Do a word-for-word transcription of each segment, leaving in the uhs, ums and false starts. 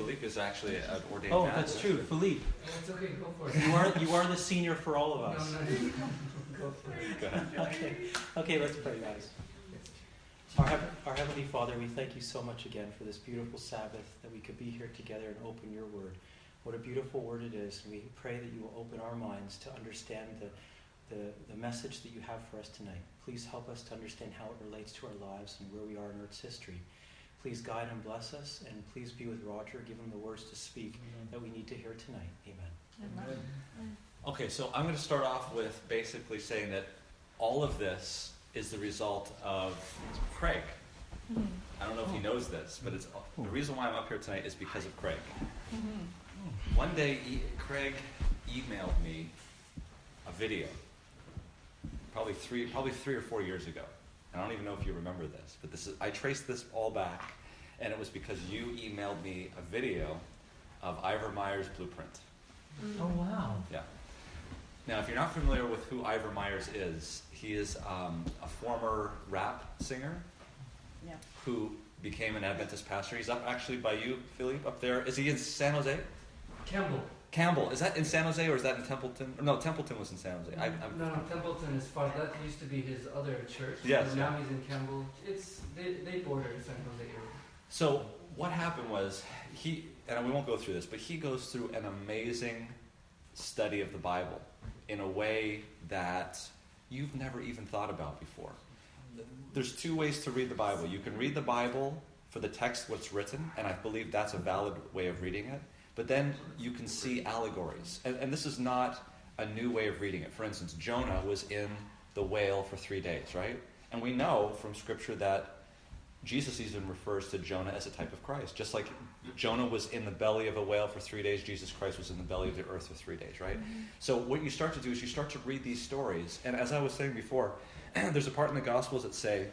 Philippe is actually an ordained Oh, pastor. that's true. Philippe. It's okay, go for it. You are, you are the senior for all of us. No, no, no. Go for it. Go ahead. Okay, okay, let's pray, guys. Our, Heav- our Heavenly Father, we thank you so much again for this beautiful Sabbath, that we could be here together and open your word. What a beautiful word it is. And we pray that you will open our minds to understand the, the, the message that you have for us tonight. Please help us to understand how it relates to our lives and where we are in Earth's history. Please guide and bless us, and please be with Roger. Give him the words to speak Amen. That we need to hear tonight. Amen. Amen. Okay, so I'm going to start off with basically saying that all of this is the result of Craig. Mm-hmm. I don't know if he knows this, but it's the reason why I'm up here tonight is because of Craig. Mm-hmm. One day, e- Craig emailed me a video, probably three, probably three or four years ago. I don't even know if you remember this, but this is, I traced this all back, and it was because you emailed me a video of Ivor Myers' Blueprint. Oh, wow. Yeah. Now, if you're not familiar with who Ivor Myers is, he is um, a former rap singer Yeah. who became an Adventist pastor. He's up actually by you, Philippe, up there. Is he in San Jose? Campbell. Campbell. Is that in San Jose or is that in Templeton? No, Templeton was in San Jose. I, I'm, No, no, Templeton is far. That used to be his other church. Yes, But now yeah. he's in Campbell. It's they they border San Jose area. So what happened was he, and we won't go through this, but he goes through an amazing study of the Bible in a way that you've never even thought about before. There's two ways to read the Bible. You can read the Bible for the text, what's written, and I believe that's a valid way of reading it. But then you can see allegories. And, and this is not a new way of reading it. For instance, Jonah was in the whale for three days, right? And we know from Scripture that Jesus even refers to Jonah as a type of Christ. Just like Jonah was in the belly of a whale for three days, Jesus Christ was in the belly of the earth for three days, right? Mm-hmm. So what you start to do is you start to read these stories. And as I was saying before, there's a part in the Gospels that say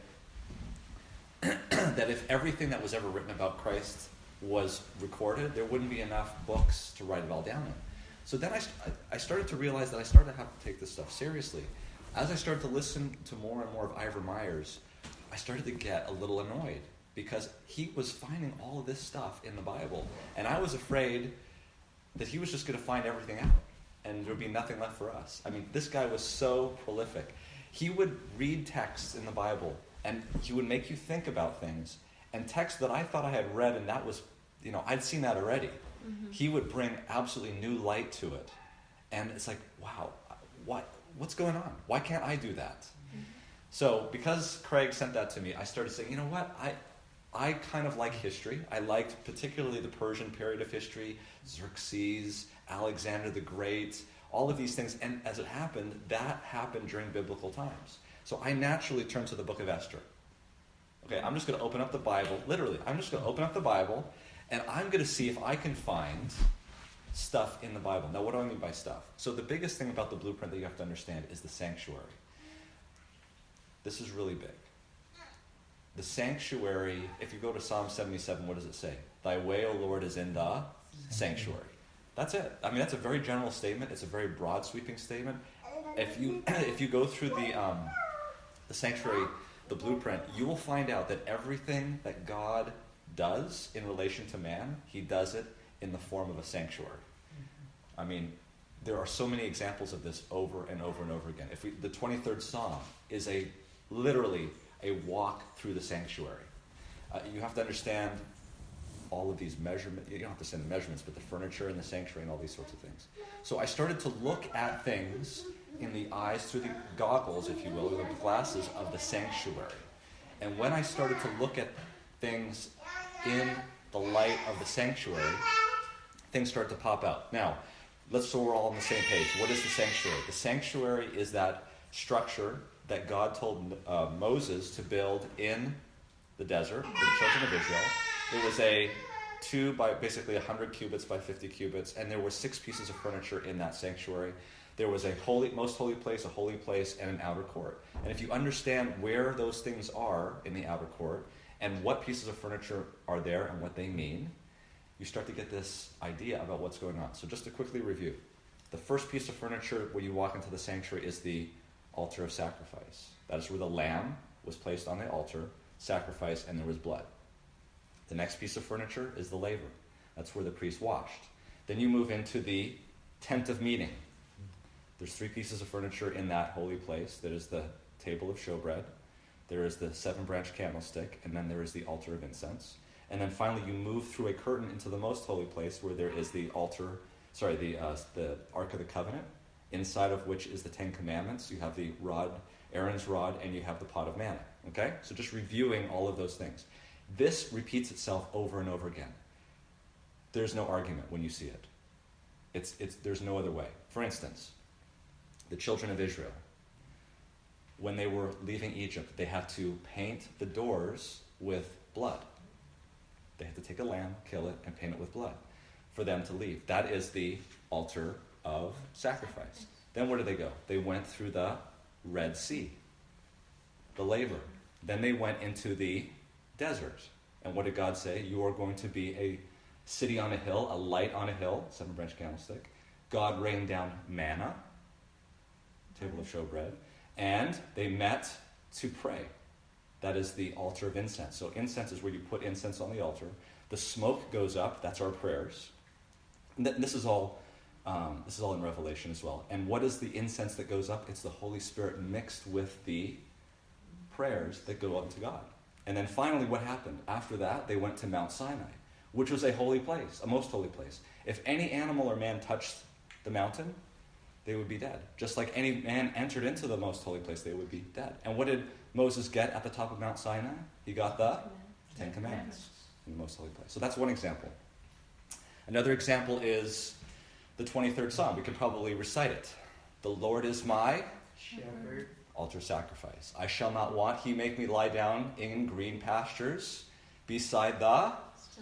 that if everything that was ever written about Christ was recorded, there wouldn't be enough books to write it all down in. So then I, I started to realize that I started to have to take this stuff seriously. As I started to listen to more and more of Ivor Myers, I started to get a little annoyed because he was finding all of this stuff in the Bible. And I was afraid that he was just going to find everything out and there would be nothing left for us. I mean, this guy was so prolific. He would read texts in the Bible and he would make you think about things. And texts that I thought I had read and that was, you know, I'd seen that already. Mm-hmm. He would bring absolutely new light to it. And it's like, wow, what, what's going on? Why can't I do that? So because Craig sent that to me, I started saying, you know what, I I kind of like history. I liked particularly the Persian period of history, Xerxes, Alexander the Great, all of these things. And as it happened, that happened during biblical times. So I naturally turned to the book of Esther. Okay, I'm just going to open up the Bible, literally, I'm just going to open up the Bible, and I'm going to see if I can find stuff in the Bible. Now, what do I mean by stuff? So the biggest thing about the blueprint that you have to understand is the sanctuary. This is really big. The sanctuary, if you go to Psalm seventy-seven, what does it say? Thy way, O Lord, is in the sanctuary. That's it. I mean, that's a very general statement. It's a very broad sweeping statement. If you if you go through the um, the sanctuary, the blueprint, you will find out that everything that God does in relation to man, he does it in the form of a sanctuary. I mean, there are so many examples of this over and over and over again. If we, the twenty-third Psalm is a literally a walk through the sanctuary. Uh, you have to understand all of these measurements. You don't have to send the measurements, but the furniture in the sanctuary and all these sorts of things. So I started to look at things in the eyes, through the goggles, if you will, or the glasses of the sanctuary. And when I started to look at things in the light of the sanctuary, things start to pop out. Now, let's so we're all on the same page. What is the sanctuary? The sanctuary is that structure that God told uh, Moses to build in the desert for the children of Israel. It was a two by basically one hundred cubits by fifty cubits, and there were six pieces of furniture in that sanctuary. There was a holy, most holy place, a holy place, and an outer court. And if you understand where those things are in the outer court and what pieces of furniture are there and what they mean, you start to get this idea about what's going on. So just to quickly review, the first piece of furniture when you walk into the sanctuary is the altar of sacrifice. That is where the lamb was placed on the altar, sacrificed, and there was blood. The next piece of furniture is the laver. That's where the priest washed. Then you move into the tent of meeting. There's three pieces of furniture in that holy place. There is the table of showbread, there is the seven-branch candlestick, and then there is the altar of incense. And then finally you move through a curtain into the most holy place where there is the altar, sorry, the uh, the Ark of the Covenant, inside of which is the Ten Commandments. You have the rod, Aaron's rod, and you have the pot of manna. Okay? So just reviewing all of those things. This repeats itself over and over again. There's no argument when you see it. It's it's there's no other way. For instance, the children of Israel, when they were leaving Egypt, they had to paint the doors with blood. They had to take a lamb, kill it, and paint it with blood for them to leave. That is the altar of sacrifice. Then where did they go? They went through the Red Sea, the laver. Then they went into the desert. And what did God say? You are going to be a city on a hill, a light on a hill, seven-branch candlestick. God rained down manna, table of showbread, and they met to pray. That is the altar of incense. So incense is where you put incense on the altar. The smoke goes up. That's our prayers. And th- this is all um, this is all in Revelation as well. And what is the incense that goes up? It's the Holy Spirit mixed with the prayers that go up to God. And then finally, what happened? After that, they went to Mount Sinai, which was a holy place, a most holy place. If any animal or man touched the mountain, they would be dead. Just like any man entered into the most holy place, they would be dead. And what did Moses get at the top of Mount Sinai? He got the Ten Commandments in the most holy place. So that's one example. Another example is the twenty-third Psalm. We could probably recite it. The Lord is my Shepherd. altar sacrifice. I shall not want. He make me lie down in green pastures beside the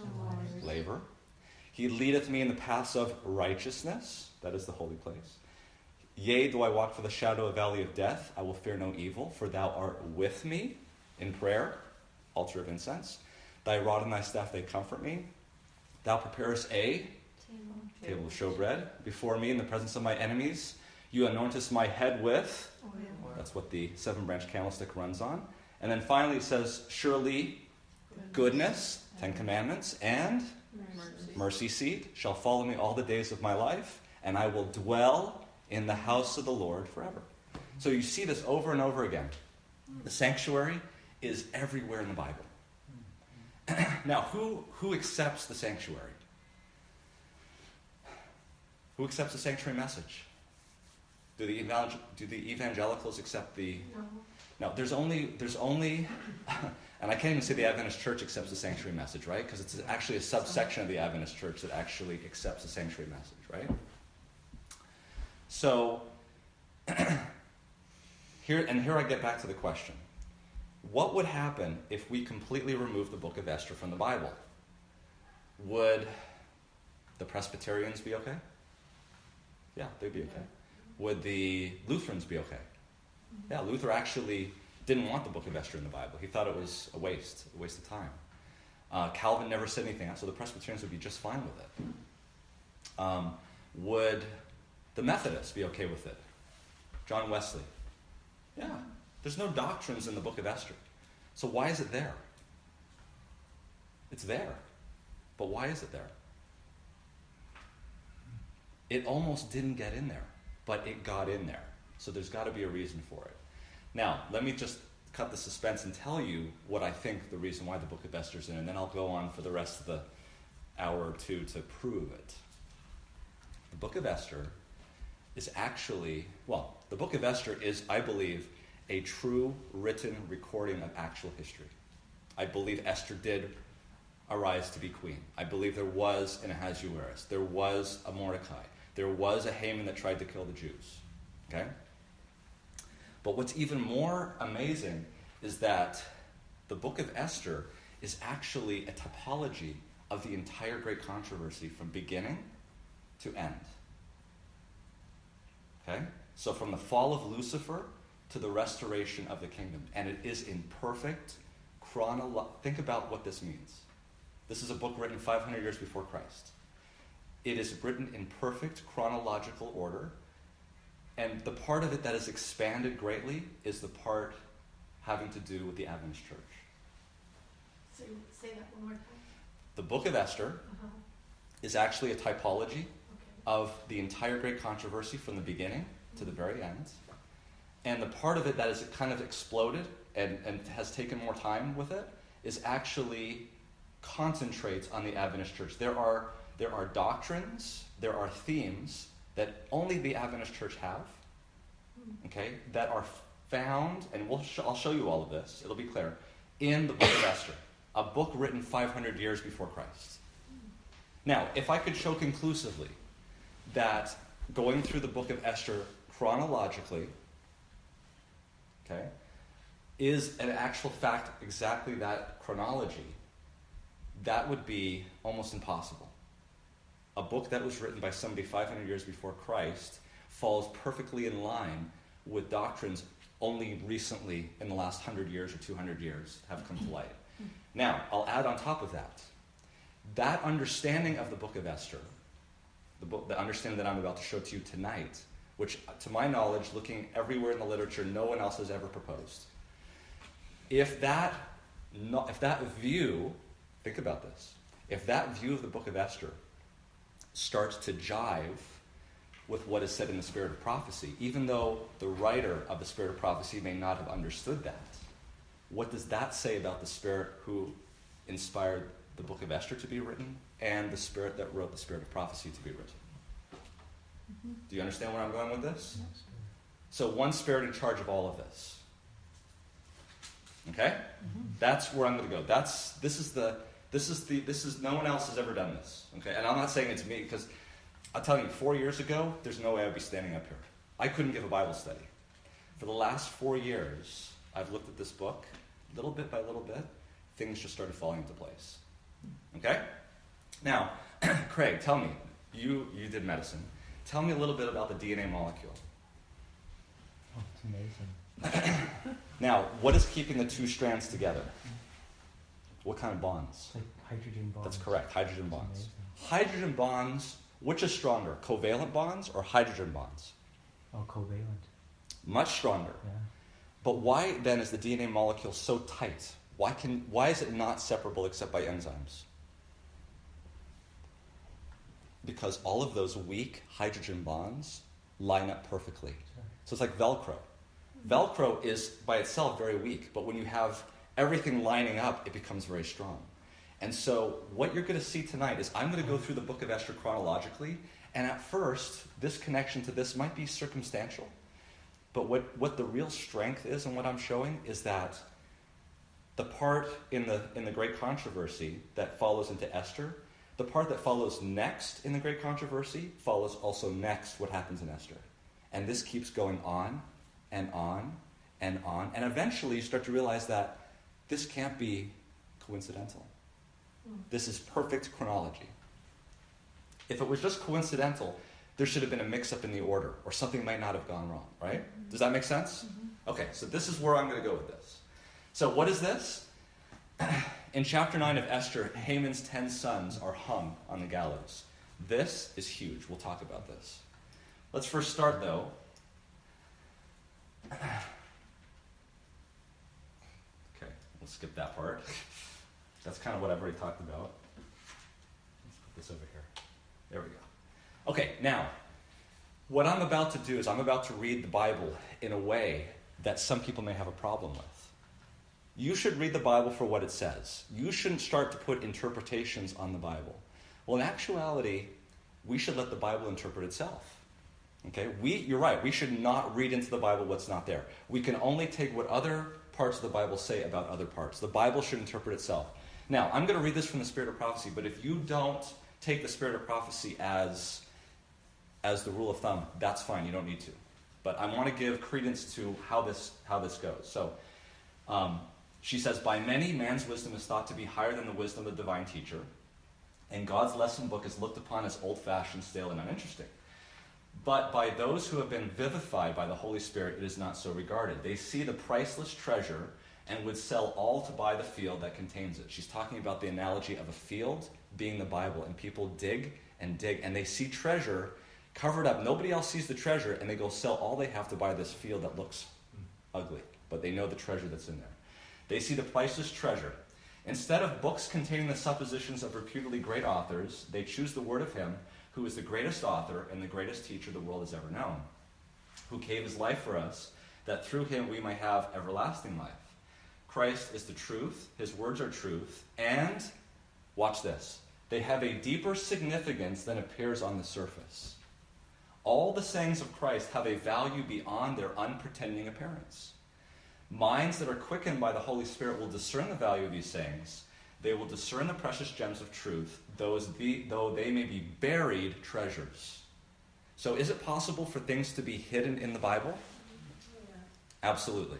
laver. He leadeth me in the paths of righteousness. That is the holy place. Yea, though I walk through the shadow of valley of death, I will fear no evil, for thou art with me in prayer, altar of incense. Thy rod and thy staff, they comfort me. Thou preparest a table, table of showbread before me in the presence of my enemies. You anointest my head with, Oil. that's what the seven-branch candlestick runs on. And then finally it says, surely goodness, Ten Commandments, and Mercy. mercy seat shall follow me all the days of my life, and I will dwell in the house of the Lord forever. So you see this over and over again. The sanctuary is everywhere in the Bible. Now, who, who accepts the sanctuary? Who accepts the sanctuary message? Do the, evangel- do the evangelicals accept the... No, there's only, there's only, and I can't even say the Adventist Church accepts the sanctuary message, right? Because it's actually a subsection of the Adventist Church that actually accepts the sanctuary message, right? So, here, and here I get back to the question. What would happen if we completely removed the book of Esther from the Bible? Would the Presbyterians be okay? Yeah, they'd be okay. Would the Lutherans be okay? Yeah, Luther actually didn't want the book of Esther in the Bible. He thought it was a waste, a waste of time. Uh, Calvin never said anything else, so the Presbyterians would be just fine with it. Um, would the Methodists be okay with it? John Wesley. Yeah, there's no doctrines in the book of Esther. So why is it there? It's there. But why is it there? It almost didn't get in there, but it got in there. So there's got to be a reason for it. Now, let me just cut the suspense and tell you what I think the reason why the book of Esther is in, and then I'll go on for the rest of the hour or two to prove it. The book of Esther is actually, well, the book of Esther is, I believe, a true written recording of actual history. I believe Esther did arise to be queen. I believe there was an Ahasuerus. There was a Mordecai. There was a Haman that tried to kill the Jews. Okay? But what's even more amazing is that the book of Esther is actually a typology of the entire great controversy from beginning to end. Okay? So from the fall of Lucifer to the restoration of the kingdom. And it is in perfect chronology. Think about what this means. This is a book written five hundred years before Christ. It is written in perfect chronological order. And the part of it that is expanded greatly is the part having to do with the Adventist Church. Say, say that one more time. The book of Esther Uh-huh. is actually a typology of the entire great controversy from the beginning to the very end. And the part of it that is kind of exploded and, and has taken more time with it is actually concentrates on the Adventist church. There are, there are doctrines, there are themes that only the Adventist church have, okay, that are found, and we'll sh- I'll show you all of this, it'll be clear, in the book of Esther, a book written five hundred years before Christ. Now, if I could show conclusively that going through the book of Esther chronologically, okay, is an actual fact exactly that chronology, that would be almost impossible. A book that was written by somebody five hundred years before Christ falls perfectly in line with doctrines only recently in the last one hundred years or two hundred years have come to light. Now, I'll add on top of that, that understanding of the book of Esther, the, book, the understanding that I'm about to show to you tonight, which to my knowledge, looking everywhere in the literature, no one else has ever proposed. If that, no, if that view, think about this, if that view of the book of Esther starts to jive with what is said in the Spirit of Prophecy, even though the writer of the Spirit of Prophecy may not have understood that, what does that say about the Spirit who inspired the book of Esther to be written and the Spirit that wrote the Spirit of Prophecy to be written? Mm-hmm. Do you understand where I'm going with this? Yes. So one Spirit in charge of all of this. Okay? Mm-hmm. That's where I'm going to go. That's this is the this is the this is no one else has ever done this. Okay? And I'm not saying it's me because I'll tell you, four years ago, there's no way I'd be standing up here. I couldn't give a Bible study. For the last four years, I've looked at this book, little bit by little bit, things just started falling into place. Okay? Now, Craig, tell me, you, you did medicine. Tell me a little bit about the D N A molecule. Oh, it's amazing. Now, what is keeping the two strands together? What kind of bonds? It's like hydrogen bonds. That's correct, hydrogen bonds. Hydrogen bonds, which is stronger, covalent bonds or hydrogen bonds? Oh, covalent. Much stronger. Yeah. But why then is the D N A molecule so tight? Why can why is it not separable except by enzymes? Because all of those weak hydrogen bonds line up perfectly. Sure. So it's like Velcro. Velcro is by itself very weak, but when you have everything lining up, it becomes very strong. And so what you're going to see tonight is I'm going to go through the book of Esther chronologically, and at first, this connection to this might be circumstantial. But what, what the real strength is in what I'm showing is that the part in the in the Great Controversy that follows into Esther, the part that follows next in the Great Controversy follows also next what happens in Esther. And this keeps going on and on and on. And eventually you start to realize that this can't be coincidental. This is perfect chronology. If it was just coincidental, there should have been a mix-up in the order, or something might not have gone wrong, right? Mm-hmm. Does that make sense? Mm-hmm. Okay, so this is where I'm going to go with this. So what is this? In chapter nine of Esther, Haman's ten sons are hung on the gallows. This is huge. We'll talk about this. Let's first start, though. Okay, we'll skip that part. That's kind of what I've already talked about. Let's put this over here. There we go. Okay, now, what I'm about to do is I'm about to read the Bible in a way that some people may have a problem with. You should read the Bible for what it says. You shouldn't start to put interpretations on the Bible. Well, in actuality, we should let the Bible interpret itself. Okay, we, you're right, we should not read into the Bible what's not there. We can only take what other parts of the Bible say about other parts. The Bible should interpret itself. Now, I'm going to read this from the Spirit of Prophecy, but if you don't take the Spirit of Prophecy as, as the rule of thumb, that's fine, you don't need to. But I want to give credence to how this, how this goes. So, um, she says, by many, man's wisdom is thought to be higher than the wisdom of the divine teacher, and God's lesson book is looked upon as old-fashioned, stale, and uninteresting. But by those who have been vivified by the Holy Spirit, it is not so regarded. They see the priceless treasure and would sell all to buy the field that contains it. She's talking about the analogy of a field being the Bible, and people dig and dig, and they see treasure covered up. Nobody else sees the treasure, and they go sell all they have to buy this field that looks ugly, but they know the treasure that's in there. They see the priceless treasure. Instead of books containing the suppositions of reputedly great authors, they choose the word of him who is the greatest author and the greatest teacher the world has ever known, who gave his life for us, that through him we might have everlasting life. Christ is the truth, his words are truth, and, watch this, they have a deeper significance than appears on the surface. All the sayings of Christ have a value beyond their unpretending appearance. Minds that are quickened by the Holy Spirit will discern the value of these sayings. They will discern the precious gems of truth, those the, though they may be buried treasures. So is it possible for things to be hidden in the Bible? Absolutely.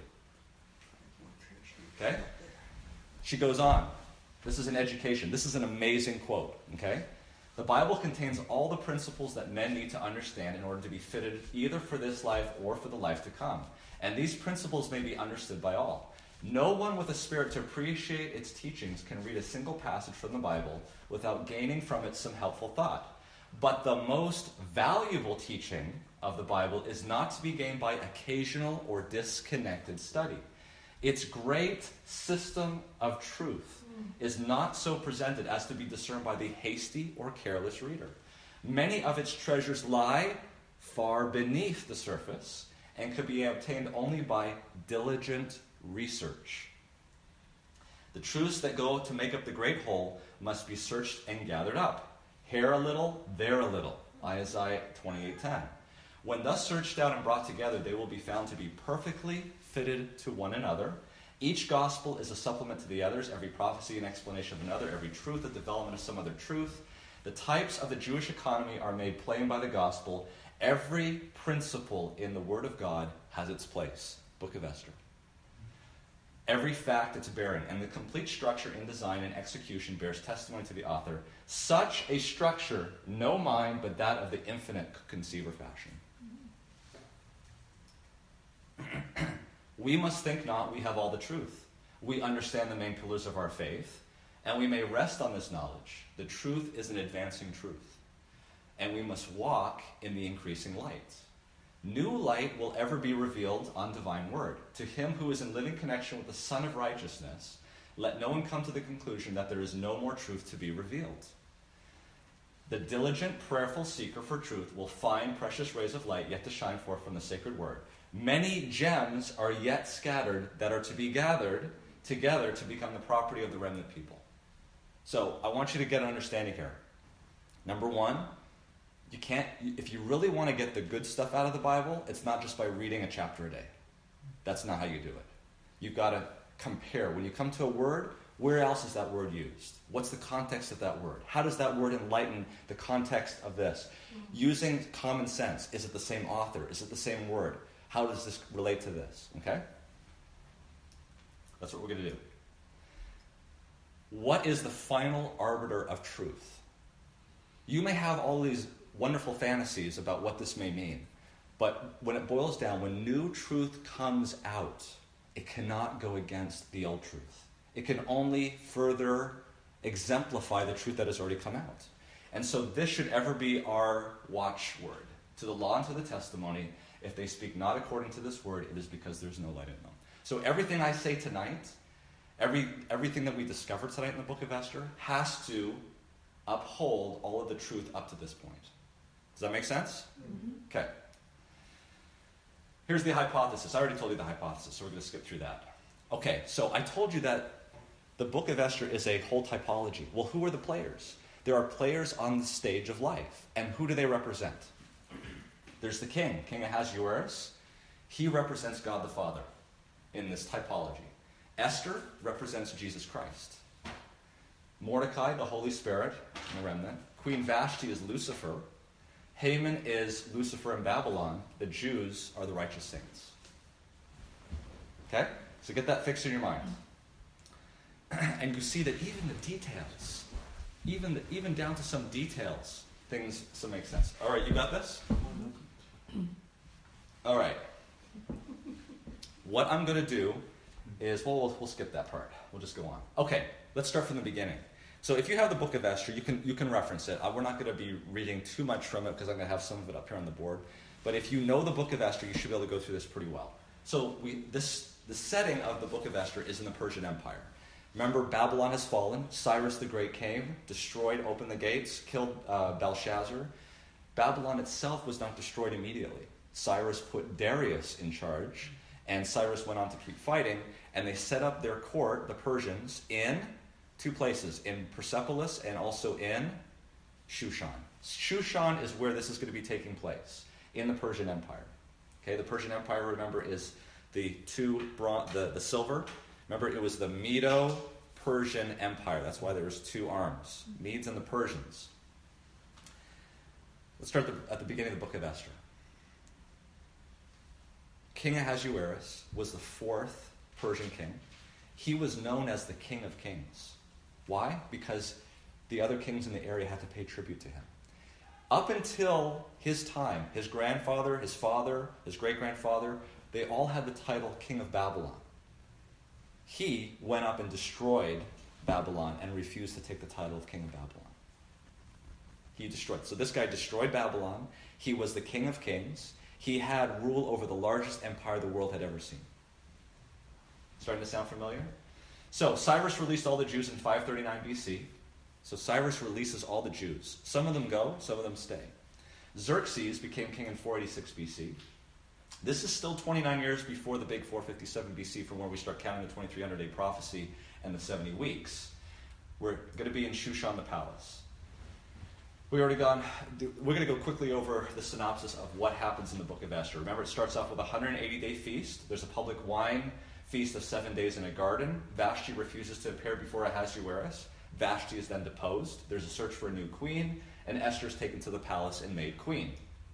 Okay? She goes on. This is an education. This is an amazing quote. Okay? The Bible contains all the principles that men need to understand in order to be fitted either for this life or for the life to come. And these principles may be understood by all. No one with a spirit to appreciate its teachings can read a single passage from the Bible without gaining from it some helpful thought. But the most valuable teaching of the Bible is not to be gained by occasional or disconnected study. Its great system of truth is not so presented as to be discerned by the hasty or careless reader. Many of its treasures lie far beneath the surface and could be obtained only by diligent research. The truths that go to make up the great whole must be searched and gathered up. Here a little, there a little. Isaiah twenty-eight ten. When thus searched out and brought together, they will be found to be perfectly fitted to one another. Each gospel is a supplement to the others, every prophecy an explanation of another, every truth a development of some other truth. The types of the Jewish economy are made plain by the gospel. Every principle in the Word of God has its place. Book of Esther. Every fact it's bearing, and the complete structure in design and execution bears testimony to the author. Such a structure, no mind but that of the infinite could conceive or fashion. We must think not we have all the truth. We understand the main pillars of our faith, and we may rest on this knowledge. The truth is an advancing truth, and we must walk in the increasing light. New light will ever be revealed on divine word. To him who is in living connection with the Son of Righteousness, let no one come to the conclusion that there is no more truth to be revealed. The diligent, prayerful seeker for truth will find precious rays of light yet to shine forth from the sacred word. Many gems are yet scattered that are to be gathered together to become the property of the remnant people. So I want you to get an understanding here. Number one, you can't, if you really want to get the good stuff out of the Bible, it's not just by reading a chapter a day. That's not how you do it. You've got to compare. When you come to a word, where else is that word used? What's the context of that word? How does that word enlighten the context of this? Using common sense. Is it the same author? Is it the same word? How does this relate to this? Okay? That's what we're going to do. What is the final arbiter of truth? You may have all these wonderful fantasies about what this may mean, but when it boils down, when new truth comes out, it cannot go against the old truth. It can only further exemplify the truth that has already come out. And so this should ever be our watchword. To the law and to the testimony, if they speak not according to this word, it is because there's no light in them. So everything I say tonight, every everything that we discovered tonight in the book of Esther, has to uphold all of the truth up to this point. Does that make sense? Mm-hmm. Okay. Here's the hypothesis. I already told you the hypothesis, so we're going to skip through that. Okay, so I told you that the book of Esther is a whole typology. Well, who are the players? There are players on the stage of life. And who do they represent? There's the king, King Ahasuerus. He represents God the Father in this typology. Esther represents Jesus Christ. Mordecai, the Holy Spirit, the remnant. Queen Vashti is Lucifer. Haman is Lucifer in Babylon. The Jews are the righteous saints. Okay? So get that fixed in your mind. And you see that even the details, even the, even down to some details, things some make sense. All right, you got this? All right. What I'm going to do is, well, well, we'll skip that part. We'll just go on. Okay, let's start from the beginning. So if you have the book of Esther, you can you can reference it. Uh, we're not going to be reading too much from it because I'm going to have some of it up here on the board. But if you know the book of Esther, you should be able to go through this pretty well. So we this the setting of the book of Esther is in the Persian Empire. Remember, Babylon has fallen. Cyrus the Great came, destroyed, opened the gates, killed uh, Belshazzar. Babylon itself was not destroyed immediately. Cyrus put Darius in charge, and Cyrus went on to keep fighting, and they set up their court, the Persians, in two places, in Persepolis and also in Shushan. Shushan is where this is going to be taking place, in the Persian Empire. Okay, the Persian Empire, remember, is the two bron- the, the silver. Remember, it was the Medo-Persian Empire. That's why there was two arms, Medes and the Persians. Let's start the, at the beginning of the book of Esther. King Ahasuerus was the fourth Persian king. He was known as the King of Kings. Why? Because the other kings in the area had to pay tribute to him. Up until his time, his grandfather, his father, his great-grandfather, they all had the title King of Babylon. He went up and destroyed Babylon and refused to take the title of King of Babylon. He destroyed. So this guy destroyed Babylon. He was the King of Kings. He had rule over the largest empire the world had ever seen. Starting to sound familiar? So Cyrus released all the Jews in five thirty-nine B C. So Cyrus releases all the Jews. Some of them go, some of them stay. Xerxes became king in four eighty-six B C. This is still twenty-nine years before the big four fifty-seven B C, from where we start counting the twenty-three hundred day prophecy and the seventy weeks. We're going to be in Shushan the palace. We already gone. We're going to go quickly over the synopsis of what happens in the book of Esther. Remember, it starts off with a one hundred eighty day feast. There's a public wine feast of seven days in a garden. Vashti refuses to appear before Ahasuerus. Vashti is then deposed. There's a search for a new queen, and Esther is taken to the palace and made queen.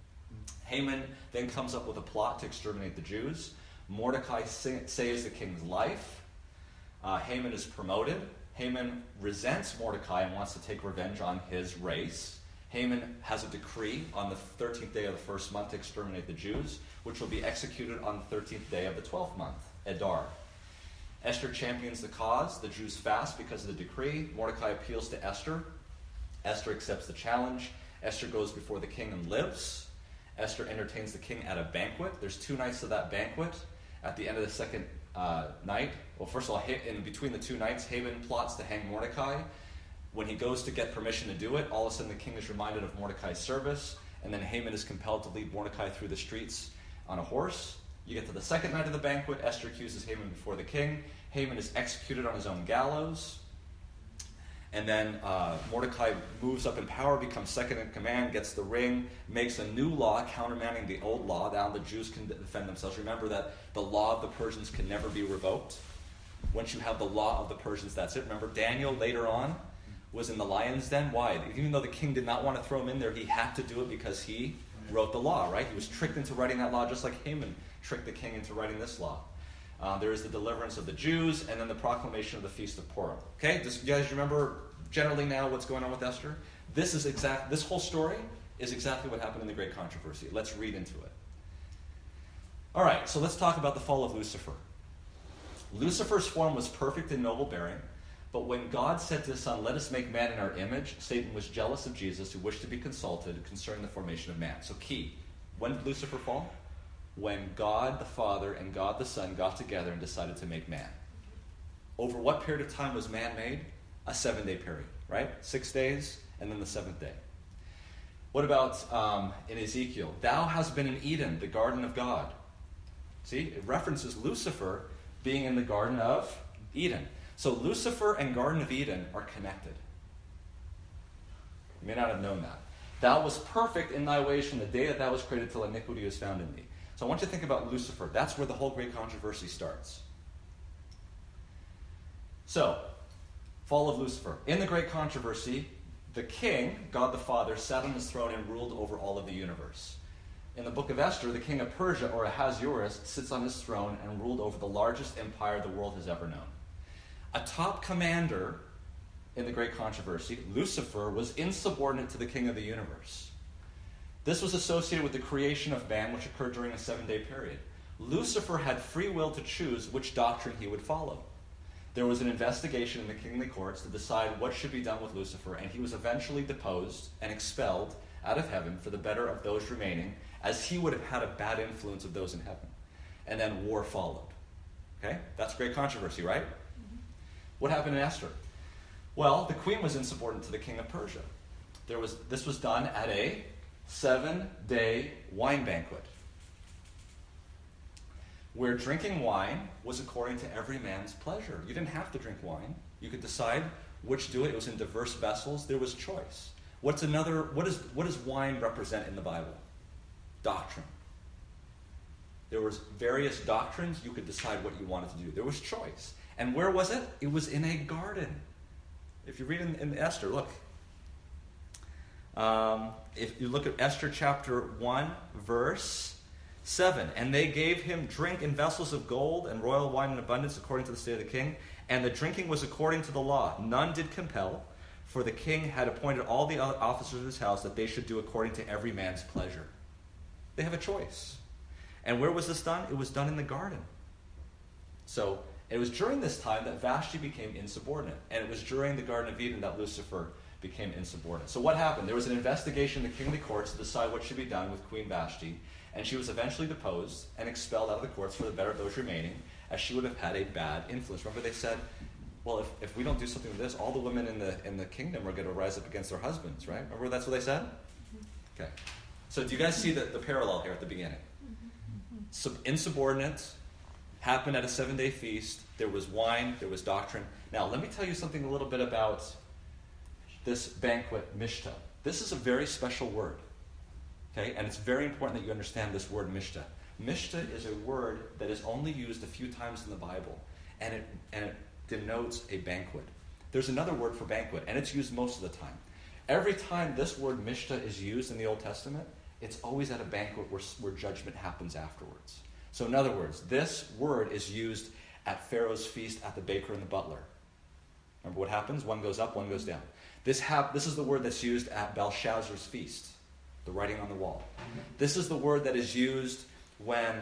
Haman then comes up with a plot to exterminate the Jews. Mordecai saves the king's life. Uh, Haman is promoted. Haman resents Mordecai and wants to take revenge on his race. Haman has a decree on the thirteenth day of the first month to exterminate the Jews, which will be executed on the thirteenth day of the twelfth month, Adar. Esther champions the cause. The Jews fast because of the decree. Mordecai appeals to Esther. Esther accepts the challenge. Esther goes before the king and lives. Esther entertains the king at a banquet. There's two nights of that banquet. At the end of the second uh, night, well, first of all, in between the two nights, Haman plots to hang Mordecai. When he goes to get permission to do it, all of a sudden the king is reminded of Mordecai's service, and then Haman is compelled to lead Mordecai through the streets on a horse. You get to the second night of the banquet, Esther accuses Haman before the king. Haman is executed on his own gallows. And then uh, Mordecai moves up in power, becomes second in command, gets the ring, makes a new law countermanding the old law. Now the Jews can defend themselves. Remember that the law of the Persians can never be revoked. Once you have the law of the Persians, that's it. Remember, Daniel later on was in the lion's den. Why? Even though the king did not want to throw him in there, he had to do it because he wrote the law, right? He was tricked into writing that law, just like Haman tricked the king into writing this law. Uh, there is the deliverance of the Jews, and then the proclamation of the Feast of Purim. Okay, does you guys remember generally now what's going on with Esther? This is exact. This whole story is exactly what happened in the Great Controversy. Let's read into it. All right, so let's talk about the fall of Lucifer. Lucifer's form was perfect and noble bearing, but when God said to his son, "Let us make man in our image," Satan was jealous of Jesus, who wished to be consulted concerning the formation of man. So key, when did Lucifer fall? When God the Father and God the Son got together and decided to make man. Over what period of time was man made? A seven-day period, right? Six days, and then the seventh day. What about um, in Ezekiel? Thou hast been in Eden, the garden of God. See, it references Lucifer being in the Garden of Eden. So Lucifer and Garden of Eden are connected. You may not have known that. Thou was perfect in thy ways from the day that thou was created till iniquity was found in thee. So I want you to think about Lucifer. That's where the whole Great Controversy starts. So, fall of Lucifer. In the Great Controversy, the king, God the Father, sat on his throne and ruled over all of the universe. In the book of Esther, the king of Persia, or Ahasuerus, sits on his throne and ruled over the largest empire the world has ever known. A top commander in the Great Controversy, Lucifer, was insubordinate to the king of the universe. This was associated with the creation of man, which occurred during a seven-day period. Lucifer had free will to choose which doctrine he would follow. There was an investigation in the kingly courts to decide what should be done with Lucifer, and he was eventually deposed and expelled out of heaven for the better of those remaining, as he would have had a bad influence of those in heaven. And then war followed. Okay? That's Great Controversy, right? Mm-hmm. What happened in Esther? Well, the queen was insubordinate to the king of Persia. There was, this was done at a seven-day wine banquet, where drinking wine was according to every man's pleasure. You didn't have to drink wine. You could decide which to do it. It was in diverse vessels. There was choice. What's another? What is what does wine represent in the Bible? Doctrine. There was various doctrines. You could decide what you wanted to do. There was choice. And where was it? It was in a garden. If you read in, in Esther, look. Um, if you look at Esther chapter one, verse seven. And they gave him drink in vessels of gold and royal wine in abundance according to the state of the king. And the drinking was according to the law. None did compel. For the king had appointed all the other officers of his house that they should do according to every man's pleasure. They have a choice. And where was this done? It was done in the garden. So it was during this time that Vashti became insubordinate. And it was during the Garden of Eden that Lucifer became insubordinate. So what happened? There was an investigation in the kingly courts to decide what should be done with Queen Vashti. And she was eventually deposed and expelled out of the courts for the better of those remaining, as she would have had a bad influence. Remember they said, well, if, if we don't do something with this, all the women in the in the kingdom are going to rise up against their husbands, right? Remember that's what they said? Okay. So do you guys see the, the parallel here at the beginning? Sub, insubordinate, happened at a seven-day feast. There was wine, there was doctrine. Now, let me tell you something a little bit about this banquet, mishta. This is a very special word. Okay? And it's very important that you understand this word mishta. Mishta is a word that is only used a few times in the Bible, and it and it denotes a banquet. There's another word for banquet, and it's used most of the time. Every time this word mishta is used in the Old Testament, it's always at a banquet where, where judgment happens afterwards. So in other words, this word is used at Pharaoh's feast, at the baker and the butler. Remember what happens? One goes up, one goes down. This, hap- this is the word that's used at Belshazzar's feast, the writing on the wall. This is the word that is used when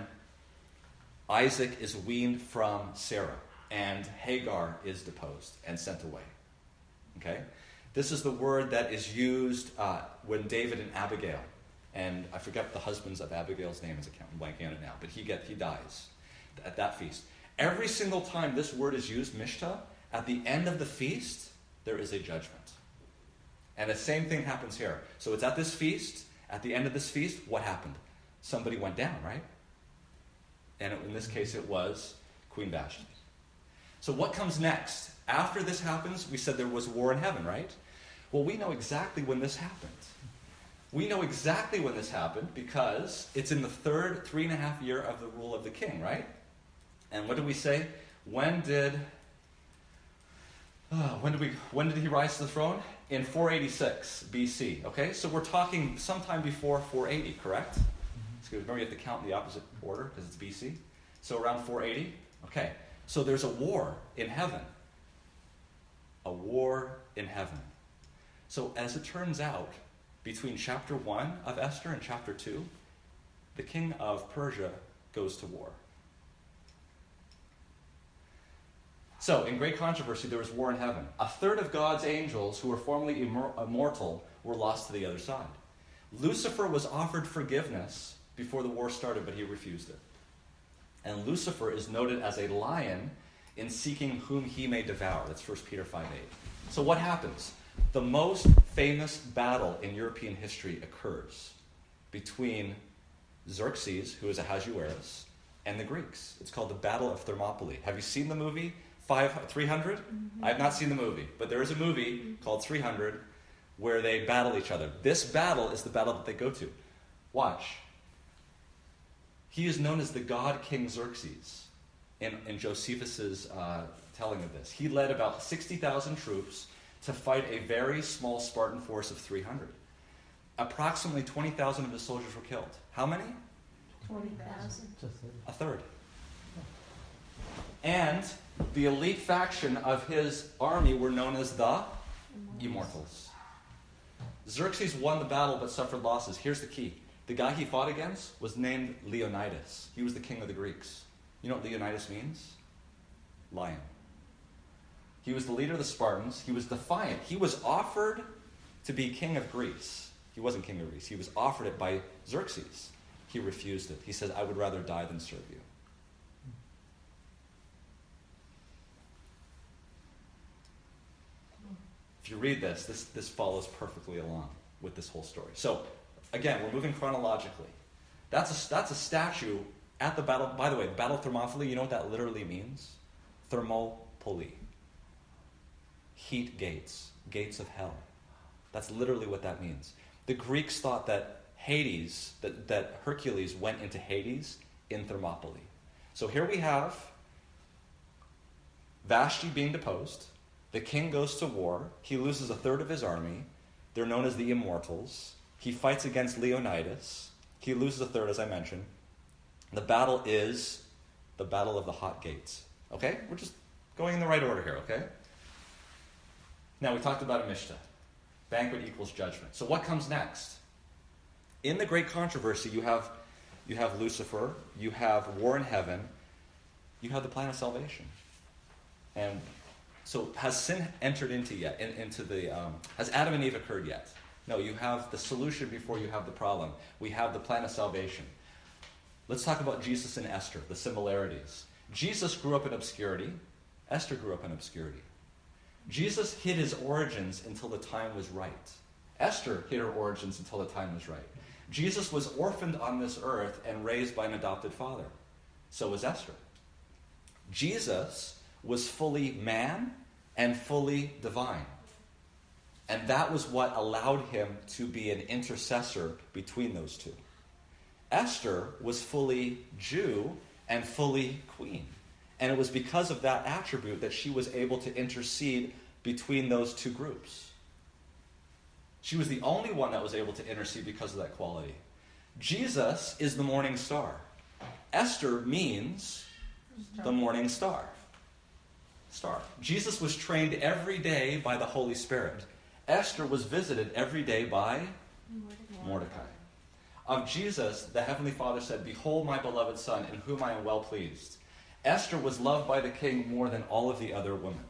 Isaac is weaned from Sarah and Hagar is deposed and sent away. Okay? This is the word that is used uh, when David and Abigail, and I forget the husband's of Abigail's name, as I'm blanking on it now, but he get he dies at that feast. Every single time this word is used, mishta, at the end of the feast, there is a judgment. And the same thing happens here. So it's at this feast, at the end of this feast, what happened? Somebody went down, right? And in this case, it was Queen Vashti. So what comes next? After this happens, we said there was war in heaven, right? Well, we know exactly when this happened. We know exactly when this happened because it's in the third three and a half year of the rule of the king, right? And what did we say? When did uh, when did we when did he rise to the throne? In four eighty-six B C. Okay, so we're talking sometime before four eighty, correct? So remember, you have to count in the opposite order because it's B C. So around four eighty. Okay. So there's a war in heaven. A war in heaven. So as it turns out, between chapter one of Esther and chapter two, the king of Persia goes to war. So, in great controversy, there was war in heaven. A third of God's angels, who were formerly immor- immortal, were lost to the other side. Lucifer was offered forgiveness before the war started, but he refused it. And Lucifer is noted as a lion in seeking whom he may devour. That's First Peter five eight. So what happens? The most famous battle in European history occurs between Xerxes, who is Ahasuerus, and the Greeks. It's called the Battle of Thermopylae. Have you seen the movie three hundred? Mm-hmm. I have not seen the movie, but there is a movie mm-hmm. called three hundred where they battle each other. This battle is the battle that they go to. Watch. He is known as the god King Xerxes in, in Josephus's uh, telling of this. He led about sixty thousand troops to fight a very small Spartan force of three hundred. Approximately twenty thousand of his soldiers were killed. How many? twenty thousand. A third. And the elite faction of his army were known as the Immortals. Immortals. Xerxes won the battle but suffered losses. Here's the key. The guy he fought against was named Leonidas. He was the king of the Greeks. You know what Leonidas means? Lion. He was the leader of the Spartans. He was defiant. He was offered to be king of Greece. He wasn't king of Greece. He was offered it by Xerxes. He refused it. He said, I would rather die than serve you. you read this, this, this follows perfectly along with this whole story. So, again, we're moving chronologically. That's a, that's a statue at the battle. By the way, Battle of Thermopylae, you know what that literally means? Thermopylae. Heat gates. Gates of hell. That's literally what that means. The Greeks thought that Hades, that, that Hercules went into Hades in Thermopylae. So here we have Vashti being deposed. The king goes to war. He loses a third of his army. They're known as the Immortals. He fights against Leonidas. He loses a third, as I mentioned. The battle is the Battle of the Hot Gates. Okay? We're just going in the right order here, okay? Now, we talked about Amishta. Banquet equals judgment. So what comes next? In the great controversy, you have, you have Lucifer, you have war in heaven, you have the plan of salvation. And so has sin entered into yet? In, into the um, has Adam and Eve occurred yet? No, you have the solution before you have the problem. We have the plan of salvation. Let's talk about Jesus and Esther, the similarities. Jesus grew up in obscurity. Esther grew up in obscurity. Jesus hid his origins until the time was right. Esther hid her origins until the time was right. Jesus was orphaned on this earth and raised by an adopted father. So was Esther. Jesus was fully man and fully divine. And that was what allowed him to be an intercessor between those two. Esther was fully Jew and fully queen. And it was because of that attribute that she was able to intercede between those two groups. She was the only one that was able to intercede because of that quality. Jesus is the morning star. Esther means the morning star. Star. Jesus was trained every day by the Holy Spirit. Esther was visited every day by Mordecai. Mordecai. Of Jesus, the Heavenly Father said, "Behold my beloved Son, in whom I am well pleased." Esther was loved by the king more than all of the other women.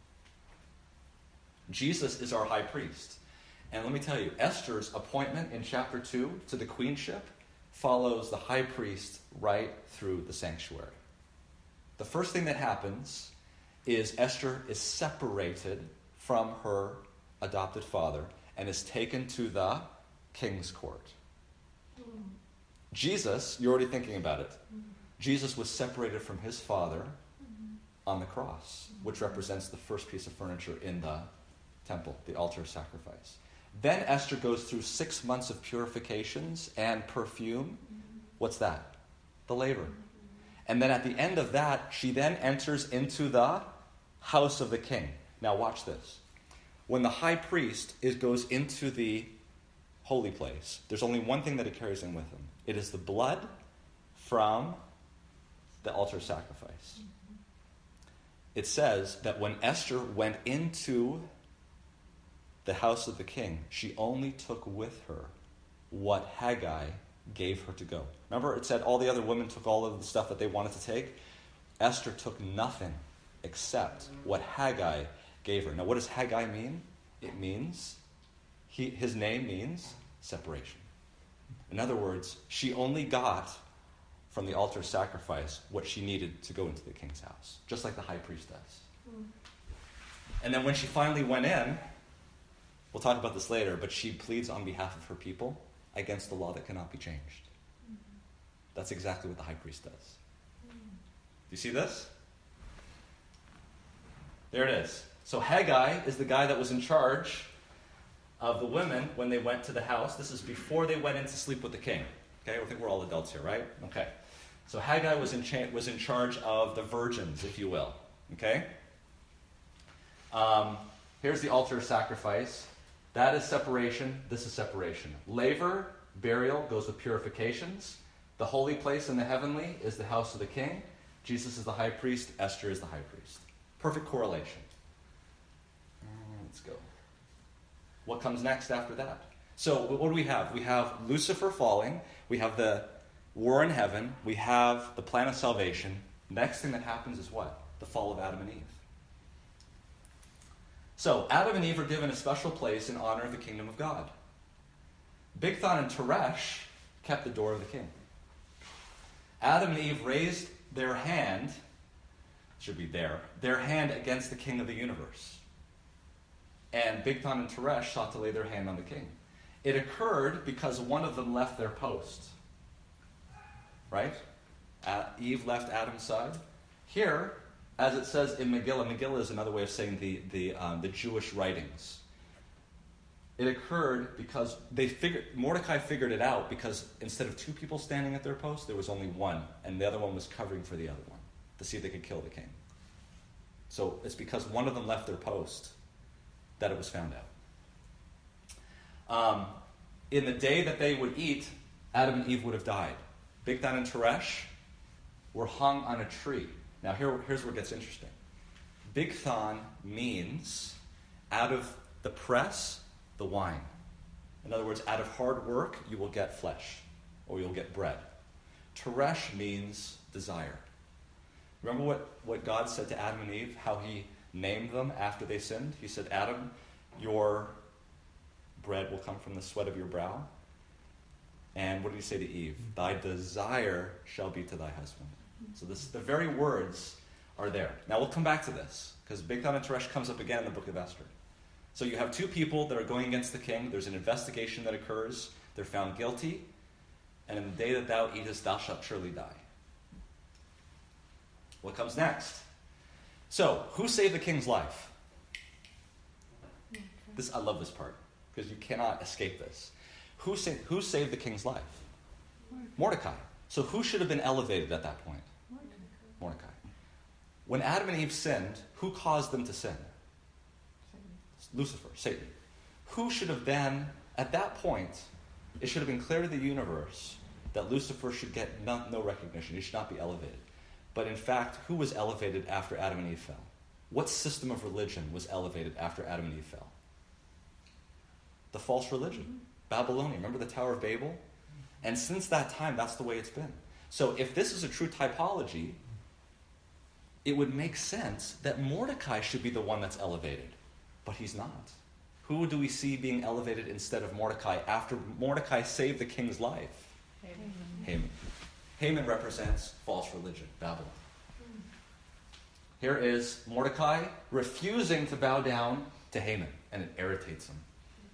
Jesus is our high priest. And let me tell you, Esther's appointment in chapter two to the queenship follows the high priest right through the sanctuary. The first thing that happens is Esther is separated from her adopted father and is taken to the king's court. Mm. Jesus, you're already thinking about it. Mm. Jesus was separated from his father mm-hmm. on the cross, which represents the first piece of furniture in the temple, the altar of sacrifice. Then Esther goes through six months of purifications and perfume. Mm-hmm. What's that? The laver. Mm-hmm. And then at the end of that, she then enters into the house of the king. Now watch this. When the high priest is, goes into the holy place, there's only one thing that he carries in with him. It is the blood from the altar sacrifice. It says that when Esther went into the house of the king, she only took with her what Haggai gave her to go. Remember, it said all the other women took all of the stuff that they wanted to take? Esther took nothing except what Haggai gave her. Now, what does Haggai mean? It means, he, his name means separation. In other words, she only got from the altar sacrifice what she needed to go into the king's house, just like the high priest does. Mm. And then when she finally went in, we'll talk about this later, but she pleads on behalf of her people against the law that cannot be changed. Mm-hmm. That's exactly what the high priest does. Mm. Do you see this? There it is. So Haggai is the guy that was in charge of the women when they went to the house. This is before they went in to sleep with the king. Okay, I think we're all adults here, right? Okay. So Haggai was in, cha- was in charge of the virgins, if you will. Okay? Um, here's the altar of sacrifice. That is separation. This is separation. Laver, burial, goes with purifications. The holy place in the heavenly is the house of the king. Jesus is the high priest. Esther is the high priest. Perfect correlation. Let's go. What comes next after that? So what do we have? We have Lucifer falling. We have the war in heaven. We have the plan of salvation. Next thing that happens is what? The fall of Adam and Eve. So Adam and Eve are given a special place in honor of the kingdom of God. Bigthan and Teresh kept the door of the king. Adam and Eve raised their hand, should be there, their hand against the king of the universe. and Bigthan and Teresh sought to lay their hand on the king. It occurred because one of them left their post. Right? Uh, Eve left Adam's side. Here, as it says in Megillah, Megillah is another way of saying the, the, um, the Jewish writings. It occurred because they figured, Mordecai figured it out because instead of two people standing at their post, there was only one, and the other one was covering for the other one to see if they could kill the king. So it's because one of them left their post that it was found out. Um, in the day that they would eat, Adam and Eve would have died. Bigthan and Teresh were hung on a tree. Now here, here's where it gets interesting. Bigthan means out of the press, the wine. In other words, out of hard work, you will get flesh, or you'll get bread. Teresh means desire. Remember what, what God said to Adam and Eve, how he named them after they sinned? He said, Adam, your bread will come from the sweat of your brow. And what did he say to Eve? Thy desire shall be to thy husband. So this, the very words are there. Now we'll come back to this, because Bigthan and Teresh comes up again in the book of Esther. So you have two people that are going against the king. There's an investigation that occurs. They're found guilty. And in the day that thou eatest, thou shalt surely die. What comes next? So, who saved the king's life? This I love this part, because you cannot escape this. Who, sa- who saved the king's life? Mordecai. So who should have been elevated at that point? Mordecai. When Adam and Eve sinned, who caused them to sin? Lucifer, Satan. Who should have then, at that point, it should have been clear to the universe that Lucifer should get no, no recognition. He should not be elevated. But in fact, who was elevated after Adam and Eve fell? What system of religion was elevated after Adam and Eve fell? The false religion. Mm-hmm. Babylonian. Remember the Tower of Babel? And since that time, that's the way it's been. So if this is a true typology, it would make sense that Mordecai should be the one that's elevated. But he's not. Who do we see being elevated instead of Mordecai after Mordecai saved the king's life? Haman. Haman. Haman represents false religion, Babylon. Here is Mordecai refusing to bow down to Haman, and it irritates him.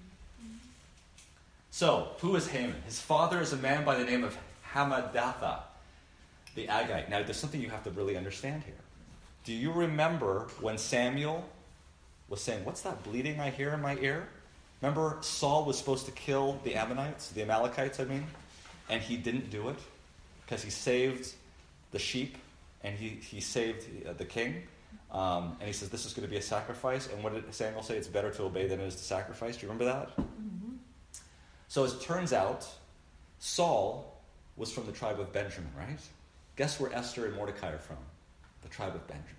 So, who is Haman? His father is a man by the name of Hammedatha, the Agagite. Now, there's something you have to really understand here. Do you remember when Samuel was saying, what's that bleeding I hear in my ear? Remember Saul was supposed to kill the Ammonites, the Amalekites, I mean, and he didn't do it because he saved the sheep and he, he saved the king. Um, and he says, this is going to be a sacrifice. And what did Samuel say? It's better to obey than it is to sacrifice. Do you remember that? Mm-hmm. So as it turns out, Saul was from the tribe of Benjamin, right? Guess where Esther and Mordecai are from? The tribe of Benjamin.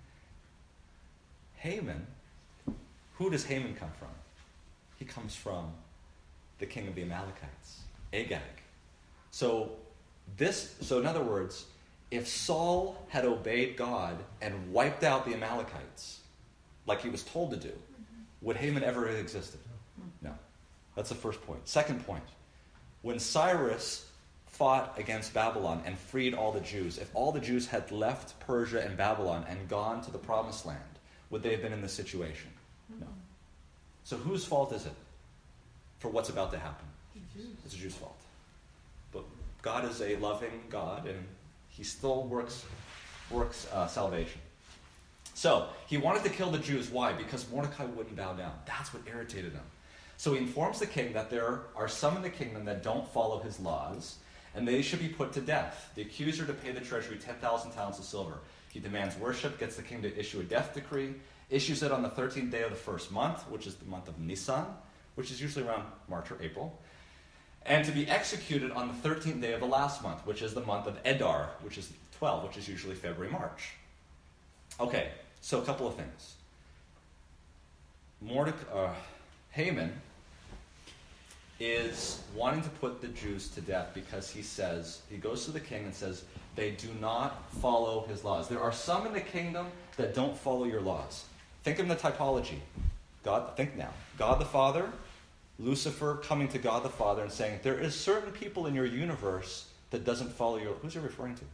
Haman, who does Haman come from? He comes from the king of the Amalekites, Agag. So this, so in other words, if Saul had obeyed God and wiped out the Amalekites, like he was told to do, would Haman ever have existed? No. That's the first point. Second point, when Cyrus fought against Babylon and freed all the Jews, if all the Jews had left Persia and Babylon and gone to the promised land, would they have been in this situation? No. So whose fault is it for what's about to happen? It's a Jew's fault. But God is a loving God, and he still works works uh, salvation. So he wanted to kill the Jews. Why? Because Mordecai wouldn't bow down. That's what irritated him. So he informs the king that there are some in the kingdom that don't follow his laws, and they should be put to death. The accuser to pay the treasury ten thousand talents of silver. He demands worship, gets the king to issue a death decree, issues it on the thirteenth day of the first month, which is the month of Nisan, which is usually around March or April, and to be executed on the thirteenth day of the last month, which is the month of Adar, which is twelve, which is usually February, March. Okay, so a couple of things. Mordecai, uh, Haman is wanting to put the Jews to death because he says, he goes to the king and says, they do not follow his laws. There are some in the kingdom that don't follow your laws. Think of the typology. God, think now. God the Father, Lucifer coming to God the Father and saying, there is certain people in your universe that doesn't follow your... Who's he referring to?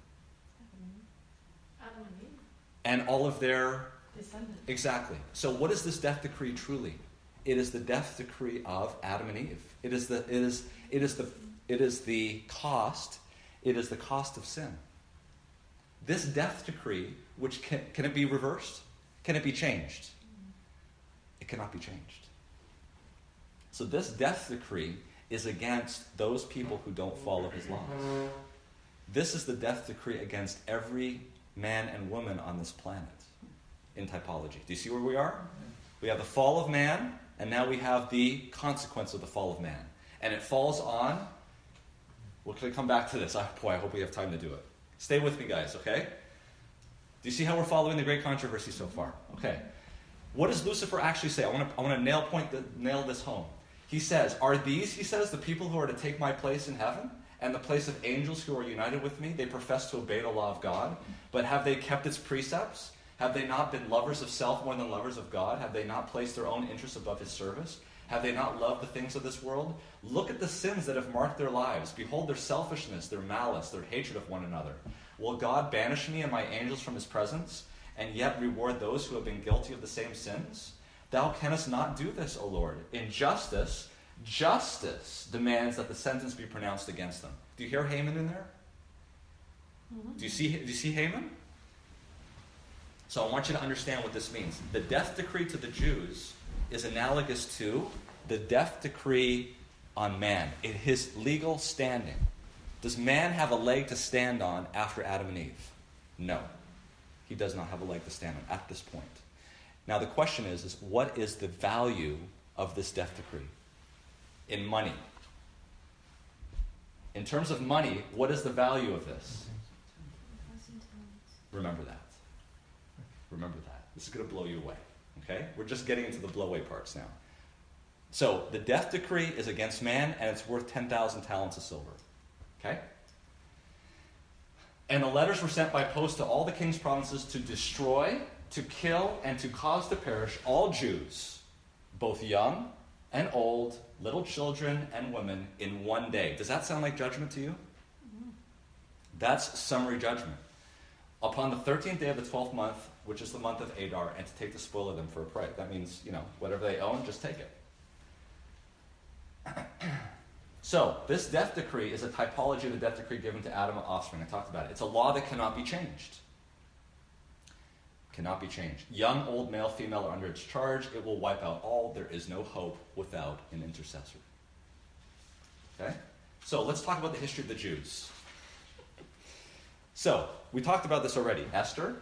Adam and Eve. And all of their... Descendants. Exactly. So what is this death decree truly? It is the death decree of Adam and Eve. It is the, it is, it is the, it is the cost, it is the cost of sin. This death decree, which can, can it be reversed? Can it be changed? It cannot be changed. So this death decree is against those people who don't follow his laws. This is the death decree against every man and woman on this planet in typology. Do you see where we are? We have the fall of man, and now we have the consequence of the fall of man. And it falls on, we're going to come back to this. Oh, boy, I hope we have time to do it. Stay with me, guys, okay? Do you see how we're following the great controversy so far? Okay. What does Lucifer actually say? I want to I want to nail point the, nail this home. He says, are these, he says, the people who are to take my place in heaven and the place of angels who are united with me? They profess to obey the law of God, but have they kept its precepts? Have they not been lovers of self more than lovers of God? Have they not placed their own interests above his service? Have they not loved the things of this world? Look at the sins that have marked their lives. Behold their selfishness, their malice, their hatred of one another. Will God banish me and my angels from his presence, and yet reward those who have been guilty of the same sins? Thou canst not do this, O Lord. In justice, justice demands that the sentence be pronounced against them. Do you hear Haman in there? Do you see, do you see Haman? So I want you to understand what this means. The death decree to the Jews is analogous to the death decree on man, in his legal standing. Does man have a leg to stand on after Adam and Eve? No. He does not have a leg to stand on at this point. Now the question is, is what is the value of this death decree? In money. In terms of money, what is the value of this? Remember that. Remember that. This is going to blow you away. Okay? We're just getting into the blow away parts now. So, the death decree is against man, and it's worth ten thousand talents of silver. Okay? And the letters were sent by post to all the king's provinces to destroy, to kill, and to cause to perish all Jews, both young and old, little children and women, in one day. Does that sound like judgment to you? Mm-hmm. That's summary judgment. Upon the thirteenth day of the twelfth month, which is the month of Adar, and to take the spoil of them for a price. That means, you know, whatever they own, just take it. So, this death decree is a typology of the death decree given to Adam and offspring. I talked about it. It's a law that cannot be changed. Cannot be changed. Young, old, male, female are under its charge. It will wipe out all. There is no hope without an intercessor. Okay? So, let's talk about the history of the Jews. So, we talked about this already. Esther.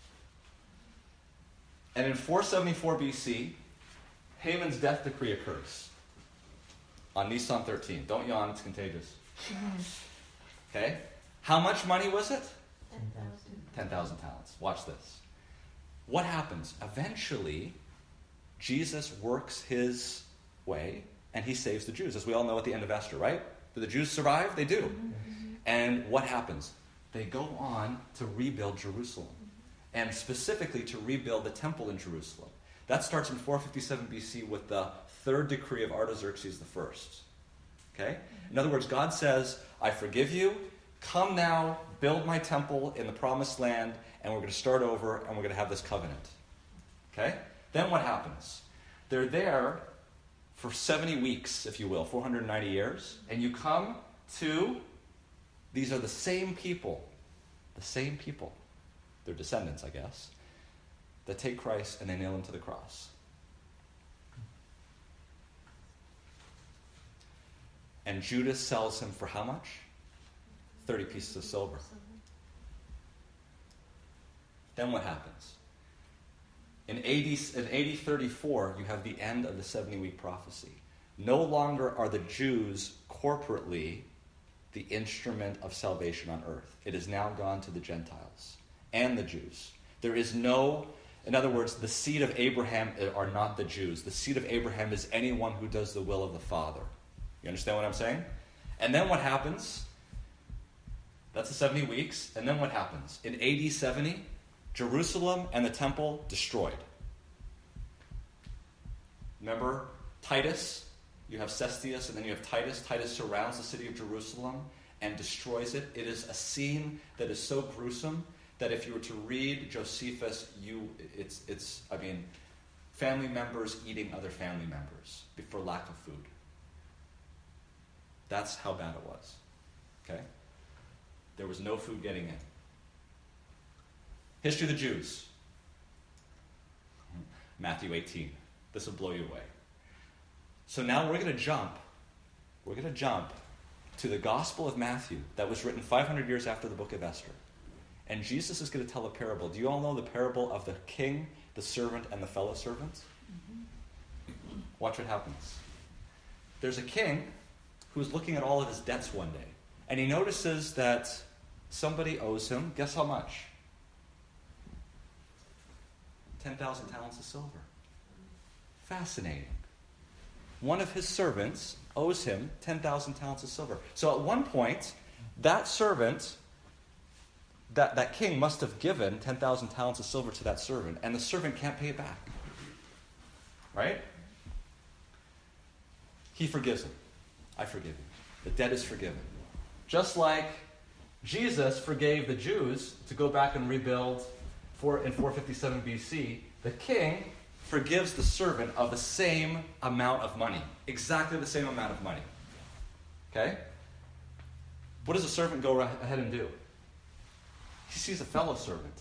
And in four seventy-four B C, Haman's death decree occurs. On Nisan thirteen. Don't yawn, it's contagious. Okay? How much money was it? ten thousand. ten thousand talents. Watch this. What happens? Eventually, Jesus works his way, and he saves the Jews, as we all know at the end of Esther, right? Do the Jews survive? They do. Mm-hmm. And what happens? They go on to rebuild Jerusalem, and specifically to rebuild the temple in Jerusalem. That starts in four fifty-seven B C with the third decree of Artaxerxes the First. Okay? In other words, God says, I forgive you. Come now, build my temple in the promised land, and we're going to start over, and we're going to have this covenant. Okay? Then what happens? They're there for seventy weeks, if you will, four hundred ninety years, and you come to, these are the same people, the same people, their descendants, I guess, that take Christ and they nail him to the cross. And Judas sells him for how much? thirty pieces of silver. Then what happens? In A D, in A D thirty-four, you have the end of the seventy-week prophecy. No longer are the Jews corporately the instrument of salvation on earth. It has now gone to the Gentiles and the Jews. There is no, in other words, the seed of Abraham are not the Jews. The seed of Abraham is anyone who does the will of the Father. You understand what I'm saying? And then what happens? That's the seventy weeks. And then what happens? In A D seventy, Jerusalem and the temple destroyed. Remember Titus? You have Cestius and then you have Titus. Titus surrounds the city of Jerusalem and destroys it. It is a scene that is so gruesome that if you were to read Josephus, you it's it's I mean, family members eating other family members for lack of food. That's how bad it was. Okay? There was no food getting in. History of the Jews. Matthew eighteen. This will blow you away. So now we're going to jump. We're going to jump to the Gospel of Matthew that was written five hundred years after the book of Esther. And Jesus is going to tell a parable. Do you all know the parable of the king, the servant, and the fellow servant? Mm-hmm. Watch what happens. There's a king who's looking at all of his debts one day. And he notices that somebody owes him, guess how much? ten thousand talents of silver. Fascinating. One of his servants owes him ten thousand talents of silver. So at one point, that servant, that, that king must have given ten thousand talents of silver to that servant, and the servant can't pay it back. Right? He forgives him. I forgive you. The debt is forgiven. Just like Jesus forgave the Jews to go back and rebuild for, in four fifty-seven B C, the king forgives the servant of the same amount of money. Exactly the same amount of money. Okay? What does the servant go ahead and do? He sees a fellow servant.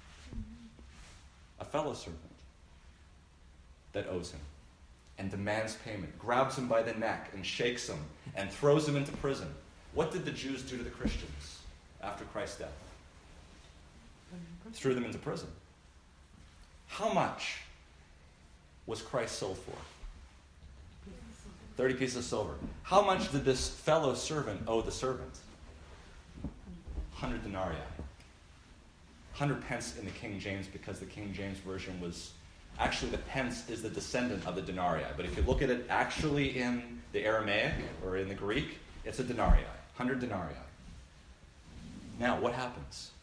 A fellow servant that owes him and demands payment, grabs him by the neck and shakes him and throws him into prison. What did the Jews do to the Christians after Christ's death? Threw them into prison. How much was Christ sold for? thirty pieces of silver. How much did this fellow servant owe the servant? one hundred denarii. one hundred pence in the King James, because the King James Version was... Actually, the pence is the descendant of the denarii. But if you look at it actually in the Aramaic or in the Greek, it's a denarii. one hundred denarii. Now, what happens?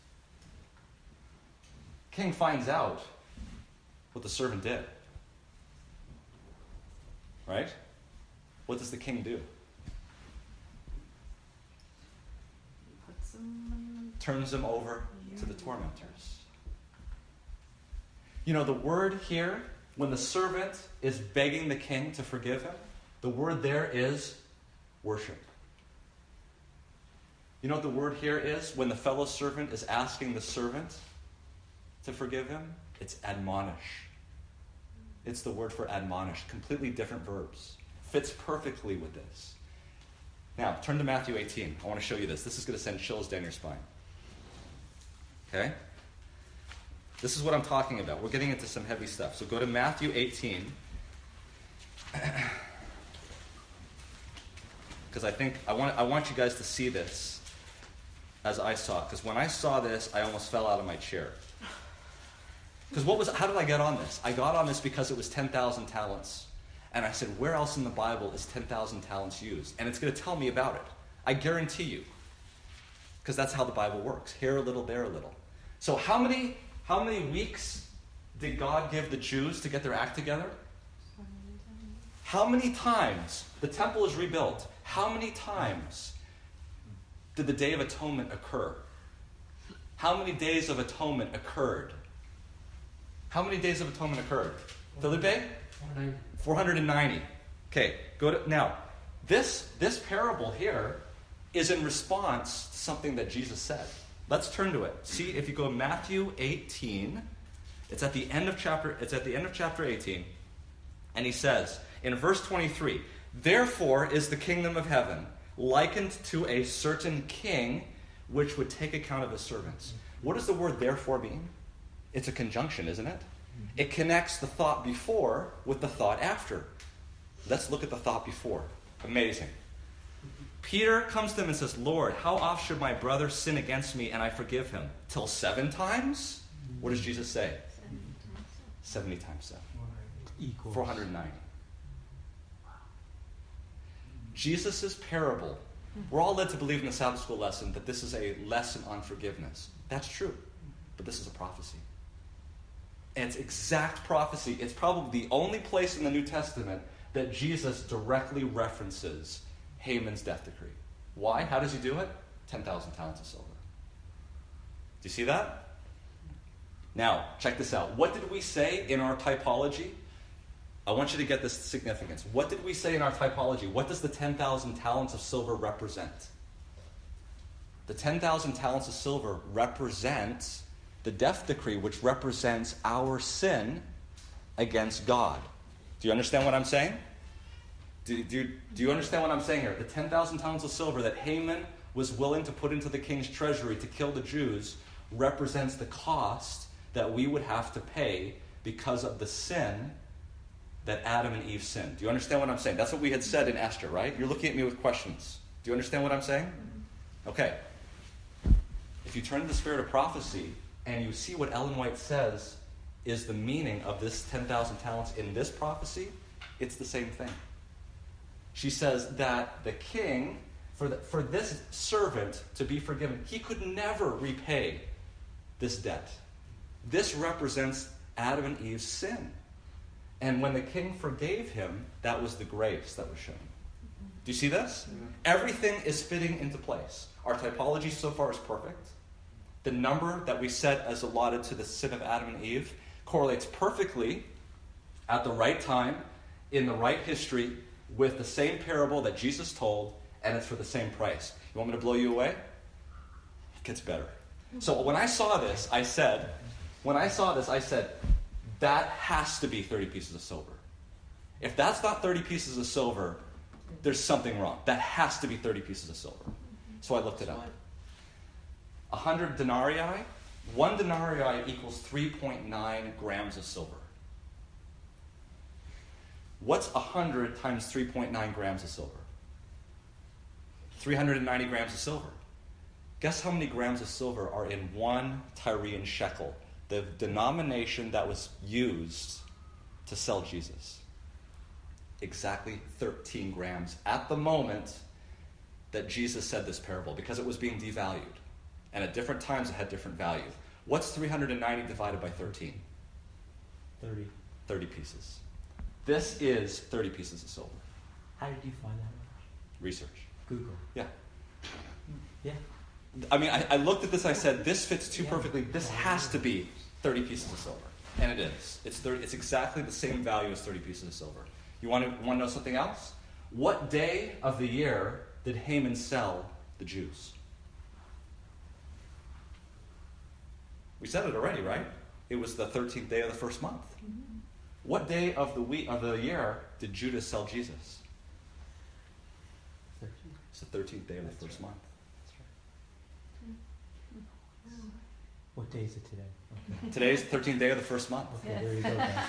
King finds out what the servant did. Right? What does the king do? Puts them Turns him over to the tormentors. You know, the word here, when the servant is begging the king to forgive him, the word there is worship. You know what the word here is when the fellow servant is asking the servant to forgive him? It's admonish. It's the word for admonish. Completely different verbs. Fits perfectly with this. Now, turn to Matthew eighteen. I want to show you this. This is going to send chills down your spine. Okay? This is what I'm talking about. We're getting into some heavy stuff. So go to Matthew eighteen. Because I think I want I want you guys to see this as I saw it. Because when I saw this, I almost fell out of my chair. Because what was? How did I get on this? I got on this because it was ten thousand talents. And I said, where else in the Bible is ten thousand talents used? And it's going to tell me about it. I guarantee you. Because that's how the Bible works. Here a little, there a little. So how many, how many weeks did God give the Jews to get their act together? How many times? The temple is rebuilt. How many times did the Day of Atonement occur? How many days of atonement occurred? How many days of atonement occurred? Felipe? four hundred ninety. Okay, go to now. This this parable here is in response to something that Jesus said. Let's turn to it. See, if you go to Matthew eighteen, it's at the end of chapter. It's at the end of chapter eighteen, and he says in verse twenty-three, "Therefore is the kingdom of heaven likened to a certain king, which would take account of his servants." What does the word "therefore" mean? It's a conjunction, isn't it? It connects the thought before with the thought after. Let's look at the thought before. Amazing. Peter comes to him and says, "Lord, how oft should my brother sin against me and I forgive him? Till seven times?" What does Jesus say? seventy times seven. Equals. four hundred ninety. Jesus' parable. We're all led to believe in the Sabbath school lesson that this is a lesson on forgiveness. That's true. But this is a prophecy. And it's exact prophecy. It's probably the only place in the New Testament that Jesus directly references Haman's death decree. Why? How does he do it? ten thousand talents of silver. Do you see that? Now, check this out. What did we say in our typology? I want you to get this significance. What did we say in our typology? What does the ten thousand talents of silver represent? The ten thousand talents of silver represent the death decree, which represents our sin against God. Do you understand what I'm saying? Do, do, do you understand what I'm saying here? The ten thousand talents of silver that Haman was willing to put into the king's treasury to kill the Jews represents the cost that we would have to pay because of the sin that Adam and Eve sinned. Do you understand what I'm saying? That's what we had said in Esther, right? You're looking at me with questions. Do you understand what I'm saying? Okay. If you turn to the Spirit of Prophecy and you see what Ellen White says is the meaning of this ten thousand talents in this prophecy, it's the same thing. She says that the king, for, the, for this servant to be forgiven, he could never repay this debt. This represents Adam and Eve's sin. And when the king forgave him, that was the grace that was shown. Do you see this? Mm-hmm. Everything is fitting into place. Our typology so far is perfect. The number that we set as allotted to the sin of Adam and Eve correlates perfectly at the right time, in the right history, with the same parable that Jesus told, and it's for the same price. You want me to blow you away? It gets better. So when I saw this, I said, when I saw this, I said, that has to be thirty pieces of silver. If that's not thirty pieces of silver, there's something wrong. That has to be thirty pieces of silver. So I looked it up. one hundred denarii, one denarii equals three point nine grams of silver. What's one hundred times three point nine grams of silver? three hundred ninety grams of silver. Guess how many grams of silver are in one Tyrian shekel, the denomination that was used to sell Jesus? Exactly thirteen grams at the moment that Jesus said this parable, because it was being devalued. And at different times it had different value. What's three hundred ninety divided by thirteen? thirty. thirty pieces. This is thirty pieces of silver. How did you find that? Research. Google. Yeah. Yeah. I mean, I, I looked at this, I said, this fits too Yeah. perfectly. This has to be thirty pieces of silver. And it is. It's thirty, it's exactly the same value as thirty pieces of silver. You want to, want to know something else? What day of the year did Haman sell the Jews? We said it already, right? It was the thirteenth day of the first month. Mm-hmm. What day of the week of the year did Judas sell Jesus? thirteen. It's the thirteenth day of the first month. What day is it today? Okay. Today's the thirteenth day of the first month. Okay, there you go, guys.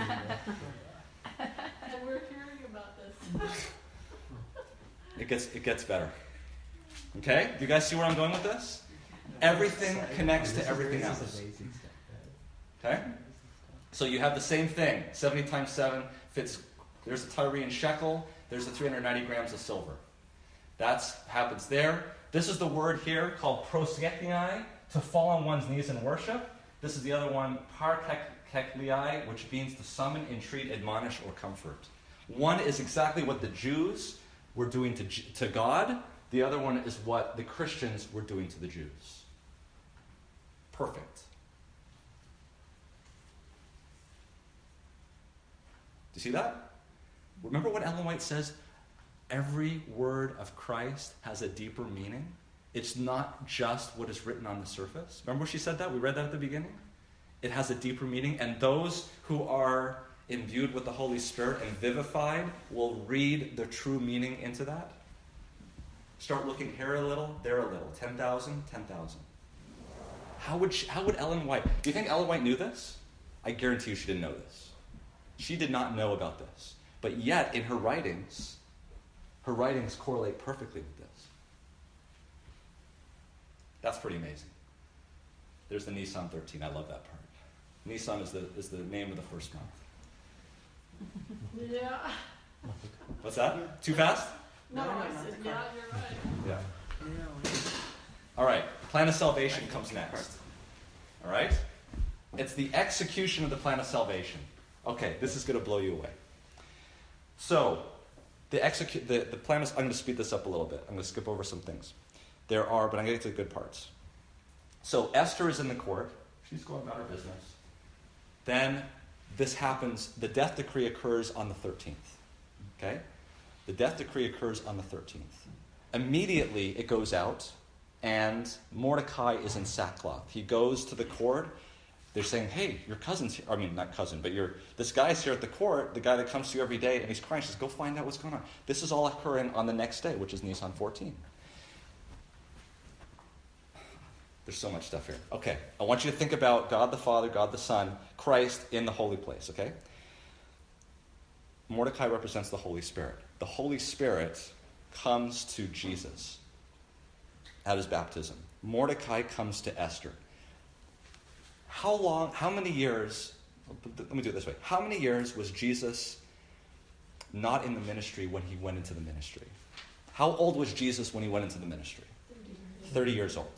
And we're hearing about this. It gets it gets better. Okay? Do you guys see where I'm going with this? Everything connects to everything This is else. amazing stuff. Okay? So you have the same thing. seventy times seven fits. There's a Tyrian shekel. There's the three hundred ninety grams of silver. That happens there. This is the word here called proskeknai, to fall on one's knees in worship. This is the other one, parkeklei, which means to summon, entreat, admonish, or comfort. One is exactly what the Jews were doing to, to God. The other one is what the Christians were doing to the Jews. Perfect. Do you see that? Remember what Ellen White says? Every word of Christ has a deeper meaning. It's not just what is written on the surface. Remember she said that? We read that at the beginning. It has a deeper meaning, and those who are imbued with the Holy Spirit and vivified will read the true meaning into that. Start looking here a little, there a little. ten thousand, ten thousand. How would she, how would Ellen White... Do you think Ellen White knew this? I guarantee you she didn't know this. She did not know about this. But yet, in her writings, her writings correlate perfectly with this. That's pretty amazing. There's the Nisan thirteen. I love that part. Nisan is the is the name of the first month. Yeah. What's that? Too fast? No, No, no, I not said, the yeah, car. you're right. Yeah. All right. Plan of salvation comes next. All right? It's the execution of the plan of salvation. Okay, this is going to blow you away. So, the execute the, the plan is... I'm going to speed this up a little bit. I'm going to skip over some things. There are, but I'm going to get to the good parts. So, Esther is in the court. She's going about her business. Then this happens, the death decree occurs on the thirteenth. Okay? The death decree occurs on the thirteenth. Immediately it goes out, and Mordecai is in sackcloth. He goes to the court. They're saying, hey, your cousin's here. I mean, not cousin, but your this guy's here at the court, the guy that comes to you every day, and he's crying. He says, go find out what's going on. This is all occurring on the next day, which is Nisan fourteen. There's so much stuff here. Okay, I want you to think about God the Father, God the Son, Christ in the holy place, okay? Mordecai represents the Holy Spirit. The Holy Spirit comes to Jesus at his baptism. Mordecai comes to Esther. How long, how many years, let me do it this way. How many years was Jesus not in the ministry when he went into the ministry? How old was Jesus when he went into the ministry? thirty years old.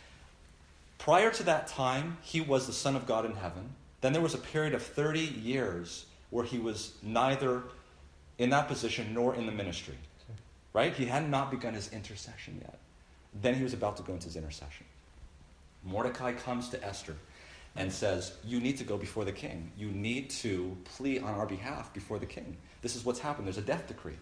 Prior to that time, he was the Son of God in heaven. Then there was a period of thirty years where he was neither in that position nor in the ministry. Right? He had not begun his intercession yet. Then he was about to go into his intercession. Mordecai comes to Esther and says, you need to go before the king. You need to plead on our behalf before the king. This is what's happened. There's a death decree.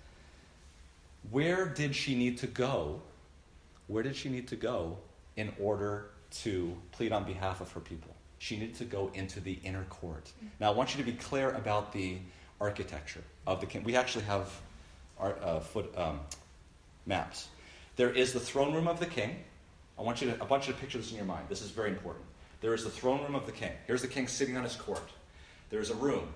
Where did she need to go? Where did she need to go in order to plead on behalf of her people? She needed to go into the inner court. Now, I want you to be clear about the architecture of the king. We actually have our uh, foot um, maps. There is the throne room of the king. I want you to, I want you to picture this in your mind. This is very important. There is the throne room of the king. Here's the king sitting on his court. There is a room.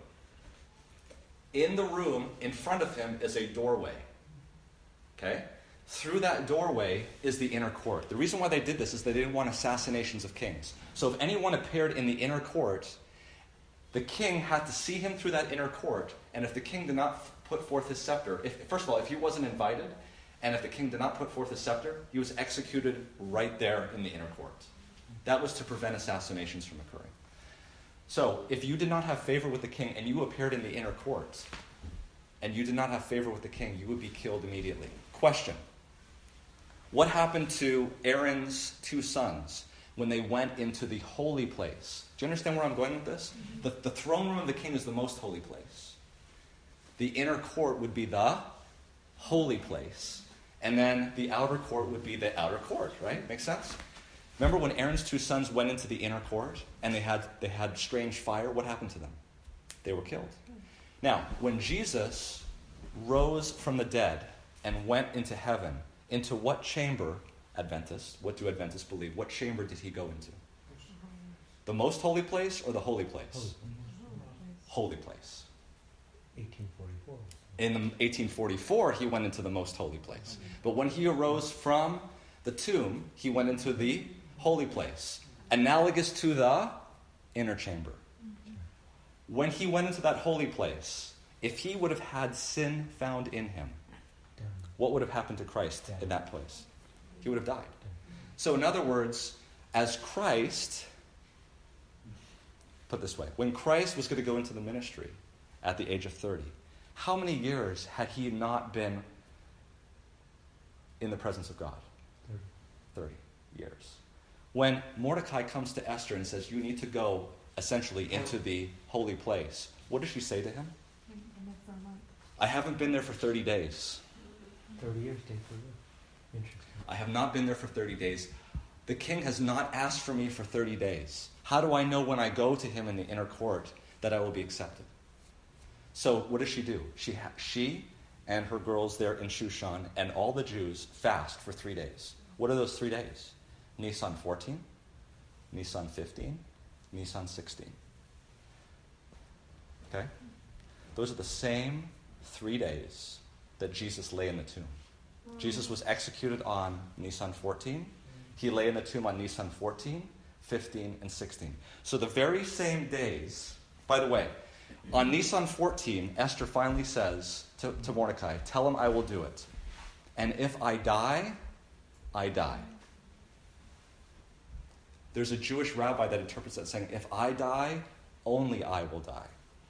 In the room, in front of him, is a doorway. Okay? Through that doorway is the inner court. The reason why they did this is they didn't want assassinations of kings. So if anyone appeared in the inner court, the king had to see him through that inner court. And if the king did not f- put forth his scepter, if, first of all, if he wasn't invited, and if the king did not put forth his scepter, he was executed right there in the inner court. That was to prevent assassinations from occurring. So if you did not have favor with the king and you appeared in the inner court, and you did not have favor with the king, you would be killed immediately. Question. What happened to Aaron's two sons when they went into the holy place? Do you understand where I'm going with this? Mm-hmm. The, the throne room of the king is the most holy place. The inner court would be the holy place. And then the outer court would be the outer court, right? Makes sense? Remember when Aaron's two sons went into the inner court and they had they had strange fire? What happened to them? They were killed. Now, when Jesus rose from the dead and went into heaven, into what chamber, Adventists, what do Adventists believe? What chamber did he go into? The most holy place or the holy place? Holy place. eighteen forty-four. In eighteen forty-four, he went into the most holy place. But when he arose from the tomb, he went into the holy place, analogous to the inner chamber. When he went into that holy place, if he would have had sin found in him, what would have happened to Christ in that place? He would have died. So in other words, as Christ, put this way, when Christ was going to go into the ministry at the age of thirty, how many years had he not been in the presence of God? thirty years. When Mordecai comes to Esther and says, you need to go, essentially, into the holy place, what does she say to him? I haven't been there for thirty days. thirty years, day for you. Interesting. I have not been there for thirty days. The king has not asked for me for thirty days. How do I know when I go to him in the inner court that I will be accepted? So what does she do? She, ha- she and her girls there in Shushan and all the Jews fast for three days. What are those three days? Nisan fourteen, Nisan fifteen, Nisan sixteen. Okay? Those are the same three days that Jesus lay in the tomb. Jesus was executed on Nisan fourteen. He lay in the tomb on Nisan fourteen, fifteen, and sixteen. So the very same days, by the way, on Nisan fourteen, Esther finally says to, to Mordecai, tell him I will do it. And if I die, I die. There's a Jewish rabbi that interprets that saying, if I die, only I will die.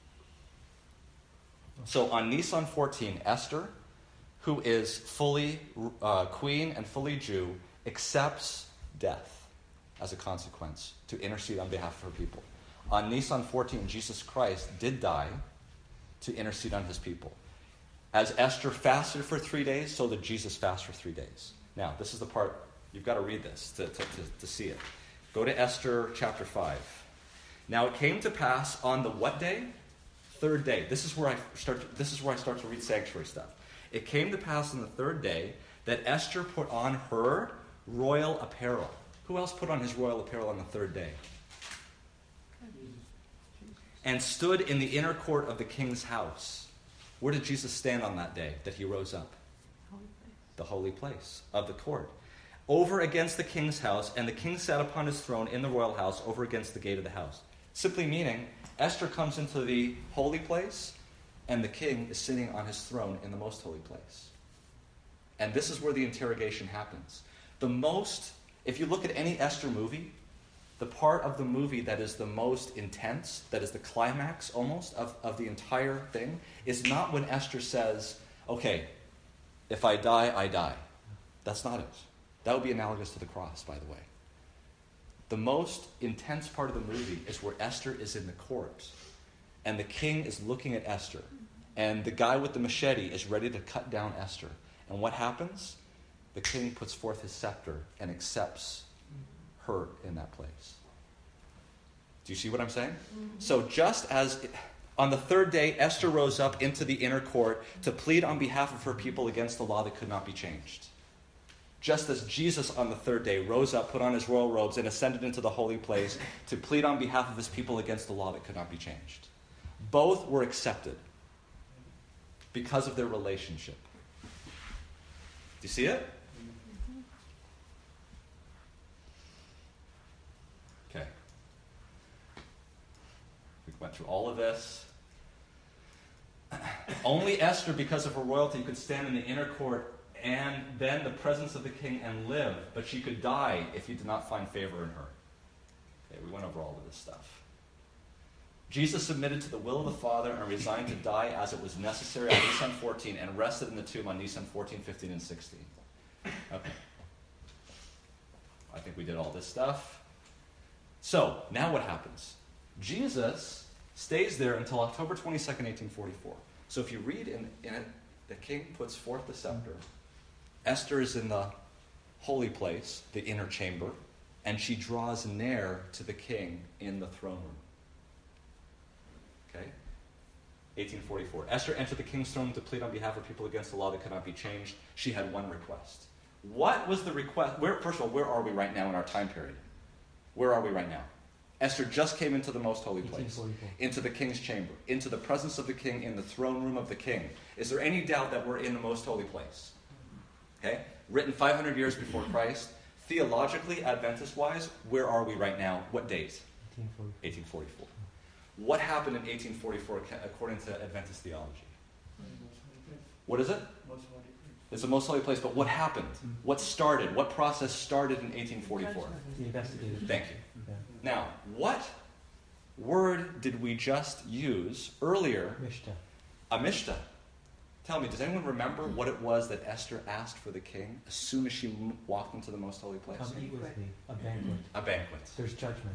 So on Nisan fourteen, Esther, who is fully uh, queen and fully Jew, accepts death as a consequence to intercede on behalf of her people. On Nisan fourteen, Jesus Christ did die to intercede on his people. As Esther fasted for three days, so did Jesus fast for three days. Now, this is the part, you've got to read this to, to, to, to see it. Go to Esther chapter five. Now it came to pass on the what day? Third day. This is where I start. This is where I start to read sanctuary stuff. It came to pass on the third day that Esther put on her royal apparel. Who else put on his royal apparel on the third day? And stood in the inner court of the king's house. Where did Jesus stand on that day that he rose up? Holy place. The holy place of the court. Over against the king's house, and the king sat upon his throne in the royal house over against the gate of the house. Simply meaning, Esther comes into the holy place, and the king is sitting on his throne in the most holy place. And this is where the interrogation happens. The most, if you look at any Esther movie, the part of the movie that is the most intense, that is the climax almost of, of the entire thing, is not when Esther says, okay, if I die, I die. That's not it. That would be analogous to the cross, by the way. The most intense part of the movie is where Esther is in the court, and the king is looking at Esther, and the guy with the machete is ready to cut down Esther. And what happens? The king puts forth his scepter and accepts her in that place. Do you see what I'm saying? Mm-hmm. So just as on the third day, Esther rose up into the inner court to plead on behalf of her people against the law that could not be changed. Just as Jesus on the third day rose up, put on his royal robes, and ascended into the holy place to plead on behalf of his people against the law that could not be changed. Both were accepted because of their relationship. Do you see it? Okay. We went through all of this. Only Esther, because of her royalty, could stand in the inner court and then the presence of the king and live, but she could die if he did not find favor in her. Okay, we went over all of this stuff. Jesus submitted to the will of the Father and resigned to die as it was necessary on Nisan fourteen and rested in the tomb on Nisan fourteen, fifteen, and sixteen. Okay. I think we did all this stuff. So, now what happens? Jesus stays there until October twenty-second, eighteen forty-four. So if you read in, in it, the king puts forth the scepter. Esther is in the holy place, the inner chamber, and she draws near to the king in the throne room. Okay? eighteen forty-four. Esther entered the king's throne to plead on behalf of people against the law that could not be changed. She had one request. What was the request? Where, first of all, where are we right now in our time period? Where are we right now? Esther just came into the most holy place, into the king's chamber, into the presence of the king in the throne room of the king. Is there any doubt that we're in the most holy place? Okay? Written five hundred years before Christ. Theologically, Adventist-wise, where are we right now? What date? eighteen forty-four. What happened in eighteen forty-four according to Adventist theology? What is it? It's the most holy place, but what happened? What started? What process started in eighteen forty-four? The investigators. Thank you. Yeah. Now, what word did we just use earlier? Mishta. Amishta. Tell me, does anyone remember what it was that Esther asked for the king as soon as she walked into the most holy place? Come eat with me. A banquet. A banquet. There's judgment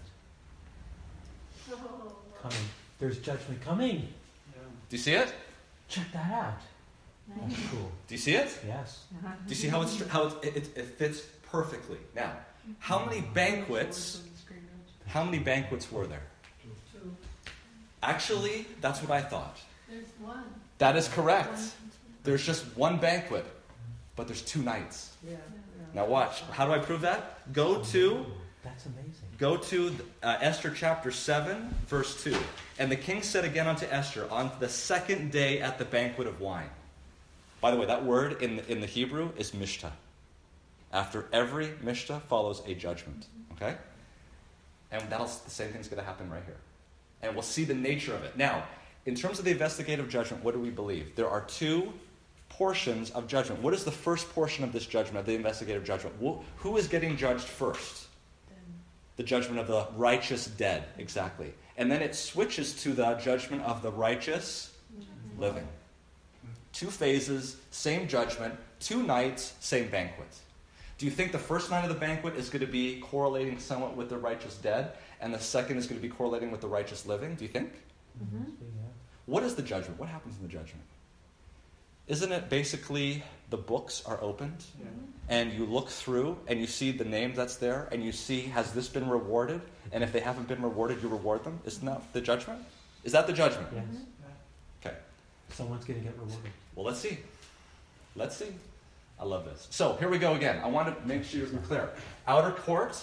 Oh, coming. There's judgment coming. Do you see it? Check that out. That's cool. Do you see it? Yes. Do you see how it's how it, it, it fits perfectly? Now, how many banquets? How many banquets were there? Two. Actually, that's what I thought. There's one. That is correct. There's just one banquet, but there's two nights. Yeah. Now watch. How do I prove that? Go to That's amazing. go to uh, Esther chapter seven, verse two. And the king said again unto Esther, on the second day at the banquet of wine. By the way, that word in the, in the Hebrew is mishta. After every mishta follows a judgment. Okay? And that'll, the same thing's going to happen right here. And we'll see the nature of it. Now, in terms of the investigative judgment, what do we believe? There are two portions of judgment. What is the first portion of this judgment, of the investigative judgment? Who is getting judged first? The judgment of the righteous dead, exactly. And then it switches to the judgment of the righteous living. Two phases, same judgment, two nights, same banquet. Do you think the first night of the banquet is going to be correlating somewhat with the righteous dead, and the second is going to be correlating with the righteous living? Do you think? Mm-hmm. What is the judgment? What happens in the judgment? Isn't it basically the books are opened, Yeah. and you look through, and you see the name that's there, and you see, has this been rewarded? And if they haven't been rewarded, you reward them? Isn't that the judgment? Is that the judgment? Yes. Okay. Someone's going to get rewarded. Well, let's see. Let's see. I love this. So, here we go again. I want to make sure you're clear. Outer court,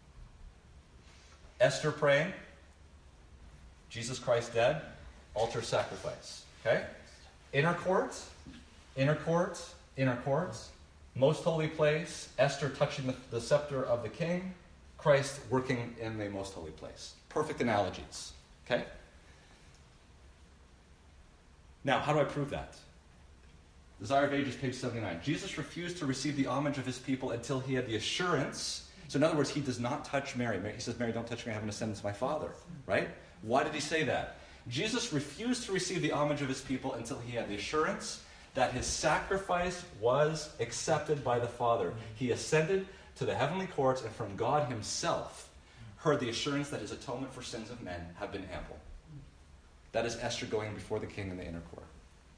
Esther praying, Jesus Christ dead, altar sacrifice. Okay? Inner court, inner court, inner court, most holy place, Esther touching the, the scepter of the king, Christ working in the most holy place. Perfect analogies. Okay? Now, how do I prove that? Desire of Ages, page seventy-nine. Jesus refused to receive the homage of his people until he had the assurance. So in other words, he does not touch Mary. He says, Mary, don't touch me, I haven't ascended to my Father. Right? Why did he say that? Jesus refused to receive the homage of his people until he had the assurance that his sacrifice was accepted by the Father. He ascended to the heavenly courts and from God himself heard the assurance that his atonement for sins of men have been ample. That is Esther going before the king in the inner court.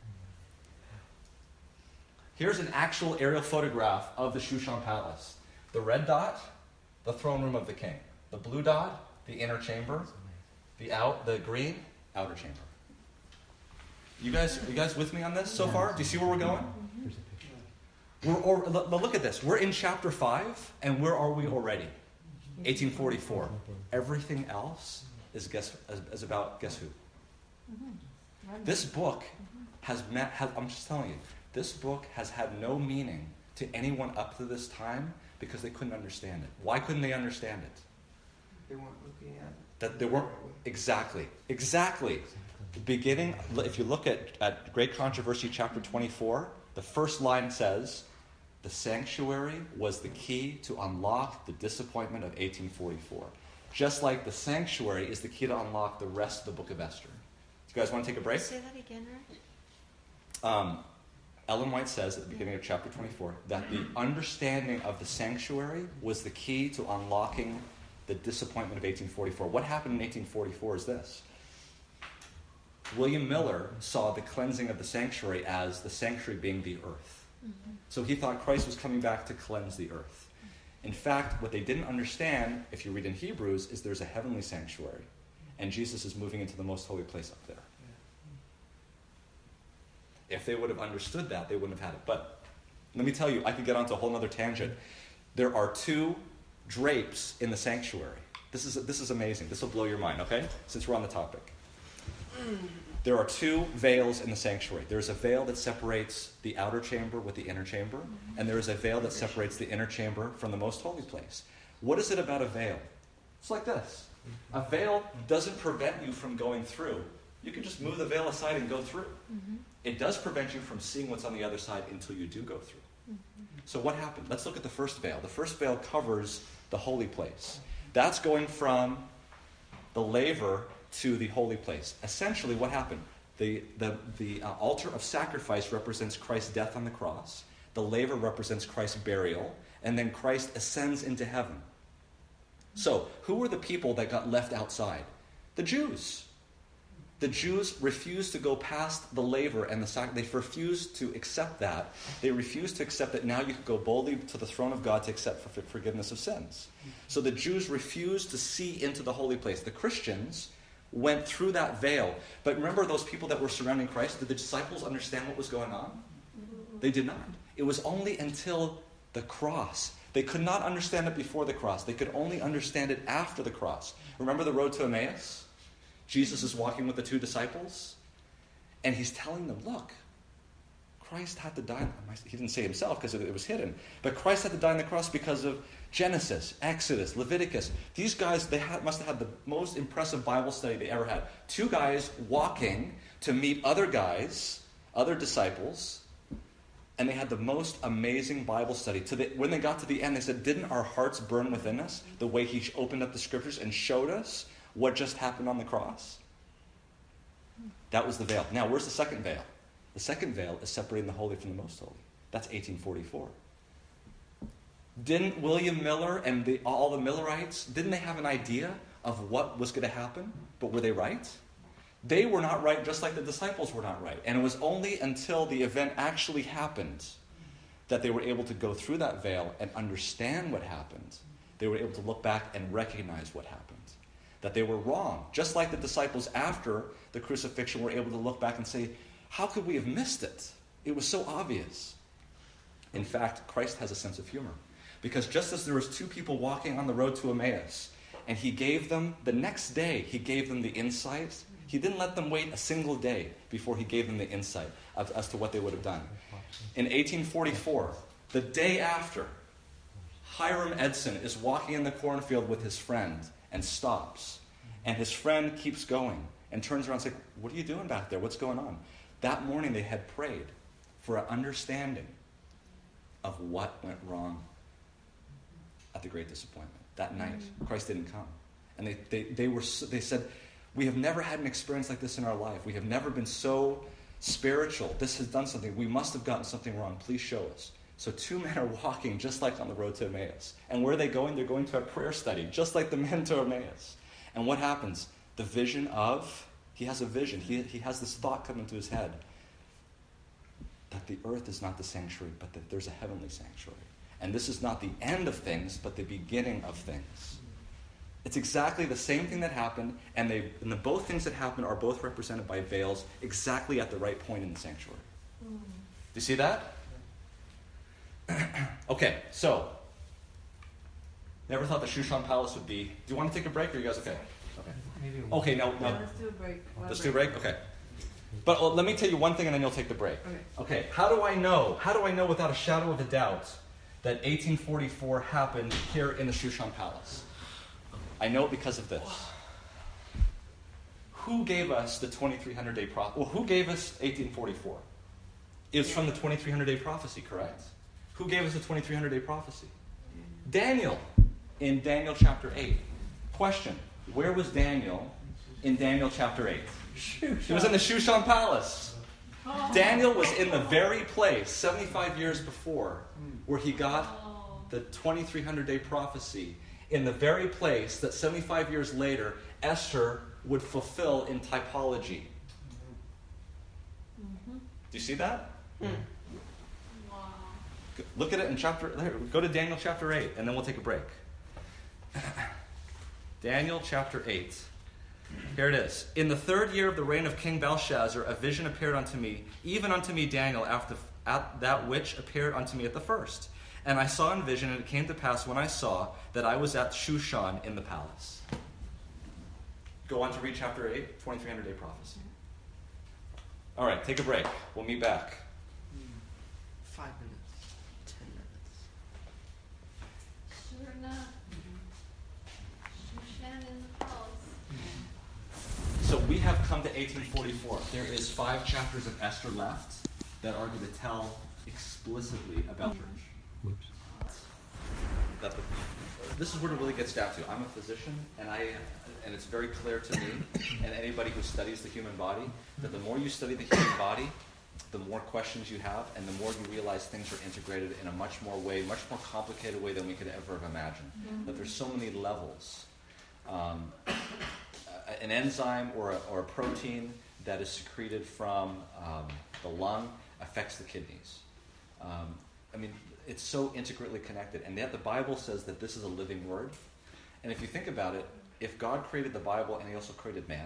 Here's an actual aerial photograph of the Shushan Palace. The red dot, the throne room of the king. The blue dot, the inner chamber. The out, the green, outer chamber. You guys, you guys with me on this so far? Do you see where we're going? Here's a picture. We're, or, l- look at this. We're in chapter five, and where are we already? eighteen forty-four. Everything else is guess is, is about guess who? This book has met. Has, I'm just telling you. This book has had no meaning to anyone up to this time because they couldn't understand it. Why couldn't they understand it? They weren't looking at it. That they weren't exactly, exactly. The beginning. If you look at, at Great Controversy, chapter twenty-four, the first line says, "The sanctuary was the key to unlock the disappointment of eighteen forty-four." Just like the sanctuary is the key to unlock the rest of the book of Esther. Do you guys want to take a break? Say that again, Rick. Um, Ellen White says at the beginning of chapter twenty-four that the understanding of the sanctuary was the key to unlocking the disappointment of eighteen forty-four. What happened in eighteen forty-four is this. William Miller saw the cleansing of the sanctuary as the sanctuary being the earth. Mm-hmm. So he thought Christ was coming back to cleanse the earth. In fact, what they didn't understand, if you read in Hebrews, is there's a heavenly sanctuary. And Jesus is moving into the most holy place up there. If they would have understood that, they wouldn't have had it. But let me tell you, I could get onto a whole other tangent. There are two drapes in the sanctuary. This is, this is amazing. This will blow your mind, okay? Since we're on the topic. There are two veils in the sanctuary. There's a veil that separates the outer chamber with the inner chamber, and there is a veil that separates the inner chamber from the most holy place. What is it about a veil? It's like this. A veil doesn't prevent you from going through. You can just move the veil aside and go through. Mm-hmm. It does prevent you from seeing what's on the other side until you do go through. Mm-hmm. So what happened? Let's look at the first veil. The first veil covers the holy place. That's going from the laver to the holy place. Essentially, what happened? The, the, the uh, altar of sacrifice represents Christ's death on the cross. The laver represents Christ's burial. And then Christ ascends into heaven. So, who were the people that got left outside? The Jews. The Jews refused to go past the laver and the sac- they refused to accept that. They refused to accept that now you could go boldly to the throne of God to accept for forgiveness of sins. So the Jews refused to see into the holy place. The Christians went through that veil. But remember those people that were surrounding Christ? Did the disciples understand what was going on? They did not. It was only until the cross. They could not understand it before the cross. They could only understand it after the cross. Remember the road to Emmaus? Jesus is walking with the two disciples, and he's telling them, look, Christ had to die. He didn't say himself because it was hidden, but Christ had to die on the cross because of Genesis, Exodus, Leviticus. These guys, they had, must have had the most impressive Bible study they ever had. Two guys walking to meet other guys, other disciples, and they had the most amazing Bible study. To the, when they got to the end, they said, didn't our hearts burn within us the way he opened up the scriptures and showed us what just happened on the cross? That was the veil. Now, where's the second veil? The second veil is separating the holy from the most holy. That's eighteen forty-four. Didn't William Miller and the, all the Millerites, didn't they have an idea of what was going to happen? But were they right? They were not right, just like the disciples were not right. And it was only until the event actually happened that they were able to go through that veil and understand what happened. They were able to look back and recognize what happened. That they were wrong. Just like the disciples after the crucifixion were able to look back and say, how could we have missed it? It was so obvious. In fact, Christ has a sense of humor. Because just as there was two people walking on the road to Emmaus, and he gave them, the next day, he gave them the insight. He didn't let them wait a single day before he gave them the insight as, as to what they would have done. In eighteen forty-four, the day after, Hiram Edson is walking in the cornfield with his friend and stops. And his friend keeps going and turns around and says, what are you doing back there? What's going on? That morning they had prayed for an understanding of what went wrong at the Great Disappointment. That night, Christ didn't come. And they, they, they, were, they said, we have never had an experience like this in our life. We have never been so spiritual. This has done something. We must have gotten something wrong. Please show us. So two men are walking just like on the road to Emmaus. And where are they going? They're going to a prayer study, just like the men to Emmaus. And what happens? The vision of, he has a vision. He, he has this thought come into his head that the earth is not the sanctuary, but that there's a heavenly sanctuary. And this is not the end of things, but the beginning of things. It's exactly the same thing that happened, and, they, and the both things that happened are both represented by veils exactly at the right point in the sanctuary. Mm. Do you see that? Okay, so, never thought the Shushan Palace would be... Do you want to take a break, or are you guys okay? Okay, Maybe okay now, now... Let's do a break. One Let's break. do a break? Okay. But uh, let me tell you one thing, and then you'll take the break. Okay. Okay, how do I know? How do I know without a shadow of a doubt that eighteen forty-four happened here in the Shushan Palace? I know it because of this. Who gave us the twenty-three hundred day prophecy? Well, who gave us eighteen forty-four? It's from the twenty-three hundred day prophecy, correct? Who gave us the twenty-three hundred day prophecy? Daniel, in Daniel chapter eight. Question, where was Daniel in Daniel chapter eight? He was in the Shushan Palace. Daniel was in the very place, seventy-five years before, where he got the twenty-three hundred day prophecy, in the very place that seventy-five years later, Esther would fulfill in typology. Mm-hmm. Do you see that? Mm. Wow. Look at it in chapter, go to Daniel chapter eight, and then we'll take a break. Daniel chapter eight. Here it is. In the third year of the reign of King Belshazzar, a vision appeared unto me, even unto me Daniel, after at that which appeared unto me at the first. And I saw in vision, and it came to pass when I saw that I was at Shushan in the palace. Go on to read chapter eight, twenty-three hundred day prophecy. All right, take a break. We'll meet back. Five minutes. Ten minutes. Sure enough. Shushan in the palace. So we have come to eighteen forty-four. There is five chapters of Esther left that are going to tell explicitly about church. Whoops. That the, this is where it really gets down to. I'm a physician, and I, and it's very clear to me, and anybody who studies the human body, that the more you study the human body, the more questions you have, and the more you realize things are integrated in a much more way, much more complicated way than we could ever have imagined. Mm-hmm. That there's so many levels. Um, an enzyme or a, or a protein that is secreted from um, the lung affects the kidneys. Um, I mean, it's so intricately connected, and yet the Bible says that this is a living word. And if you think about it, if God created the Bible and he also created man,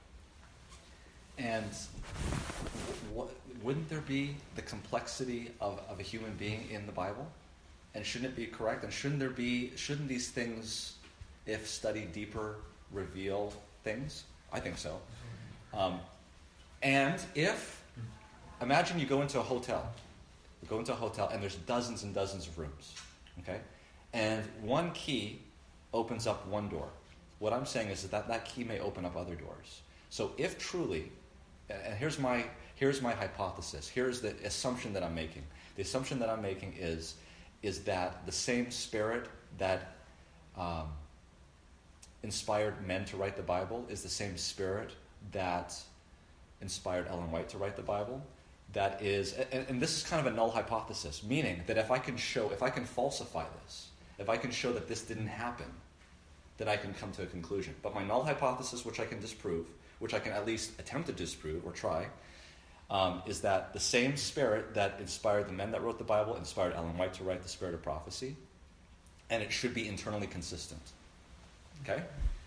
and w- wouldn't there be the complexity of, of a human being in the Bible? And shouldn't it be correct? And shouldn't there be, shouldn't these things, if studied deeper, reveal things? I think so. Um, and if, imagine you go into a hotel, you go into a hotel and there's dozens and dozens of rooms, okay? And one key opens up one door. What I'm saying is that that key may open up other doors. So if truly, and here's my here's my hypothesis, here's the assumption that I'm making. The assumption that I'm making is, is that the same spirit that um, inspired men to write the Bible is the same spirit that inspired Ellen White to write the Bible. that is, and, and this is kind of a null hypothesis, meaning that if I can show, if I can falsify this, if I can show that this didn't happen, then I can come to a conclusion. But my null hypothesis, which I can disprove, which I can at least attempt to disprove or try, um, is that the same Spirit that inspired the men that wrote the Bible inspired Ellen White to write The Spirit of Prophecy, and it should be internally consistent. Okay?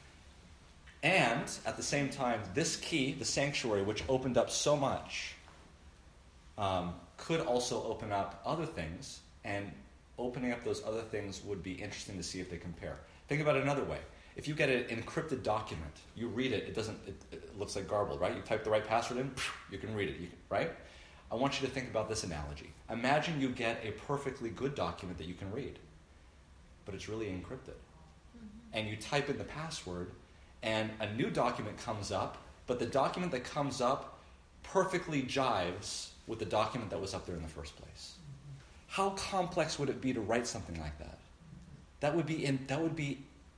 And, at the same time, this key, the sanctuary, which opened up so much, um, could also open up other things, and opening up those other things would be interesting to see if they compare. Think about it another way. If you get an encrypted document, you read it, it doesn't, it, it looks like garbled, right? You type the right password in, you can read it, you can, right? I want you to think about this analogy. Imagine you get a perfectly good document that you can read, but it's really encrypted. Mm-hmm. And you type in the password, and a new document comes up, but the document that comes up perfectly jives with the document that was up there in the first place. Mm-hmm. How complex would it be to write something like that? That would be, in, that would be,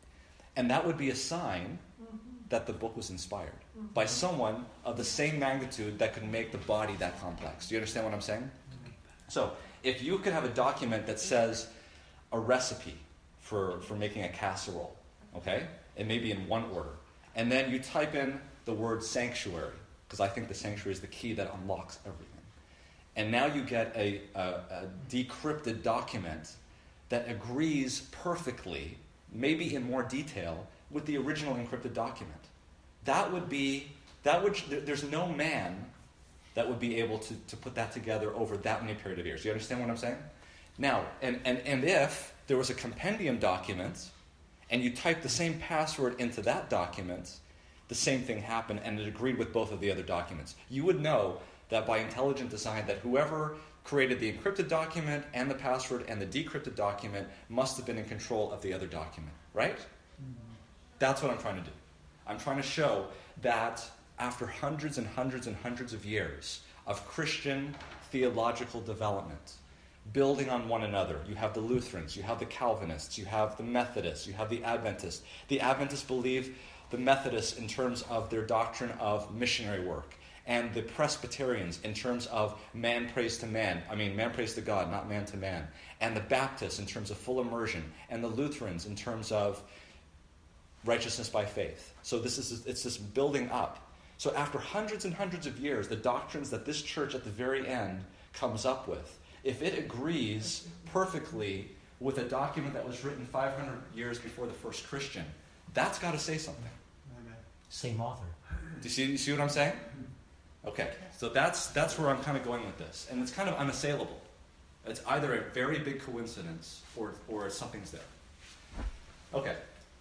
and that would be a sign mm-hmm. that the book was inspired mm-hmm. by someone of the same magnitude that could make the body that complex. Do you understand what I'm saying? Mm-hmm. So, if you could have a document that says a recipe for, for making a casserole, okay? It may be in one order. And then you type in the word sanctuary, because I think the sanctuary is the key that unlocks everything. And now you get a, a, a decrypted document that agrees perfectly, maybe in more detail, with the original encrypted document. That would be, that would, there's no man that would be able to, to put that together over that many period of years. Do you understand what I'm saying? Now, and, and, and if there was a compendium document, and you type the same password into that document, the same thing happened, and it agreed with both of the other documents. You would know that by intelligent design, that whoever created the encrypted document and the password and the decrypted document must have been in control of the other document, right? Mm-hmm. That's what I'm trying to do. I'm trying to show that after hundreds and hundreds and hundreds of years of Christian theological development, building on one another, you have the Lutherans, you have the Calvinists, you have the Methodists, you have the Adventists. The Adventists believe the Methodists in terms of their doctrine of missionary work, and the Presbyterians in terms of man prays to man, I mean man prays to God, not man to man, and the Baptists in terms of full immersion, and the Lutherans in terms of righteousness by faith. So this is it's this building up. So after hundreds and hundreds of years, the doctrines that this church at the very end comes up with, if it agrees perfectly with a document that was written five hundred years before the first Christian, that's got to say something. Same author. Do you see, you see what I'm saying? Okay, so that's that's where I'm kind of going with this. And it's kind of unassailable. It's either a very big coincidence or, or something's there. Okay.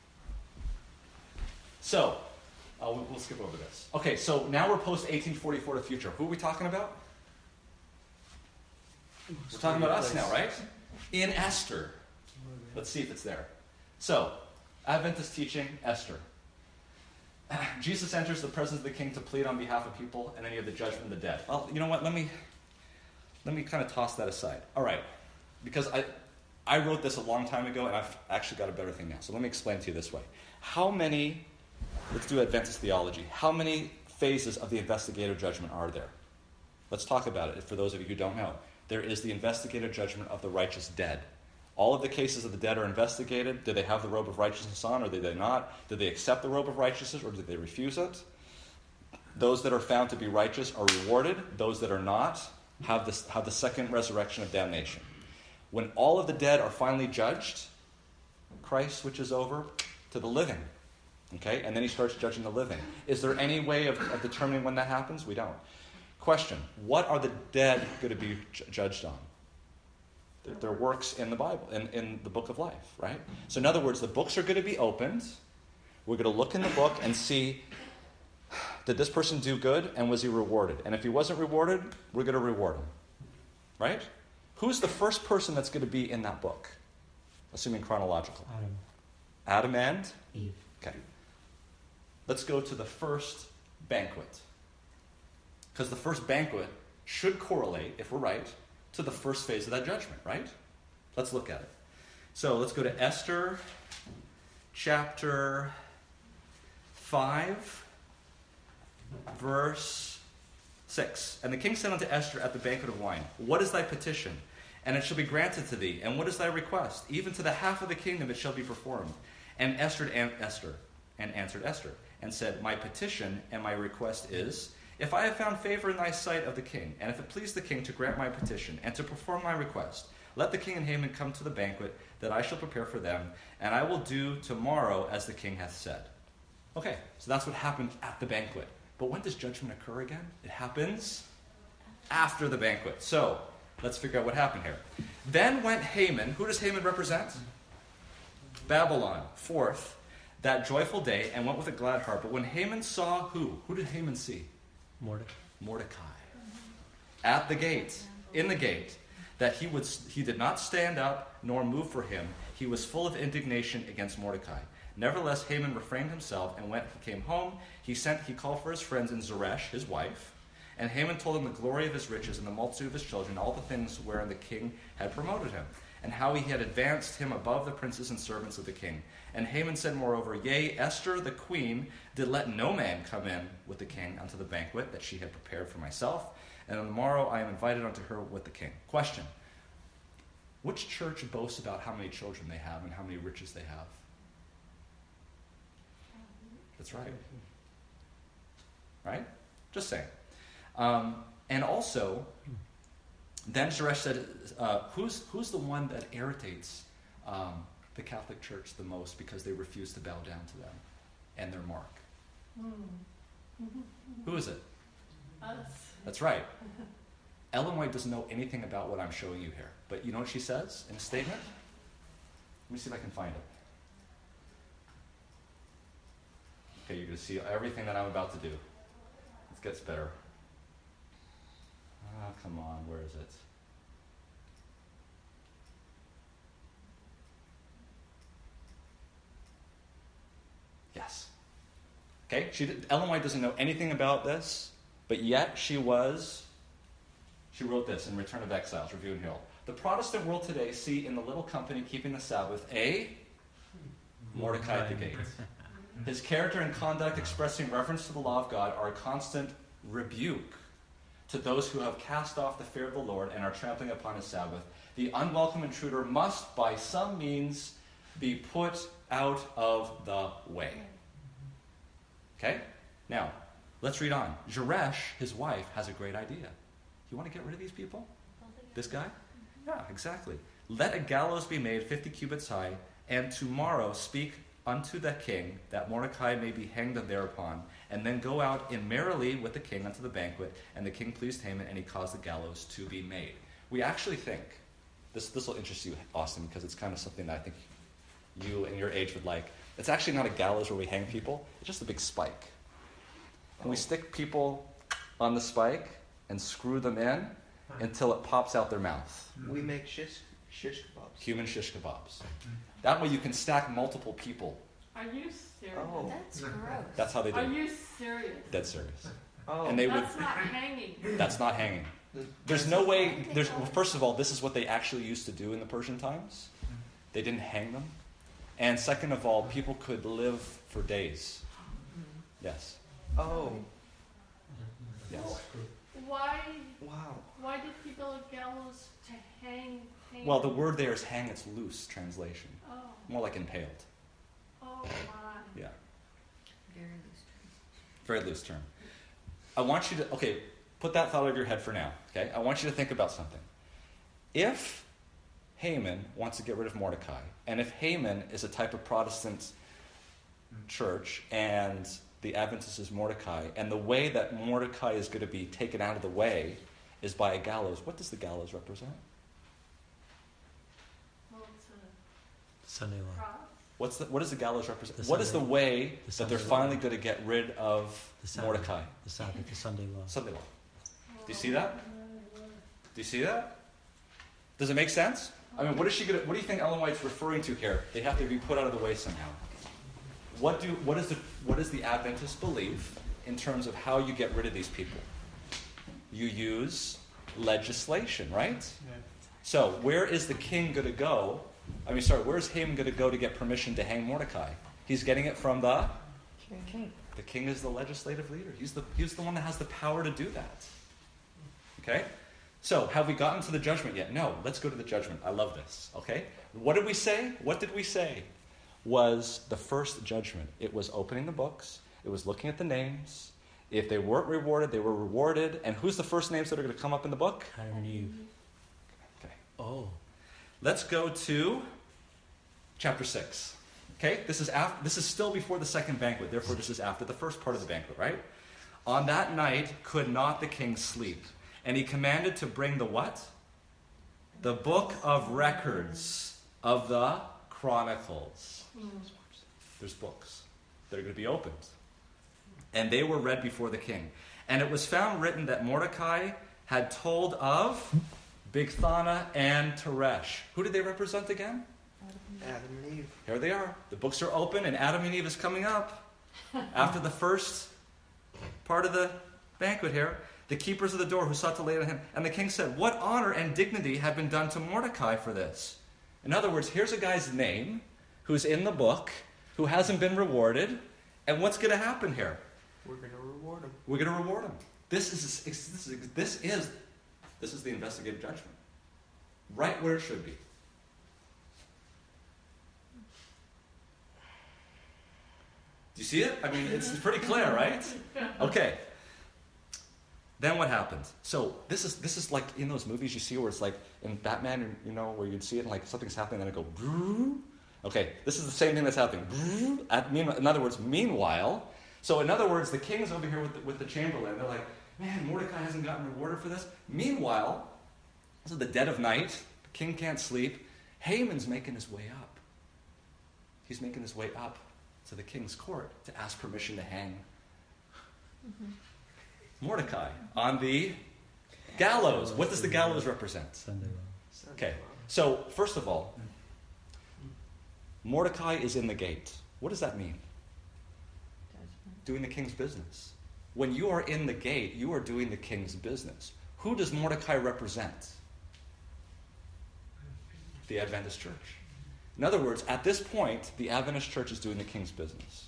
So, uh, we'll, we'll skip over this. Okay, so now we're post eighteen forty-four to future. Who are we talking about? We're talking about us now, right? In Esther. Let's see if it's there. So, Adventist teaching, Esther. Jesus enters the presence of the king to plead on behalf of people, and then you have the judgment of the dead. Well, you know what? Let me let me kind of toss that aside. All right, because I I wrote this a long time ago, and I've actually got a better thing now. So let me explain to you this way. How many, let's do Adventist theology, how many phases of the investigative judgment are there? Let's talk about it, for those of you who don't know. There is the investigative judgment of the righteous dead. All of the cases of the dead are investigated. Did they have the robe of righteousness on, or did they not? Did they accept the robe of righteousness, or did they refuse it? Those that are found to be righteous are rewarded. Those that are not have, this, have the second resurrection of damnation. When all of the dead are finally judged, Christ switches over to the living. Okay? And then he starts judging the living. Is there any way of, of determining when that happens? We don't. Question. What are the dead going to be ju- judged on? Their works in the Bible, in, in the book of life, right? So in other words, the books are going to be opened. We're going to look in the book and see, did this person do good, and was he rewarded? And if he wasn't rewarded, we're going to reward him, right? Who's the first person that's going to be in that book, assuming chronological? Adam. Adam and? Eve. Okay. Let's go to the first banquet. Because the first banquet should correlate, if we're right, to the first phase of that judgment, right? Let's look at it. So let's go to Esther chapter five, verse Six. And the king said unto Esther at the banquet of wine, What is thy petition? And it shall be granted to thee. And what is thy request? Even to the half of the kingdom it shall be performed. And Esther and Esther and answered Esther, and said, My petition and my request is, if I have found favor in thy sight of the king, and if it please the king to grant my petition, and to perform my request, let the king and Haman come to the banquet that I shall prepare for them, and I will do tomorrow as the king hath said. Okay, so that's what happened at the banquet. But when does judgment occur again? It happens after the banquet. So, let's figure out what happened here. Then went Haman. Who does Haman represent? Babylon. Fourth, that joyful day, and went with a glad heart. But when Haman saw who? Who did Haman see? Mordecai. Mordecai. At the gate, in the gate, that he would he did not stand up nor move for him. He was full of indignation against Mordecai. Nevertheless, Haman refrained himself, and when he came home, he sent he called for his friends and Zeresh, his wife. And Haman told him the glory of his riches and the multitude of his children, all the things wherein the king had promoted him, and how he had advanced him above the princes and servants of the king. And Haman said moreover, Yea, Esther the queen did let no man come in with the king unto the banquet that she had prepared for myself, and on the morrow I am invited unto her with the king. Question. Which church boasts about how many children they have and how many riches they have? That's right. Right? Just saying. Um, and also, then Zeresh said, uh, who's, who's the one that irritates um, the Catholic Church the most because they refuse to bow down to them and their mark? Who is it? Us. That's right. Ellen White doesn't know anything about what I'm showing you here. But you know what she says in a statement? Let me see if I can find it. Okay, you're going to see everything that I'm about to do. It gets better. Ah, come on, where is it? Yes. Okay, she did, Ellen White doesn't know anything about this, but yet she was, she wrote this in Return of Exiles, Review and Hill. The Protestant world today see in the little company keeping the Sabbath a Mordecai at the gate. His character and conduct expressing reference to the law of God are a constant rebuke to those who have cast off the fear of the Lord and are trampling upon his Sabbath. The unwelcome intruder must by some means be put out of the way. Okay? Now, let's read on. Zeresh, his wife, has a great idea. You want to get rid of these people? This guy? Yeah, exactly. Let a gallows be made fifty cubits high, and tomorrow speak unto the king, that Mordecai may be hanged thereupon, and then go out in merrily with the king unto the banquet. And the king pleased Haman, and he caused the gallows to be made. We actually think, this this will interest you, Austin, because it's kind of something that I think you and your age would like. It's actually not a gallows where we hang people. It's just a big spike. And we stick people on the spike and screw them in until it pops out their mouth. We make shish, shish kebabs. Human shish kebabs. That way you can stack multiple people. Are you serious? Oh. That's gross. That's how they do Are it. you serious? Dead serious. Oh. And they would. That's not hanging. That's not hanging. There's no way. There's well, first of all, this is what they actually used to do in the Persian times. They didn't hang them. And second of all, people could live for days. Yes. Oh. Yes. Why? Wow. Why did he build a gallows to hang? hang? Well, the word there is hang. It's loose translation. Oh. More like impaled. Oh my. Yeah. Very loose term. Very loose term. I want you to, okay, put that thought out of your head for now, okay? I want you to think about something. If Haman wants to get rid of Mordecai, and if Haman is a type of Protestant church, and the Adventist is Mordecai, and the way that Mordecai is going to be taken out of the way is by a gallows, what does the gallows represent? Well, it's a Sunday law. cross. What's the, what does the gallows represent? The What is the Sunday- way the that they're Sunday finally law. going to get rid of The Sabbath. Mordecai? The Sabbath, the Sunday law. Sunday law. Do you see that? Do you see that? Does it make sense? I mean, what is she gonna, what do you think Ellen White's referring to here? They have to be put out of the way somehow. What do what is the what is the Adventist belief in terms of how you get rid of these people? You use legislation, right? So where is the king going to go? I mean, sorry, where's Haman going to go to get permission to hang Mordecai? He's getting it from the King. the king is the legislative leader. He's the he's the one that has the power to do that. Okay? So, have we gotten to the judgment yet? No. Let's go to the judgment. I love this. Okay? What did we say? What did we say was the first judgment? It was opening the books. It was looking at the names. If they weren't rewarded, they were rewarded. And who's the first names that are going to come up in the book? Adam and Eve. Okay. Oh. Let's go to chapter six. Okay? This is after, this is still before the second banquet. Therefore, this is after the first part of the banquet, right? On that night could not the king sleep. And he commanded to bring the what? The book of records of the Chronicles. There's books that are going to be opened. And they were read before the king. And it was found written that Mordecai had told of Bigthana and Teresh. Who did they represent again? Adam and Eve. Here they are. The books are open, and Adam and Eve is coming up after the first part of the banquet here. The keepers of the door who sought to lay it on him. And the king said, what honor and dignity have been done to Mordecai for this? In other words, here's a guy's name who's in the book, who hasn't been rewarded. And what's going to happen here? We're going to reward him. We're going to reward him. This is, this is this is this is the investigative judgment. Right where it should be. Do you see it? I mean, it's pretty clear, right? Okay. Then what happens? So this is this is like in those movies you see where it's like in Batman, you know, where you'd see it and like something's happening and then it go. Okay, this is the same thing that's happening. At, in other words, meanwhile, so in other words, the king's over here with the, with the chamberlain. They're like, man, Mordecai hasn't gotten rewarded for this. Meanwhile, this is the dead of night. The king can't sleep. Haman's making his way up. He's making his way up to the king's court to ask permission to hang mm-hmm. Mordecai on the gallows. What does the gallows represent? Sunday law. Okay, so first of all, Mordecai is in the gate. What does that mean? Doing the king's business. When you are in the gate, you are doing the king's business. Who does Mordecai represent? The Adventist church. In other words, at this point, the Adventist church is doing the king's business.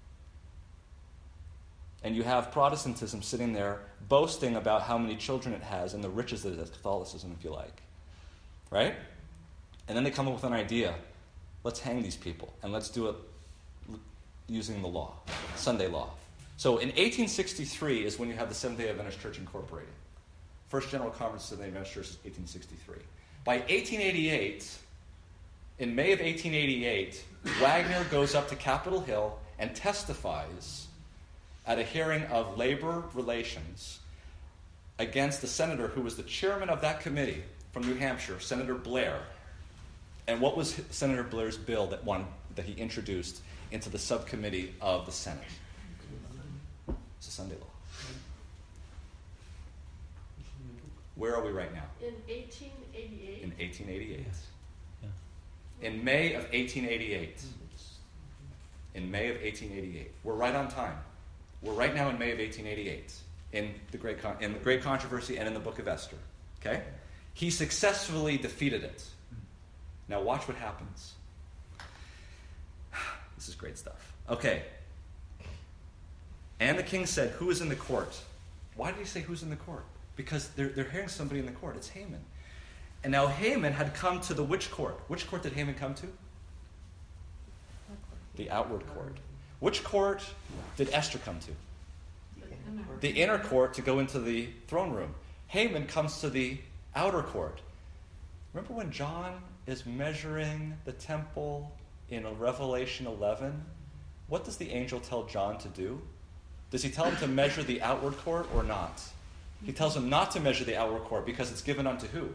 And you have Protestantism sitting there boasting about how many children it has and the riches that it is, Catholicism, if you like. Right? And then they come up with an idea. Let's hang these people, and let's do it using the law, Sunday law. So in eighteen sixty-three is when you have the Seventh-day Adventist Church Incorporated. First General Conference of the Seventh-day Adventist Church is eighteen sixty-three. By eighteen eighty-eight, in May of eighteen eighty-eight, Wagner goes up to Capitol Hill and testifies at a hearing of labor relations against the senator who was the chairman of that committee from New Hampshire, Senator Blair. And what was Senator Blair's bill that one that he introduced into the subcommittee of the Senate? It's a Sunday law. Where are we right now? In eighteen eighty-eight. In eighteen eighty-eight. Yeah. In May of eighteen eighty-eight. In May of eighteen eighty-eight. We're right on time. We're right now in May of eighteen eighty-eight in the great con- in the great controversy and in the book of Esther. Okay? He successfully defeated it. Now watch what happens. This is great stuff. Okay. And the king said, who is in the court? Why did he say who's in the court? Because they're, they're hearing somebody in the court. It's Haman. And now Haman had come to the which court? Which court did Haman come to? The outward court. Which court did Esther come to? The inner court to go into the throne room. Haman comes to the outer court. Remember when John is measuring the temple in Revelation eleven? What does the angel tell John to do? Does he tell him to measure the outward court or not? He tells him not to measure the outward court because it's given unto who?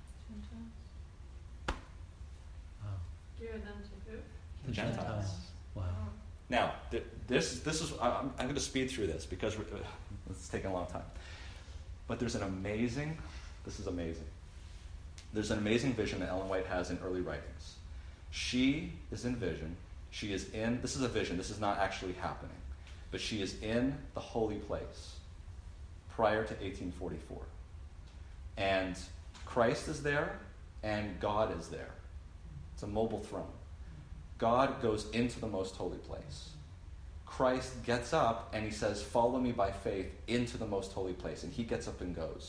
Wow. Give them to who? The Gentiles. Wow. Now, th- this this is I'm, I'm going to speed through this because we're, uh, it's taking a long time. But there's an amazing, this is amazing. There's an amazing vision that Ellen White has in early writings. She is in vision. She is in, this is a vision. This is not actually happening. But she is in the holy place prior to eighteen forty-four. And Christ is there and God is there. It's a mobile throne. God goes into the most holy place. Christ gets up and he says, follow me by faith into the most holy place. And he gets up and goes.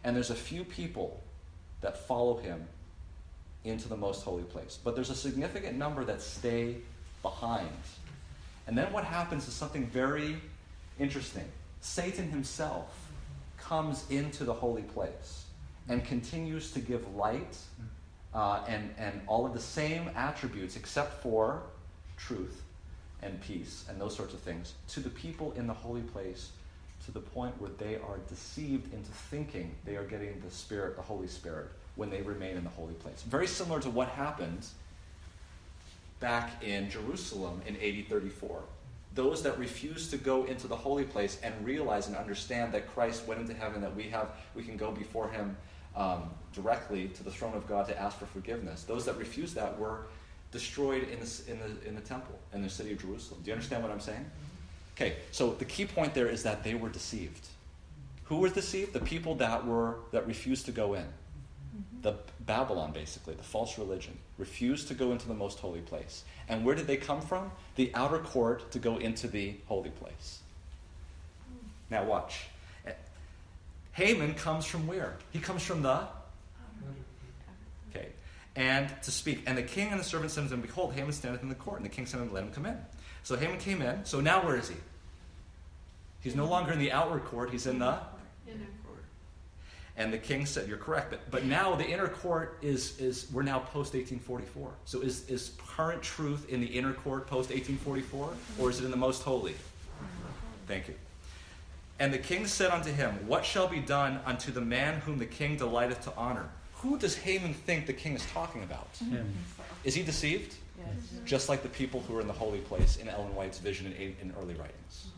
and there's a few people that follow him into the most holy place. But there's a significant number that stay behind. And then what happens is something very interesting. Satan himself comes into the holy place and continues to give light uh, and, and all of the same attributes except for truth and peace and those sorts of things to the people in the holy place, to the point where they are deceived into thinking they are getting the Spirit, the Holy Spirit, when they remain in the holy place. Very similar to what happened back in Jerusalem in A D thirty-four. Those that refuse to go into the holy place and realize and understand that Christ went into heaven, that we have, we can go before him um, directly to the throne of God to ask for forgiveness. Those that refused that were destroyed in the, in the, in the temple, in the city of Jerusalem. Do you understand what I'm saying? Okay, so the key point there is that they were deceived. Who was deceived? The people that were that refused to go in. The Babylon, basically, the false religion, refused to go into the most holy place. And where did they come from? The outer court to go into the holy place. Now watch. Haman comes from where? He comes from the? Okay. And to speak. And the king and the servant said to him, behold, Haman standeth in the court. And the king said to him, let him come in. So Haman came in. So now where is he? He's no longer in the outward court. He's in the? Inner court. And the king said, you're correct. But, but now the inner court is, is we're now post eighteen forty-four. So is, is current truth in the inner court post eighteen forty-four? Or is it in the most holy? Thank you. And the king said unto him, what shall be done unto the man whom the king delighteth to honor? Who does Haman think the king is talking about? Him. Is he deceived? Yes. Just like the people who are in the holy place in Ellen White's vision in, in early writings.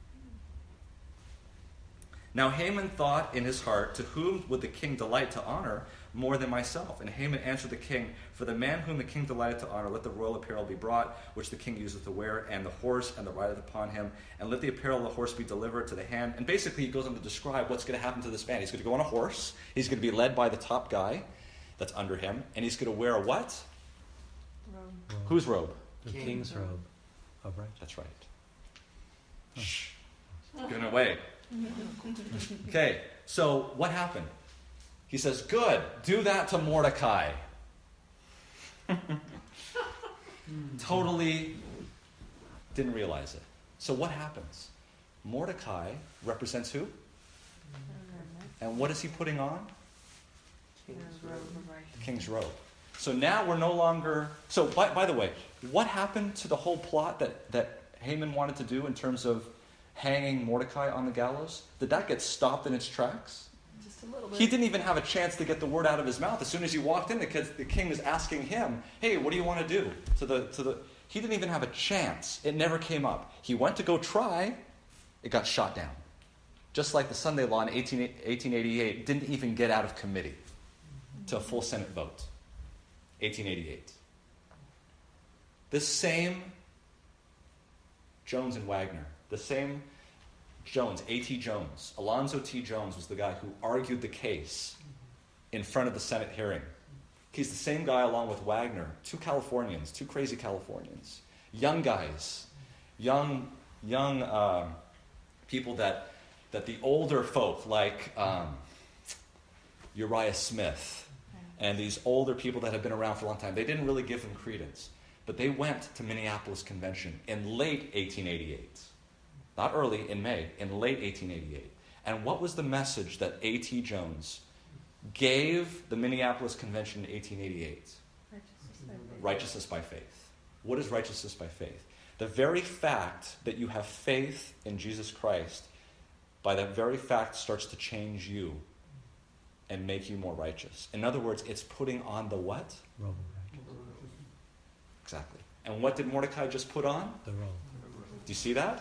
Now Haman thought in his heart, to whom would the king delight to honor more than myself? And Haman answered the king, for the man whom the king delighted to honor, let the royal apparel be brought, which the king useth to wear, and the horse and the rideth upon him, and let the apparel of the horse be delivered to the hand. And basically he goes on to describe what's going to happen to this man. He's going to go on a horse, he's going to be led by the top guy that's under him, and he's going to wear a what? Robe. Robe. Whose robe? The King. king's robe of righteousness. That's right. Shh. Giving it away. Okay, so what happened? He says, good, do that to Mordecai. Totally didn't realize it. So what happens? Mordecai represents who? And what is he putting on? King's Robe robe. of righteousness. The king's robe. So now we're no longer... So, by, by the way, what happened to the whole plot that, that Haman wanted to do in terms of hanging Mordecai on the gallows? Did that get stopped in its tracks? Just a little bit. He didn't even have a chance to get the word out of his mouth. As soon as he walked in, the, kid, the king was asking him, hey, what do you want to do? To the, to the, he didn't even have a chance. It never came up. He went to go try. It got shot down. Just like the Sunday Law in eighteen eighty-eight didn't even get out of committee to a full Senate vote. eighteen eighty-eight. This same Jones and Wagner, the same Jones, A T Jones, Alonzo T. Jones was the guy who argued the case in front of the Senate hearing. He's the same guy along with Wagner, two Californians, two crazy Californians, young guys, young young uh, people that that the older folk like um, Uriah Smith and these older people that have been around for a long time, they didn't really give them credence. But they went to Minneapolis Convention in late eighteen eighty-eight. Not early, in May, in late eighteen eighty-eight. And what was the message that A T Jones gave the Minneapolis Convention in eighteen eighty-eight? Righteousness by faith. Righteousness by faith. What is righteousness by faith? The very fact that you have faith in Jesus Christ, by that very fact, starts to change you and make you more righteous. In other words, it's putting on the what? Robe of righteousness. Exactly. And what did Mordecai just put on? The robe. Do you see that?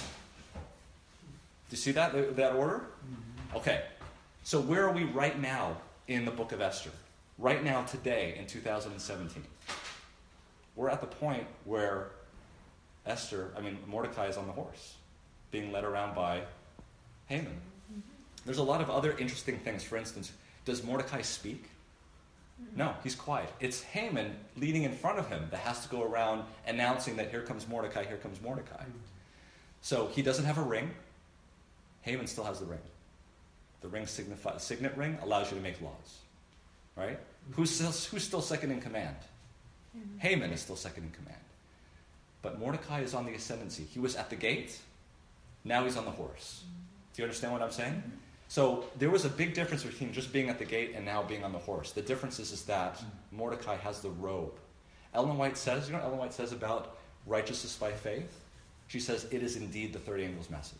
Do you see that, that order? Okay. So where are we right now in the book of Esther? Right now, today, in two thousand seventeen. We're at the point where Esther, I mean, Mordecai is on the horse, being led around by Haman. There's a lot of other interesting things. For instance, does Mordecai speak? No, he's quiet. It's Haman leading in front of him that has to go around announcing that here comes Mordecai, here comes Mordecai. So he doesn't have a ring. Haman still has the ring. The ring signifies, signet ring allows you to make laws. Right? Who's still, who's still second in command? Haman is still second in command. But Mordecai is on the ascendancy. He was at the gate. Now he's on the horse. Do you understand what I'm saying? So there was a big difference between just being at the gate and now being on the horse. The difference is, is that Mordecai has the robe. Ellen White says, you know what Ellen White says about righteousness by faith? She says, it is indeed the third angel's message.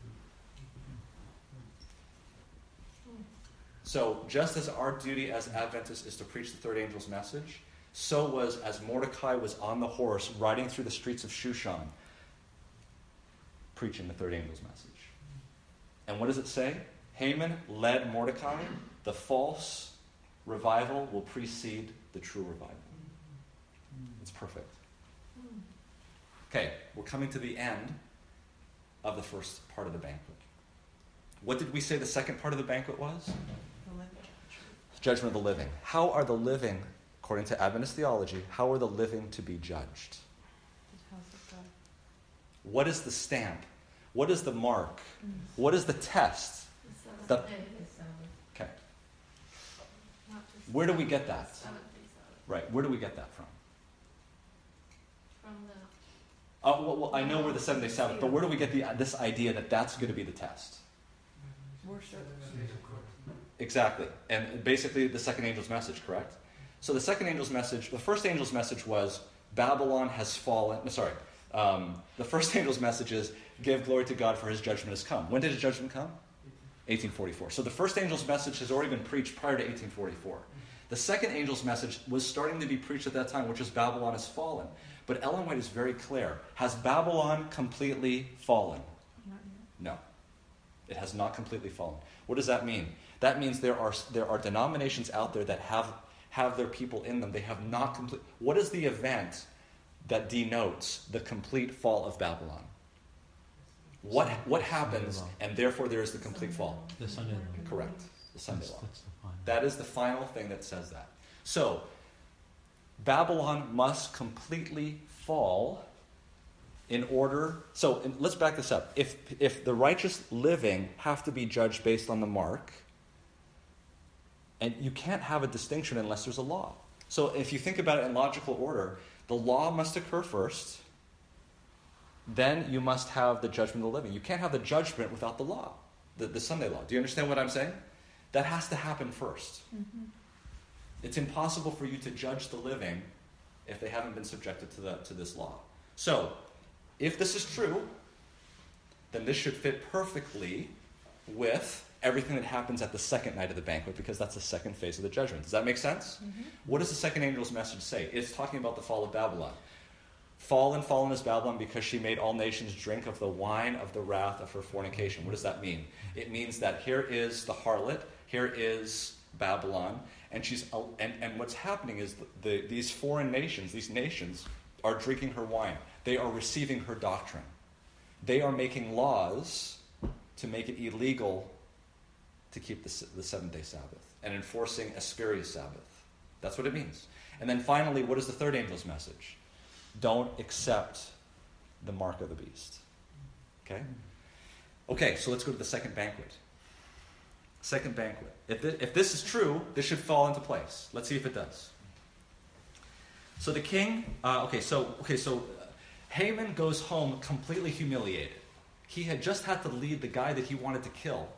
So just as our duty as Adventists is to preach the third angel's message, so was as Mordecai was on the horse riding through the streets of Shushan, preaching the third angel's message. And what does it say? Haman led Mordecai. The false revival will precede the true revival. It's perfect. Okay, we're coming to the end of the first part of the banquet. What did we say the second part of the banquet was? Judgment of the living. How are the living, according to Adventist theology, how are the living to be judged? What is the stamp? What is the mark? What is the test? The, okay. Where do we get that? Right, where do we get that from? From the Uh, well, well, I know we're the seventh-day Sabbath, but where do we get the, this idea that that's going to be the test? Worship. Exactly. And basically the second angel's message, correct? So the second angel's message, the first angel's message was Babylon has fallen. No, sorry. Um, the first angel's message is give glory to God for his judgment has come. When did his judgment come? eighteen forty-four. So the first angel's message has already been preached prior to eighteen forty-four. The second angel's message was starting to be preached at that time, which is Babylon has fallen. But Ellen White is very clear. Has Babylon completely fallen? No. It has not completely fallen. What does that mean? That means there are there are denominations out there that have have their people in them. They have not complete. What is the event that denotes the complete fall of Babylon? What what happens, and therefore there is the complete fall? The Sunday law. Correct. The Sunday That's, law. that's the final. That is the final thing that says that. So, Babylon must completely fall in order... So, in, let's back this up. If, if the righteous living have to be judged based on the mark, and you can't have a distinction unless there's a law. So, if you think about it in logical order, the law must occur first, then you must have the judgment of the living. You can't have the judgment without the law, the, the Sunday law. Do you understand what I'm saying? That has to happen first. Mm-hmm. It's impossible for you to judge the living if they haven't been subjected to the to this law. So, if this is true, then this should fit perfectly with everything that happens at the second night of the banquet, because that's the second phase of the judgment. Does that make sense? Mm-hmm. What does the second angel's message say? It's talking about the fall of Babylon. Fallen, fallen is Babylon because she made all nations drink of the wine of the wrath of her fornication. What does that mean? It means that here is the harlot, here is Babylon, and she's and, and what's happening is the, the, these foreign nations, these nations, are drinking her wine. They are receiving her doctrine. They are making laws to make it illegal to keep the, the seventh-day Sabbath and enforcing a spurious Sabbath. That's what it means. And then finally, what is the third angel's message? Don't accept the mark of the beast. Okay? Okay, so let's go to the second banquet. Second banquet. If this, if this is true, this should fall into place. Let's see if it does. So the king, uh, okay, so okay, so Haman goes home completely humiliated. He had just had to lead the guy that he wanted to kill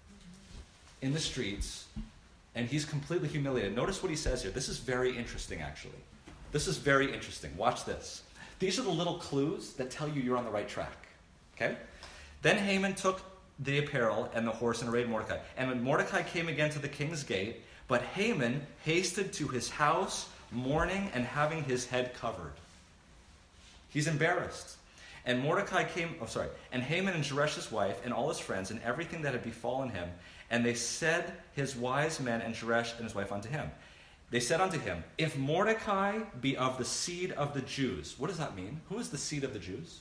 in the streets, and he's completely humiliated. Notice what he says here. This is very interesting, actually. This is very interesting. Watch this. These are the little clues that tell you you're on the right track. Okay? Then Haman took the apparel and the horse and arrayed Mordecai. And when Mordecai came again to the king's gate, but Haman hasted to his house, mourning and having his head covered. He's embarrassed. And Mordecai came, oh sorry, and Haman and Zeresh his wife and all his friends and everything that had befallen him, and they said his wise men and Zeresh and his wife unto him. They said unto him, if Mordecai be of the seed of the Jews. What does that mean? Who is the seed of the Jews?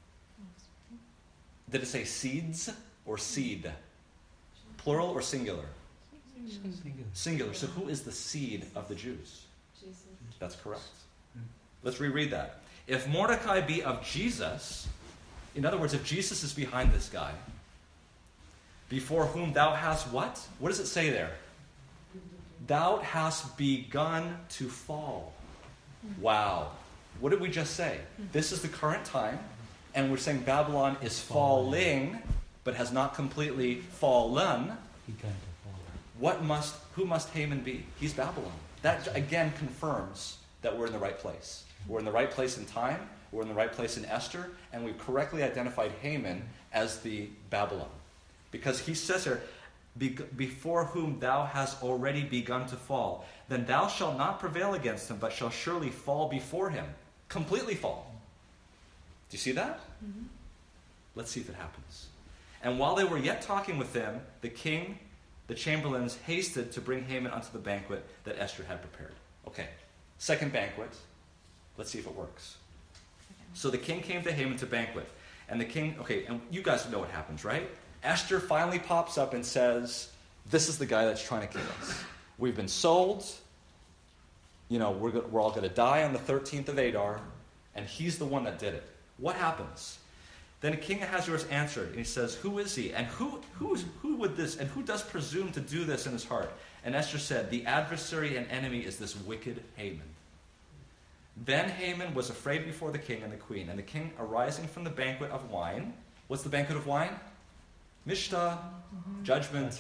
Did it say seeds or seed? Plural or singular? Singular. Singular. So who is the seed of the Jews? Jesus. That's correct. Let's reread that. If Mordecai be of Jesus, in other words, if Jesus is behind this guy, before whom thou hast what? What does it say there? Thou hast begun to fall. Wow. What did we just say? This is the current time, and we're saying Babylon is falling, but has not completely fallen. Begun to fall. What must, who must Haman be? He's Babylon. That again confirms that we're in the right place. We're in the right place in time, we're in the right place in Esther, and we've correctly identified Haman as the Babylon. Because he says here, Be- before whom thou hast already begun to fall, then thou shalt not prevail against him, but shall surely fall before him. Completely fall. Do you see that? Mm-hmm. Let's see if it happens. And while they were yet talking with them, the king, the chamberlains, hasted to bring Haman unto the banquet that Esther had prepared. Okay, second banquet. Let's see if it works. So the king came to Haman to banquet. And the king, okay, and you guys know what happens, right? Esther finally pops up and says, this is the guy that's trying to kill us. We've been sold. You know, we're, go- we're all going to die on the thirteenth of Adar. And he's the one that did it. What happens? Then King Ahasuerus answered, and he says, who is he? And who, who, is, who would this, and who does presume to do this in his heart? And Esther said, the adversary and enemy is this wicked Haman. Then Haman was afraid before the king and the queen. And the king, arising from the banquet of wine, what's the banquet of wine? Mishta, Mm-hmm. judgment,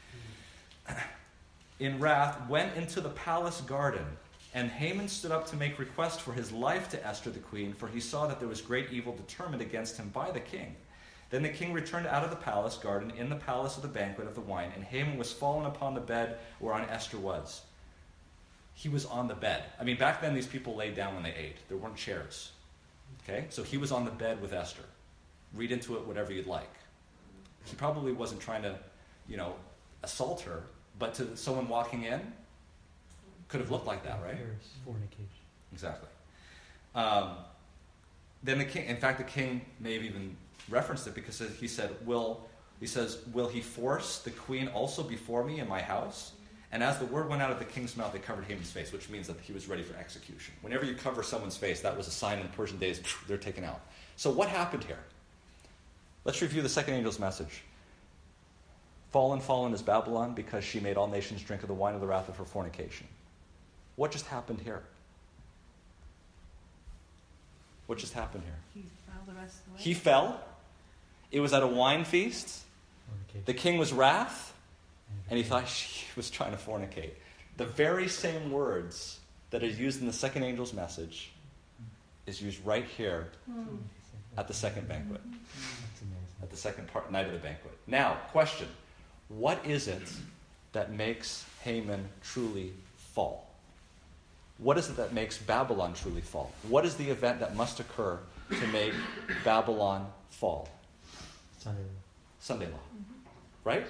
in wrath, went into the palace garden. And Haman stood up to make request for his life to Esther the queen, for he saw that there was great evil determined against him by the king. Then the king returned out of the palace garden in the palace of the banquet of the wine, and Haman was fallen upon the bed whereon Esther was. He was on the bed. I mean, back then these people laid down when they ate. There weren't chairs. Okay? So he was on the bed with Esther. Read into it whatever you'd like. He probably wasn't trying to, you know, assault her, but to someone walking in, could have looked like that, right? Fornication. Exactly. Um, then the king, in fact, the king may have even referenced it because he said, "Will he says, will he force the queen also before me in my house?" And as the word went out of the king's mouth, they covered Haman's face, which means that he was ready for execution. Whenever you cover someone's face, that was a sign in the Persian days, they're taken out. So what happened here? Let's review the second angel's message. Fallen, fallen is Babylon, because she made all nations drink of the wine of the wrath of her fornication. What just happened here? What just happened here? He fell the rest of the way. He fell. It was at a wine feast. Fornication. The king was wrath, and he thought she was trying to fornicate. The very same words that are used in the second angel's message is used right here Hmm. at the second banquet, That's amazing. at the second part, night of the banquet. Now, question. What is it that makes Haman truly fall? What is it that makes Babylon truly fall? What is the event that must occur to make Babylon fall? Sunday. Sunday law. Right?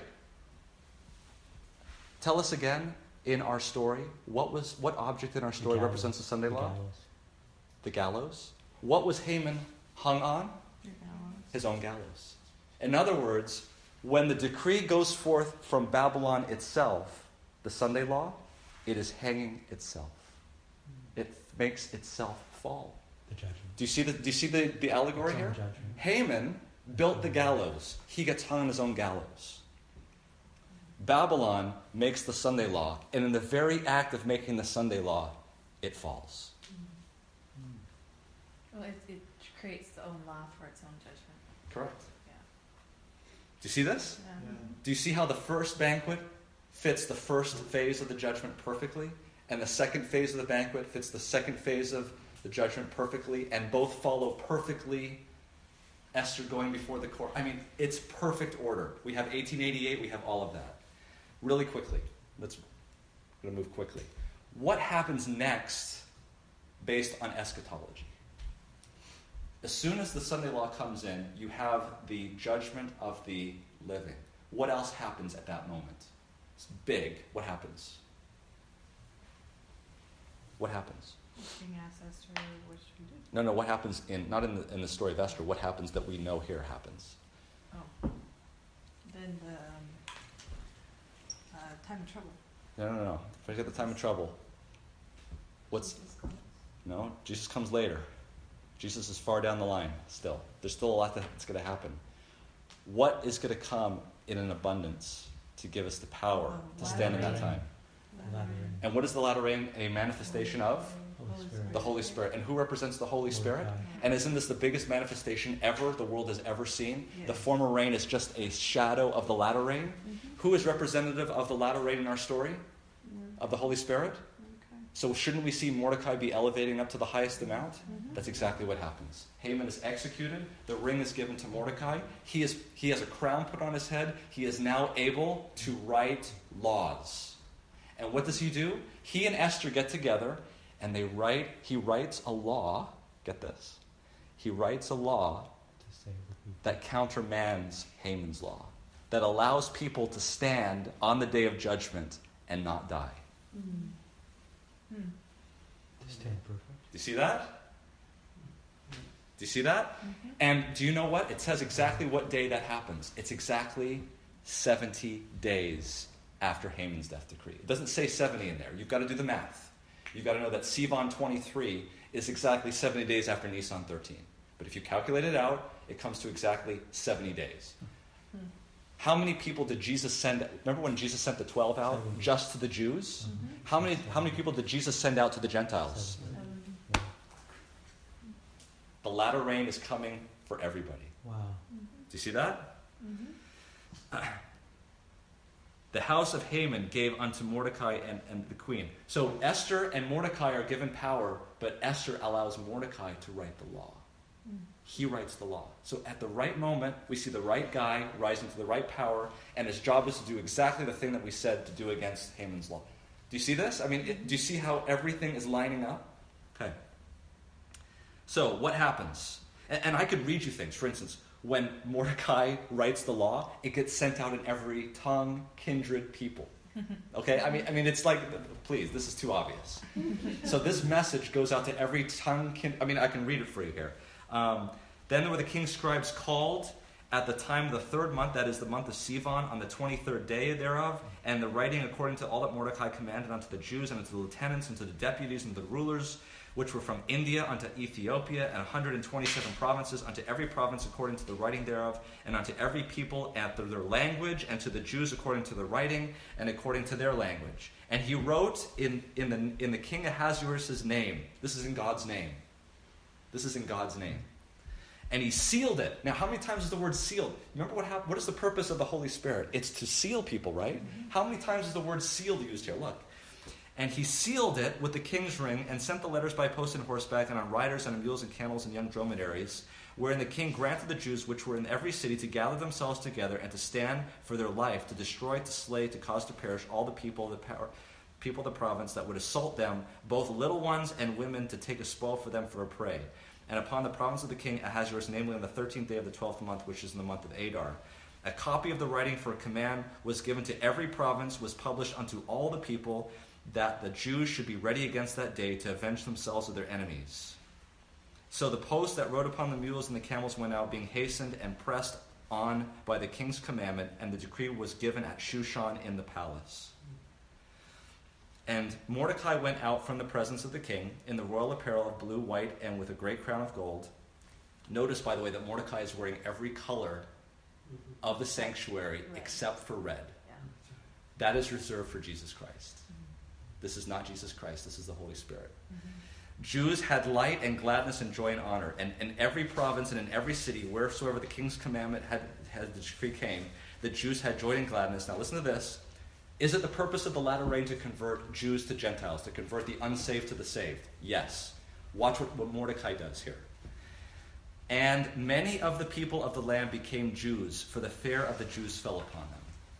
Tell us again in our story, what was what object in our story gallows. represents the Sunday The law? gallows. The gallows. What was Haman hung on? Your gallows. His own gallows. In other words, when the decree goes forth from Babylon itself, the Sunday law, it is hanging itself. It makes itself fall. The judgment. Do you see the do you see the, the allegory Its own here? judgment. Haman built the gallows. He gets hung on his own gallows. Babylon makes the Sunday law, and in the very act of making the Sunday law, it falls. Well, it, it creates its own law for its own judgment. Correct. Yeah. Do you see this? Yeah. Do you see how the first banquet fits the first phase of the judgment perfectly, and the second phase of the banquet fits the second phase of the judgment perfectly, and both follow perfectly Esther going before the court? I mean, it's perfect order. We have eighteen eighty-eight, we have all of that. Really quickly, let's I'm going to move quickly. What happens next based on eschatology? As soon as the Sunday law comes in, you have the judgment of the living. What else happens at that moment? It's big. What happens? What happens? King asked Esther what should we do. No, no, what happens in, not in the, in the story of Esther, what happens that we know here happens? Oh. Then the um, uh, time of trouble. No, no, no. Forget the time of trouble. What's, Jesus comes. no, Jesus comes later. Jesus is far down the line still. There's still a lot that's going to happen. What is going to come in an abundance to give us the power Oh, to stand in that latter time. Latter rain. And what is the latter rain? A manifestation of Holy Spirit. the Holy Spirit. And who represents the Holy Spirit? Mordecai. And isn't this the biggest manifestation ever the world has ever seen? Yes. The former rain is just a shadow of the latter rain. Mhm. Who is representative of the latter rain in our story? Mm, Of the Holy Spirit? okay. So shouldn't we see Mordecai be elevating up to the highest amount? Mhm. That's exactly what happens. Haman is executed. The ring is given to Mordecai. He is he has a crown put on his head. He is now able to write laws. And what does he do? He and Esther get together and they write, he writes a law. Get this. He writes a law To save the people. that countermands Haman's law, that allows people to stand on the day of judgment and not die. Mm. Mm. To stand perfect. Do you see that? Do you see that? Mhm. And do you know what? It says exactly what day that happens. It's exactly seventy days after Haman's death decree. It doesn't say seventy in there. You've got to do the math. You've got to know that Sivan twenty-three is exactly seventy days after Nisan thirteen. But if you calculate it out, it comes to exactly seventy days. Hmm. How many people did Jesus send? Remember when Jesus sent the twelve out Seventy. just to the Jews? Mhm. How many, how many people did Jesus send out to the Gentiles? Seven. Um, Yeah. The latter rain is coming for everybody. Wow. mhm. Do you see that? Mhm. The house of Haman gave unto Mordecai and, and the queen. So Esther and Mordecai are given power, but Esther allows Mordecai to write the law. Mm. He writes the law. So at the right moment, we see the right guy rising to the right power, and his job is to do exactly the thing that we said to do against Haman's law. Do you see this? I mean, it, do you see how everything is lining up? Okay. So what happens? And, and I could read you things. For instance, when Mordecai writes the law, it gets sent out in every tongue, kindred, people. Okay? I mean, I mean, it's like, please, this is too obvious. So this message goes out to every tongue, kin- I mean, I can read it for you here. Um, then were the king's scribes called at the time of the third month, that is the month of Sivan, on the twenty-third day thereof, and the writing according to all that Mordecai commanded unto the Jews, and unto the lieutenants, and to the deputies, and the rulers, which were from India unto Ethiopia, and one hundred twenty-seven provinces, unto every province according to the writing thereof, and unto every people after their language, and to the Jews according to the writing, and according to their language. And he wrote in, in, the, in the king Ahasuerus' name. This is in God's name. This is in God's name. And he sealed it. Now, how many times is the word sealed? Remember what happened? What is the purpose of the Holy Spirit? It's to seal people, right? Mm-hmm. How many times is the word sealed used here? Look. And he sealed it with the king's ring, and sent the letters by post and horseback, and on riders, and on mules, and camels, and young dromedaries, wherein the king granted the Jews which were in every city to gather themselves together, and to stand for their life, to destroy, to slay, to cause to perish all the people of the power, people of the province that would assault them, both little ones and women, to take a spoil for them for a prey. And upon the province of the king Ahasuerus, namely on the thirteenth day of the twelfth month, which is in the month of Adar, a copy of the writing for a command was given to every province, was published unto all the people, that the Jews should be ready against that day to avenge themselves of their enemies. So the post that rode upon the mules and the camels went out, being hastened and pressed on by the king's commandment, and the decree was given at Shushan in the palace. And Mordecai went out from the presence of the king in the royal apparel of blue, white, and with a great crown of gold. Notice, by the way, that Mordecai is wearing every color of the sanctuary Red. except for red. Yeah. That is reserved for Jesus Christ. This is not Jesus Christ. This is the Holy Spirit. Mhm. Jews had light and gladness and joy and honor. And in every province and in every city, wheresoever the king's commandment had, had the decree came, the Jews had joy and gladness. Now listen to this. Is it the purpose of the latter rain to convert Jews to Gentiles, to convert the unsaved to the saved? Yes. Watch what, what Mordecai does here. And many of the people of the land became Jews, for the fear of the Jews fell upon them.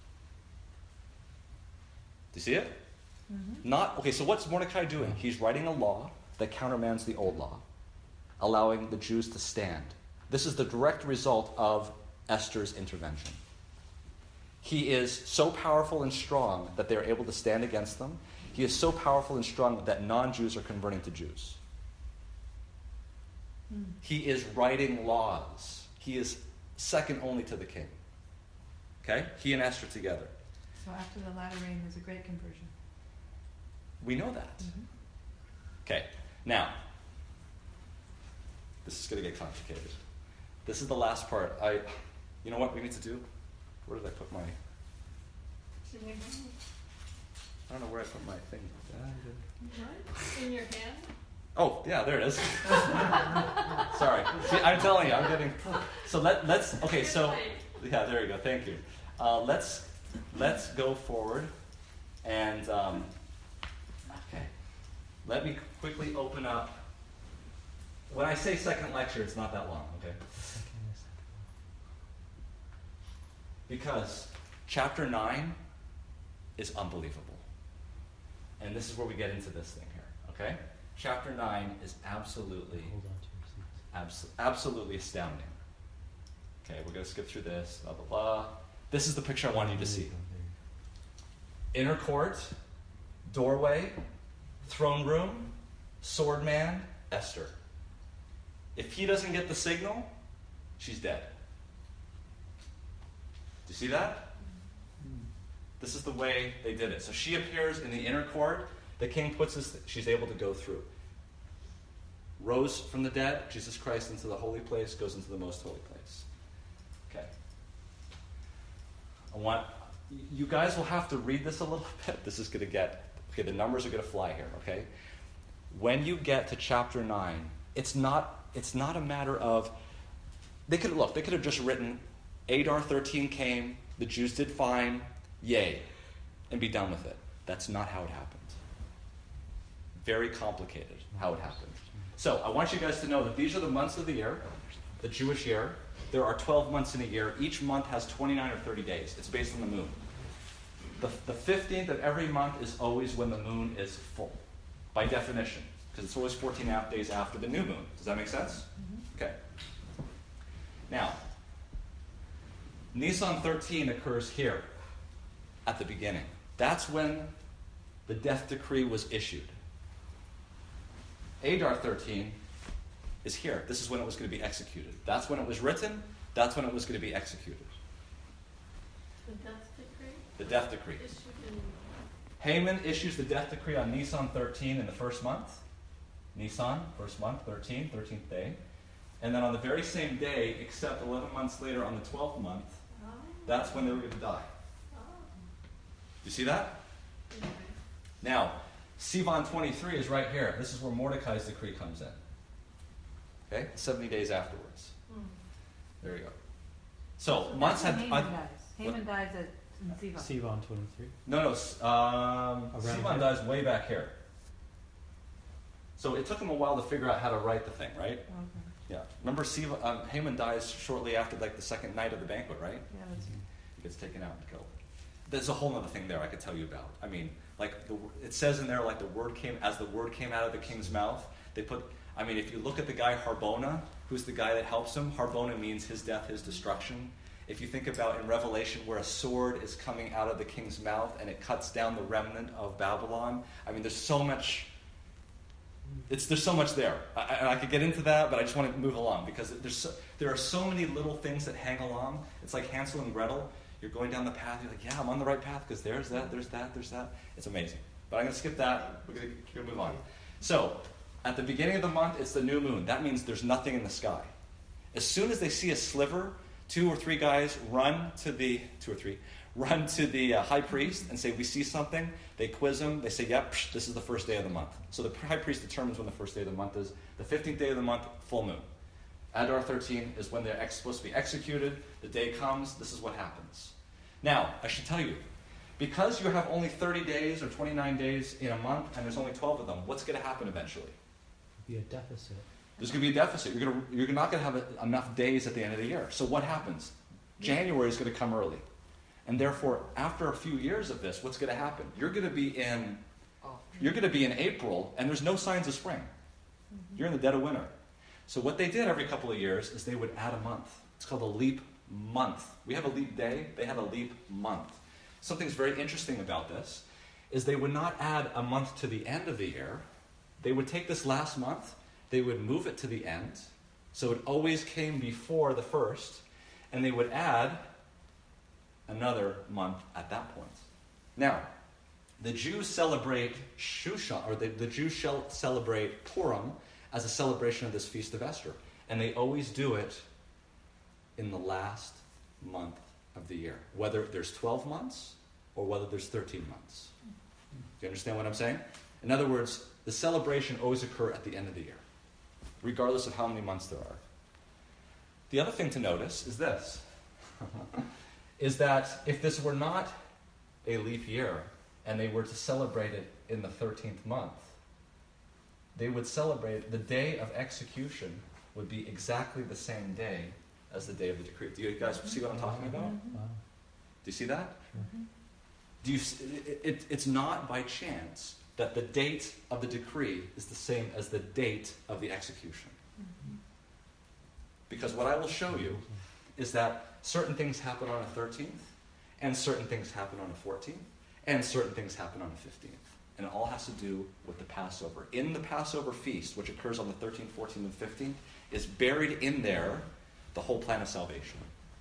Do you see it? Mhm. Not okay, so what's Mordecai doing? He's writing a law that countermands the old law, allowing the Jews to stand. This is the direct result of Esther's intervention. He is so powerful and strong that they are able to stand against them. He is so powerful and strong that non-Jews are converting to Jews. Mm. He is writing laws. He is second only to the king. Okay? He and Esther together. So after the latter rain, there's a great conversion. We know that. Mhm. Okay, now, this is going to get complicated. This is the last part. I, you know what we need to do? Where did I put my... I don't know where I put my thing. What? In your hand? Oh, yeah, there it is. Sorry. See, I'm telling you, I'm getting... So let, let's... Okay, so... Yeah, there you go. Thank you. Uh, let's let's go forward and... Um, okay. Let me quickly open up... When I say second lecture, it's not that long, okay? Because chapter nine is unbelievable. And this is where we get into this thing here, okay? Chapter nine is absolutely, Hold on to your seats. abso- absolutely astounding. Okay, we're going to skip through this, blah, blah, blah. This is the picture I wanted you to There see. you go, there you Inner court, doorway, throne room, sword man, Esther. If he doesn't get the signal, she's dead. Do you see that? This is the way they did it. So she appears in the inner court. The king puts this, she's able to go through. Rose from the dead, Jesus Christ into the holy place, goes into the most holy place. Okay. I want, you guys will have to read this a little bit. This is going to get, okay, the numbers are going to fly here, okay? When you get to chapter nine, it's not, it's not a matter of, they could, look, they could have just written, Adar thirteen came, the Jews did fine, yay, and be done with it. That's not how it happened. Very complicated how it happened. So I want you guys to know that these are the months of the year, the Jewish year. There are twelve months in a year. Each month has twenty-nine or thirty days. It's based on the moon. The, the fifteenth of every month is always when the moon is full, by definition, because it's always fourteen half days after the new moon. Does that make sense? Mm-hmm. Okay. Now, Nisan thirteen occurs here at the beginning. That's when the death decree was issued. Adar thirteen is here. This is when it was going to be executed. That's when it was written. That's when it was going to be executed. The death decree? The death decree. Issued in... Haman issues the death decree on Nisan thirteen in the first month. Nisan, first month, thirteen, thirteenth day. And then on the very same day, except eleven months later on the twelfth month, Oh. that's when they were going to die. Oh. Do you see that? Okay. Now, Sivan twenty-three is right here. This is where Mordecai's decree comes in. Okay? seventy days afterwards. Hmm. There you go. So, So months that's had... when I- Haman dies. Haman dies at in Siva. Sivan twenty-three. no, no. s- Um, Around Sivan here? dies way back here. So it took them a while to figure out how to write the thing, right? Okay. Yeah. Remember, Siva, um, Haman dies shortly after like the second night of the banquet, right? Yeah, that's He gets taken out and killed. There's a whole other thing there I could tell you about. I mean, like the, it says in there, like the word came as the word came out of the king's mouth. They put. I mean, if you look at the guy Harbona, who's the guy that helps him, Harbona means his death, his destruction. If you think about in Revelation where a sword is coming out of the king's mouth and it cuts down the remnant of Babylon, I mean, there's so much. It's there's so much there. I, I, I could get into that, but I just want to move along because there's so, there are so many little things that hang along. It's like Hansel and Gretel. You're going down the path. You're like, yeah, I'm on the right path because there's that, there's that, there's that. It's amazing. But I'm going to skip that. We're going to move on. So, at the beginning of the month, it's the new moon. That means there's nothing in the sky. As soon as they see a sliver, two or three guys run to the two or three run to the uh, high priest and say, "We see something." They quiz him. They say, "Yep, psh, this is the first day of the month." So the high priest determines when the first day of the month is. The fifteenth day of the month, full moon. Adar thirteen is when they're ex- supposed to be executed. The day comes. This is what happens. Now, I should tell you, because you have only thirty days or twenty-nine days in a month, and there's only twelve of them, what's going to happen eventually? Be a deficit. There's going to be a deficit. You're, going to, you're not going to have a, enough days at the end of the year. So what happens? January is going to come early. And therefore, after a few years of this, what's going to happen? You're going to be in, you're going to be in April, and there's no signs of spring. You're in the dead of winter. So what they did every couple of years is they would add a month. It's called a leap month. We have a leap day. They had a leap month. Something's very interesting about this is they would not add a month to the end of the year. They would take this last month. They would move it to the end. So it always came before the first. And they would add another month at that point. Now, the Jews celebrate Shushan, or the, the Jews shall celebrate Purim as a celebration of this Feast of Esther. And they always do it in the last month of the year, whether there's twelve months or whether there's thirteen months. Do you understand what I'm saying? In other words, the celebration always occurs at the end of the year, regardless of how many months there are. The other thing to notice is this, is that if this were not a leap year and they were to celebrate it in the thirteenth month, they would celebrate the day of execution would be exactly the same day as the day of the decree. Do you guys see what I'm talking about? Wow. Do you see that? Sure. Do you? It, it, it's not by chance that the date of the decree is the same as the date of the execution. Because what I will show you is that certain things happen on a thirteenth, and certain things happen on a fourteenth, and certain things happen on a fifteenth. And it all has to do with the Passover. In the Passover feast, which occurs on the thirteenth, fourteenth, and fifteenth, is buried in there the whole plan of salvation.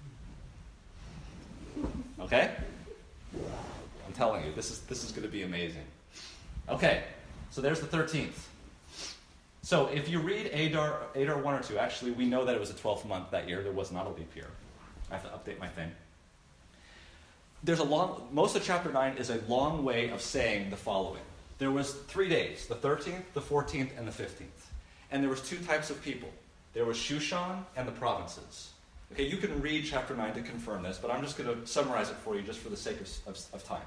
Okay? I'm telling you, this is this is going to be amazing. Okay, so there's the thirteenth. So if you read Adar, Adar one or two, actually we know that it was a twelfth month that year. There was not a leap year. I have to update my thing. There's a long, most of chapter nine is a long way of saying the following. There was three days, the thirteenth, the fourteenth, and the fifteenth. And there was two types of people. There was Shushan and the provinces. Okay, you can read chapter nine to confirm this, but I'm just going to summarize it for you just for the sake of, of, of time.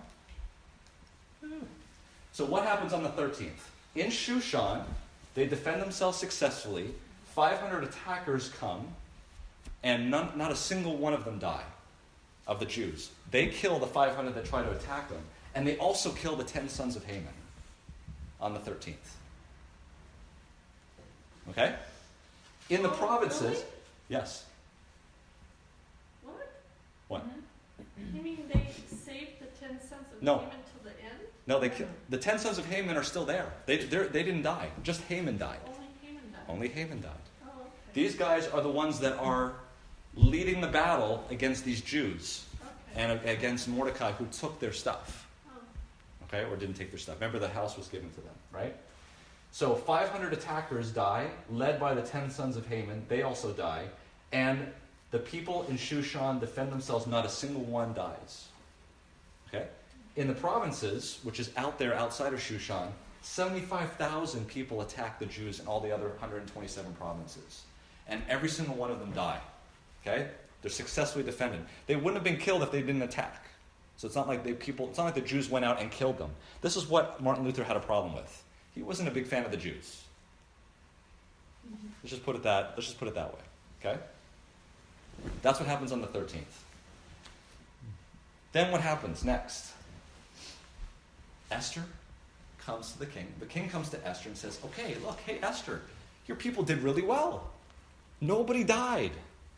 So what happens on the thirteenth? In Shushan, they defend themselves successfully. five hundred attackers come, and none, not a single one of them die, of the Jews. They kill the five hundred that try to attack them, and they also kill the ten sons of Haman on the thirteenth. Okay? In the Oh, provinces, really? yes. What? What? You mean they saved the ten sons of No. Haman till the end? No, they kill, the ten sons of Haman are still there. They they're- they didn't die. Just Haman died. Only Haman died. Only Haman died. Oh, okay. These guys are the ones that are leading the battle against these Jews Okay. and against Mordecai, who took their stuff. Oh. Okay, or didn't take their stuff. Remember, the house was given to them, right? So five hundred attackers die, led by the ten sons of Haman. They also die. And the people in Shushan defend themselves. Not a single one dies. Okay? In the provinces, which is out there outside of Shushan, seventy-five thousand people attack the Jews in all the other one hundred twenty-seven provinces. And every single one of them die. Okay? They're successfully defended. They wouldn't have been killed if they didn't attack. So it's not like they people it's not like the Jews went out and killed them. This is what Martin Luther had a problem with. He wasn't a big fan of the Jews. Let's just put it that let's just put it that way. Okay? That's what happens on the thirteenth. Then what happens next? Esther comes to the king. The king comes to Esther and says, okay, look, hey Esther, your people did really well. Nobody died.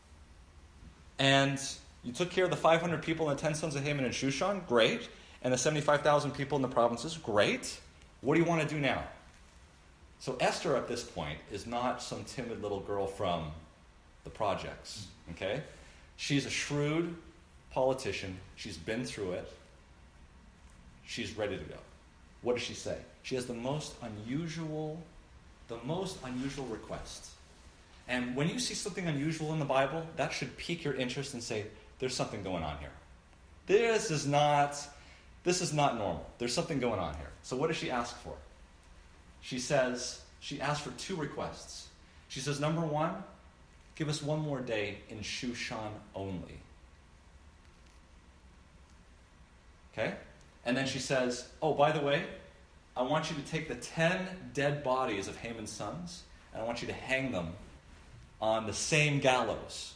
And you took care of the five hundred people and the ten sons of Haman in Shushan, great. And the seventy-five thousand people in the provinces, great. What do you want to do now? So Esther at this point is not some timid little girl from the projects, okay? She's a shrewd politician. She's been through it. She's ready to go. What does she say? She has the most unusual, the most unusual request. And when you see something unusual in the Bible, that should pique your interest and say, there's something going on here. This is not, this is not normal. There's something going on here. So what does she ask for? She says, she asks for two requests. She says, number one, give us one more day in Shushan only. Okay? And then she says, oh, by the way, I want you to take the ten dead bodies of Haman's sons, and I want you to hang them on the same gallows.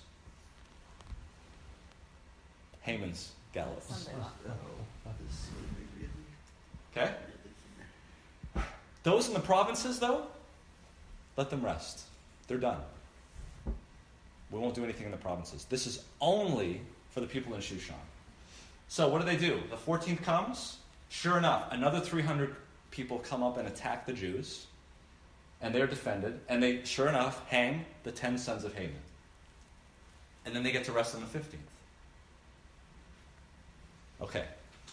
Haman's gallows. Sunday law. Okay? Those in the provinces, though, let them rest. They're done. We won't do anything in the provinces. This is only for the people in Shushan. So what do they do? The fourteenth comes. Sure enough, another three hundred people come up and attack the Jews. And they're defended. And they, sure enough, hang the ten sons of Haman. And then they get to rest on the fifteenth. Okay.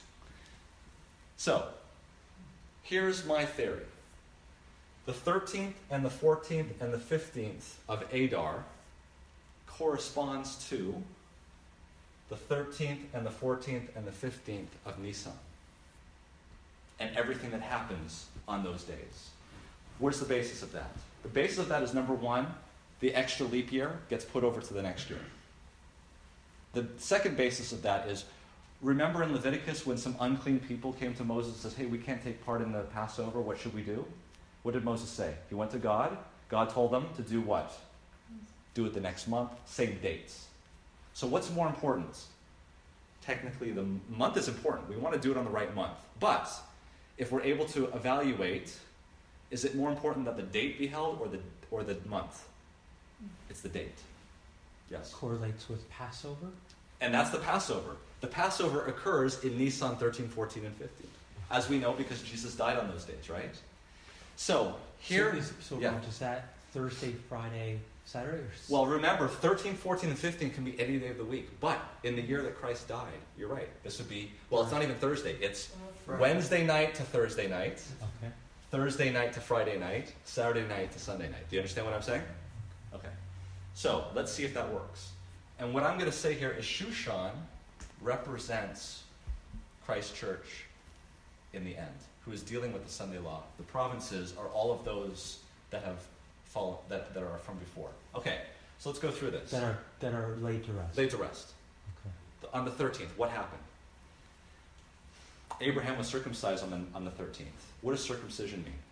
So, here's my theory. The thirteenth and the fourteenth and the fifteenth of Adar corresponds to the thirteenth and the fourteenth and the fifteenth of Nisan. And everything that happens on those days. What's the basis of that? The basis of that is, number one, the extra leap year gets put over to the next year. The second basis of that is, remember in Leviticus when some unclean people came to Moses and says, hey, we can't take part in the Passover, what should we do? What did Moses say? He went to God. God told them to do what? Do it the next month, same dates. So what's more important? Technically, the month is important. We want to do it on the right month. But if we're able to evaluate, is it more important that the date be held or the or the month? It's the date. Yes. Correlates with Passover? And that's the Passover. The Passover occurs in Nisan thirteen, fourteen, and fifteen. As we know, because Jesus died on those days, right? So, here... So, is, so yeah. Raj, is that Thursday, Friday, Saturday? Or s- Well, remember, thirteen, fourteen, and fifteen can be any day of the week. But in the year that Christ died, you're right. This would be... Well, it's not even Thursday. It's Friday. Wednesday night to Thursday night. Okay. Thursday night to Friday night. Saturday night to Sunday night. Do you understand what I'm saying? Okay. So, let's see if that works. And what I'm going to say here is Shushan represents Christ Church in the end, who is dealing with the Sunday law. The provinces are all of those that have fallen, that, that are from before. Okay, so let's go through this. That are that are laid to rest. Laid to rest. Okay. On the thirteenth, what happened? Abraham was circumcised on the, on the thirteenth. What does circumcision mean?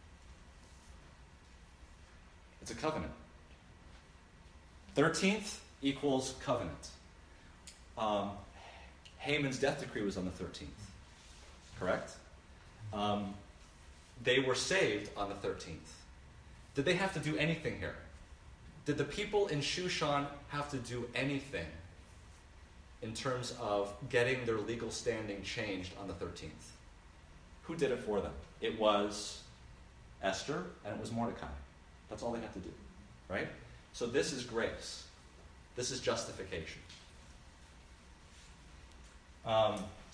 It's a covenant. thirteenth equals covenant. Um, Haman's death decree was on the thirteenth. Correct? Um, they were saved on the thirteenth. Did they have to do anything here? Did the people in Shushan have to do anything in terms of getting their legal standing changed on the thirteenth? Who did it for them? It was Esther and it was Mordecai. That's all they had to do, right? So this is grace. This is justification. Um,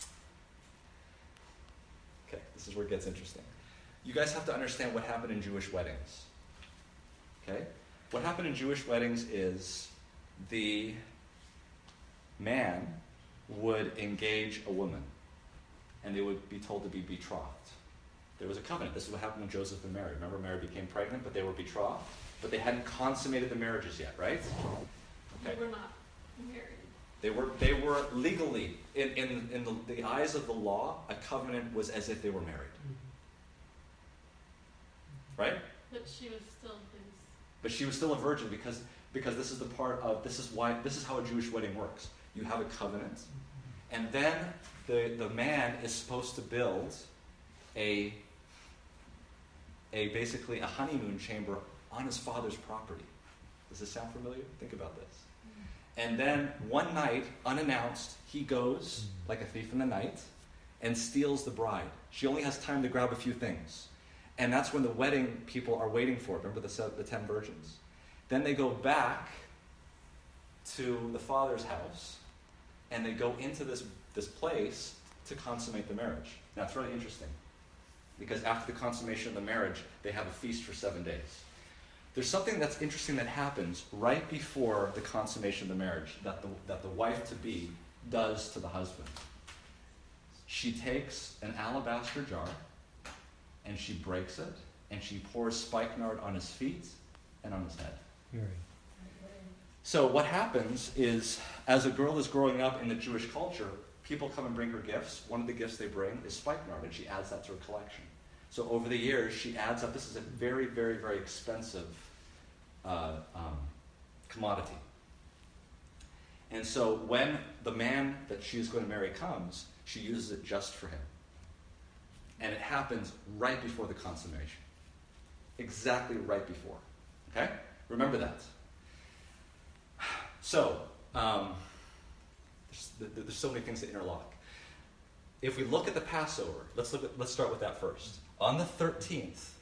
okay, this is where it gets interesting. You guys have to understand what happened in Jewish weddings. Okay? What happened in Jewish weddings is the man would engage a woman, and they would be told to be betrothed. There was a covenant. This is what happened with Joseph and Mary. Remember, Mary became pregnant, but they were betrothed, but they hadn't consummated the marriages yet, right? Okay. They were not married. They were they were legally, in, in, in the, the eyes of the law, a covenant was as if they were married. Right? But she was still his. But she was still a virgin because because this is the part of this is why this is how a Jewish wedding works. You have a covenant, and then the the man is supposed to build a a basically a honeymoon chamber on his father's property. Does this sound familiar? Think about this. And then one night, unannounced, he goes like a thief in the night and steals the bride. She only has time to grab a few things. And that's when the wedding people are waiting for it. Remember the, se- the ten virgins? Then they go back to the father's house, and they go into this, this place to consummate the marriage. Now, it's really interesting, because after the consummation of the marriage, they have a feast for seven days. There's something that's interesting that happens right before the consummation of the marriage that the, that the wife-to-be does to the husband. She takes an alabaster jar, and she breaks it, and she pours spikenard on his feet and on his head. Very. So what happens is, as a girl is growing up in the Jewish culture, people come and bring her gifts. One of the gifts they bring is spikenard, and she adds that to her collection. So over the years, she adds up. This is a very, very, very expensive uh, um, commodity. And so when the man that she's going to marry comes, she uses it just for him. And it happens right before the consummation. Exactly right before. Okay? Remember that. So, um, there's, there's so many things that interlock. If we look at the Passover, let's look at, let's start with that first. On the thirteenth,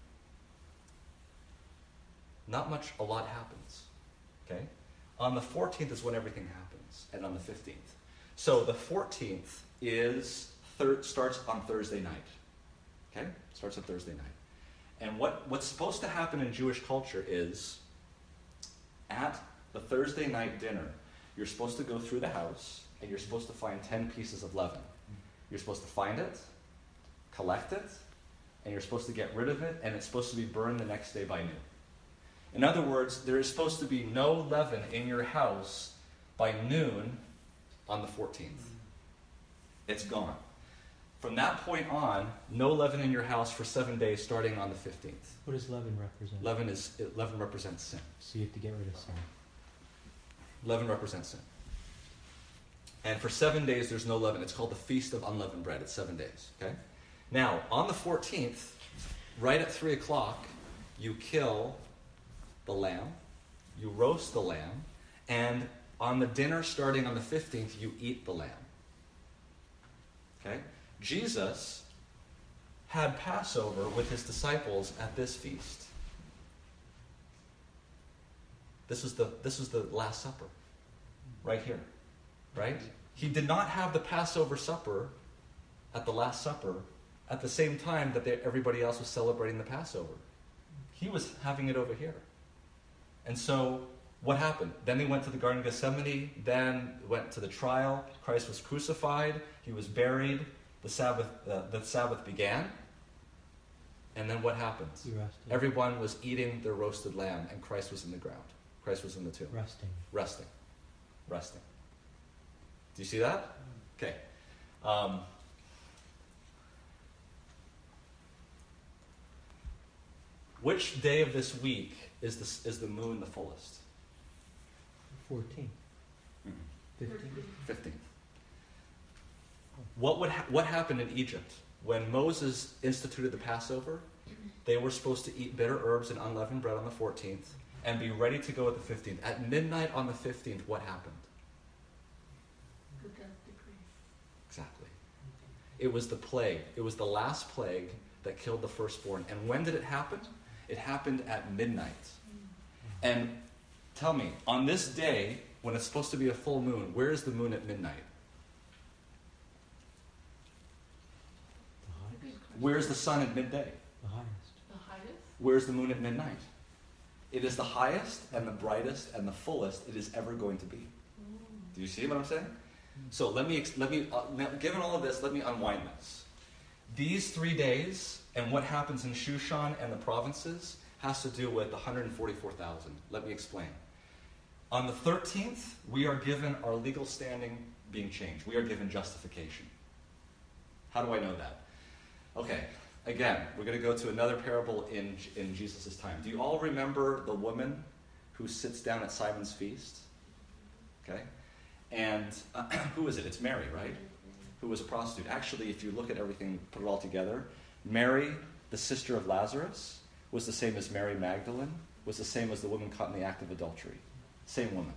not much, a lot happens. Okay? On the fourteenth is when everything happens, and on the fifteenth. So the fourteenth is thir- starts on Thursday night. Okay? Starts on Thursday night. And what, what's supposed to happen in Jewish culture is, at the Thursday night dinner, You're supposed to go through the house, and you're supposed to find ten pieces of leaven. You're supposed to find it, collect it, and you're supposed to get rid of it, and it's supposed to be burned the next day by noon. In other words, there is supposed to be no leaven in your house by noon on the fourteenth. It's gone. From that point on, no leaven in your house for seven days starting on the fifteenth. What does leaven represent? Leaven is leaven represents sin. So you have to get rid of sin. Leaven represents sin. And for seven days there's no leaven. It's called the Feast of Unleavened Bread. It's seven days. Okay? Now, on the fourteenth, right at three o'clock, you kill the lamb, you roast the lamb, and on the dinner starting on the fifteenth, you eat the lamb. Okay? Jesus had Passover with his disciples at this feast. This was the this was the Last Supper. Right here. Right? He did not have the Passover supper at the Last Supper at the same time that they, everybody else was celebrating the Passover. He was having it over here. And so, what happened? Then they went to the Garden of Gethsemane, then went to the trial. Christ was crucified, he was buried, the Sabbath, uh, the Sabbath began, and then what happened? You rested. Everyone was eating their roasted lamb, and Christ was in the ground. Christ was in the tomb. Resting. Resting. Resting. Do you see that? Okay. Um, which day of this week is the, is the moon the fullest? Fourteen. Fifteen. fifteenth. What would ha- what happened in Egypt when Moses instituted the Passover? They were supposed to eat bitter herbs and unleavened bread on the fourteenth and be ready to go at the fifteenth. At midnight on the fifteenth, what happened? The death decree. Exactly. It was the plague. It was the last plague that killed the firstborn. And when did it happen? It happened at midnight. And tell me, on this day, when it's supposed to be a full moon, where is the moon at midnight? The highest. Where's the sun at midday? The highest. The highest? Where's the moon at midnight? It is the highest and the brightest and the fullest it is ever going to be. Do you see what I'm saying? So let me, let me, uh, now, given all of this, let me unwind this. These three days and what happens in Shushan and the provinces has to do with one hundred forty-four thousand. Let me explain. On the thirteenth, we are given our legal standing being changed. We are given justification. How do I know that? Okay, again, we're going to go to another parable in, in Jesus' time. Do you all remember the woman who sits down at Simon's feast? Okay? And uh, who is it? It's Mary, right? Who was a prostitute. Actually, if you look at everything, put it all together, Mary, the sister of Lazarus, was the same as Mary Magdalene, was the same as the woman caught in the act of adultery. Same woman.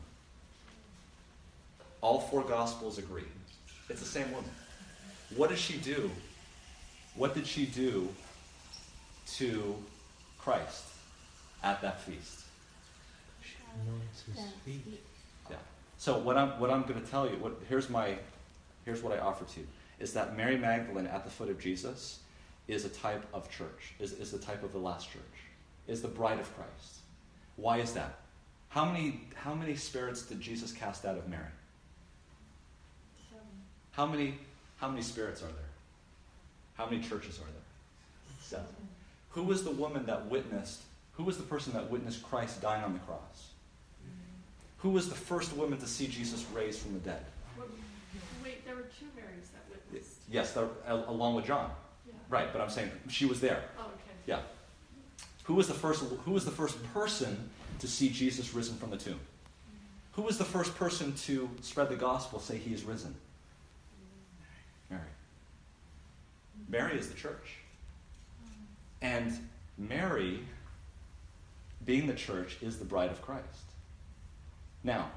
All four Gospels agree. It's the same woman. What did she do? What did she do to Christ at that feast? Anoints his feet. Yeah. So what I'm what I'm going to tell you, what here's my here's what I offer to you, is that Mary Magdalene at the foot of Jesus is a type of church, is, is the type of the last church, is the bride of Christ. Why is that? How many how many spirits did Jesus cast out of Mary? Seven. How many how many spirits are there? How many churches are there? Seven. Who was the woman that witnessed, who was the person that witnessed Christ dying on the cross? Who was the first woman to see Jesus raised from the dead? What, wait, there were two Marys that witnessed. Yes, the, along with John. Yeah. Right, but I'm saying she was there. Oh, okay. Yeah. Who was the first who was the first person to see Jesus risen from the tomb? Who was the first person to spread the gospel, say he is risen? Mary. Mary is the church. And Mary, being the church, is the bride of Christ. Now,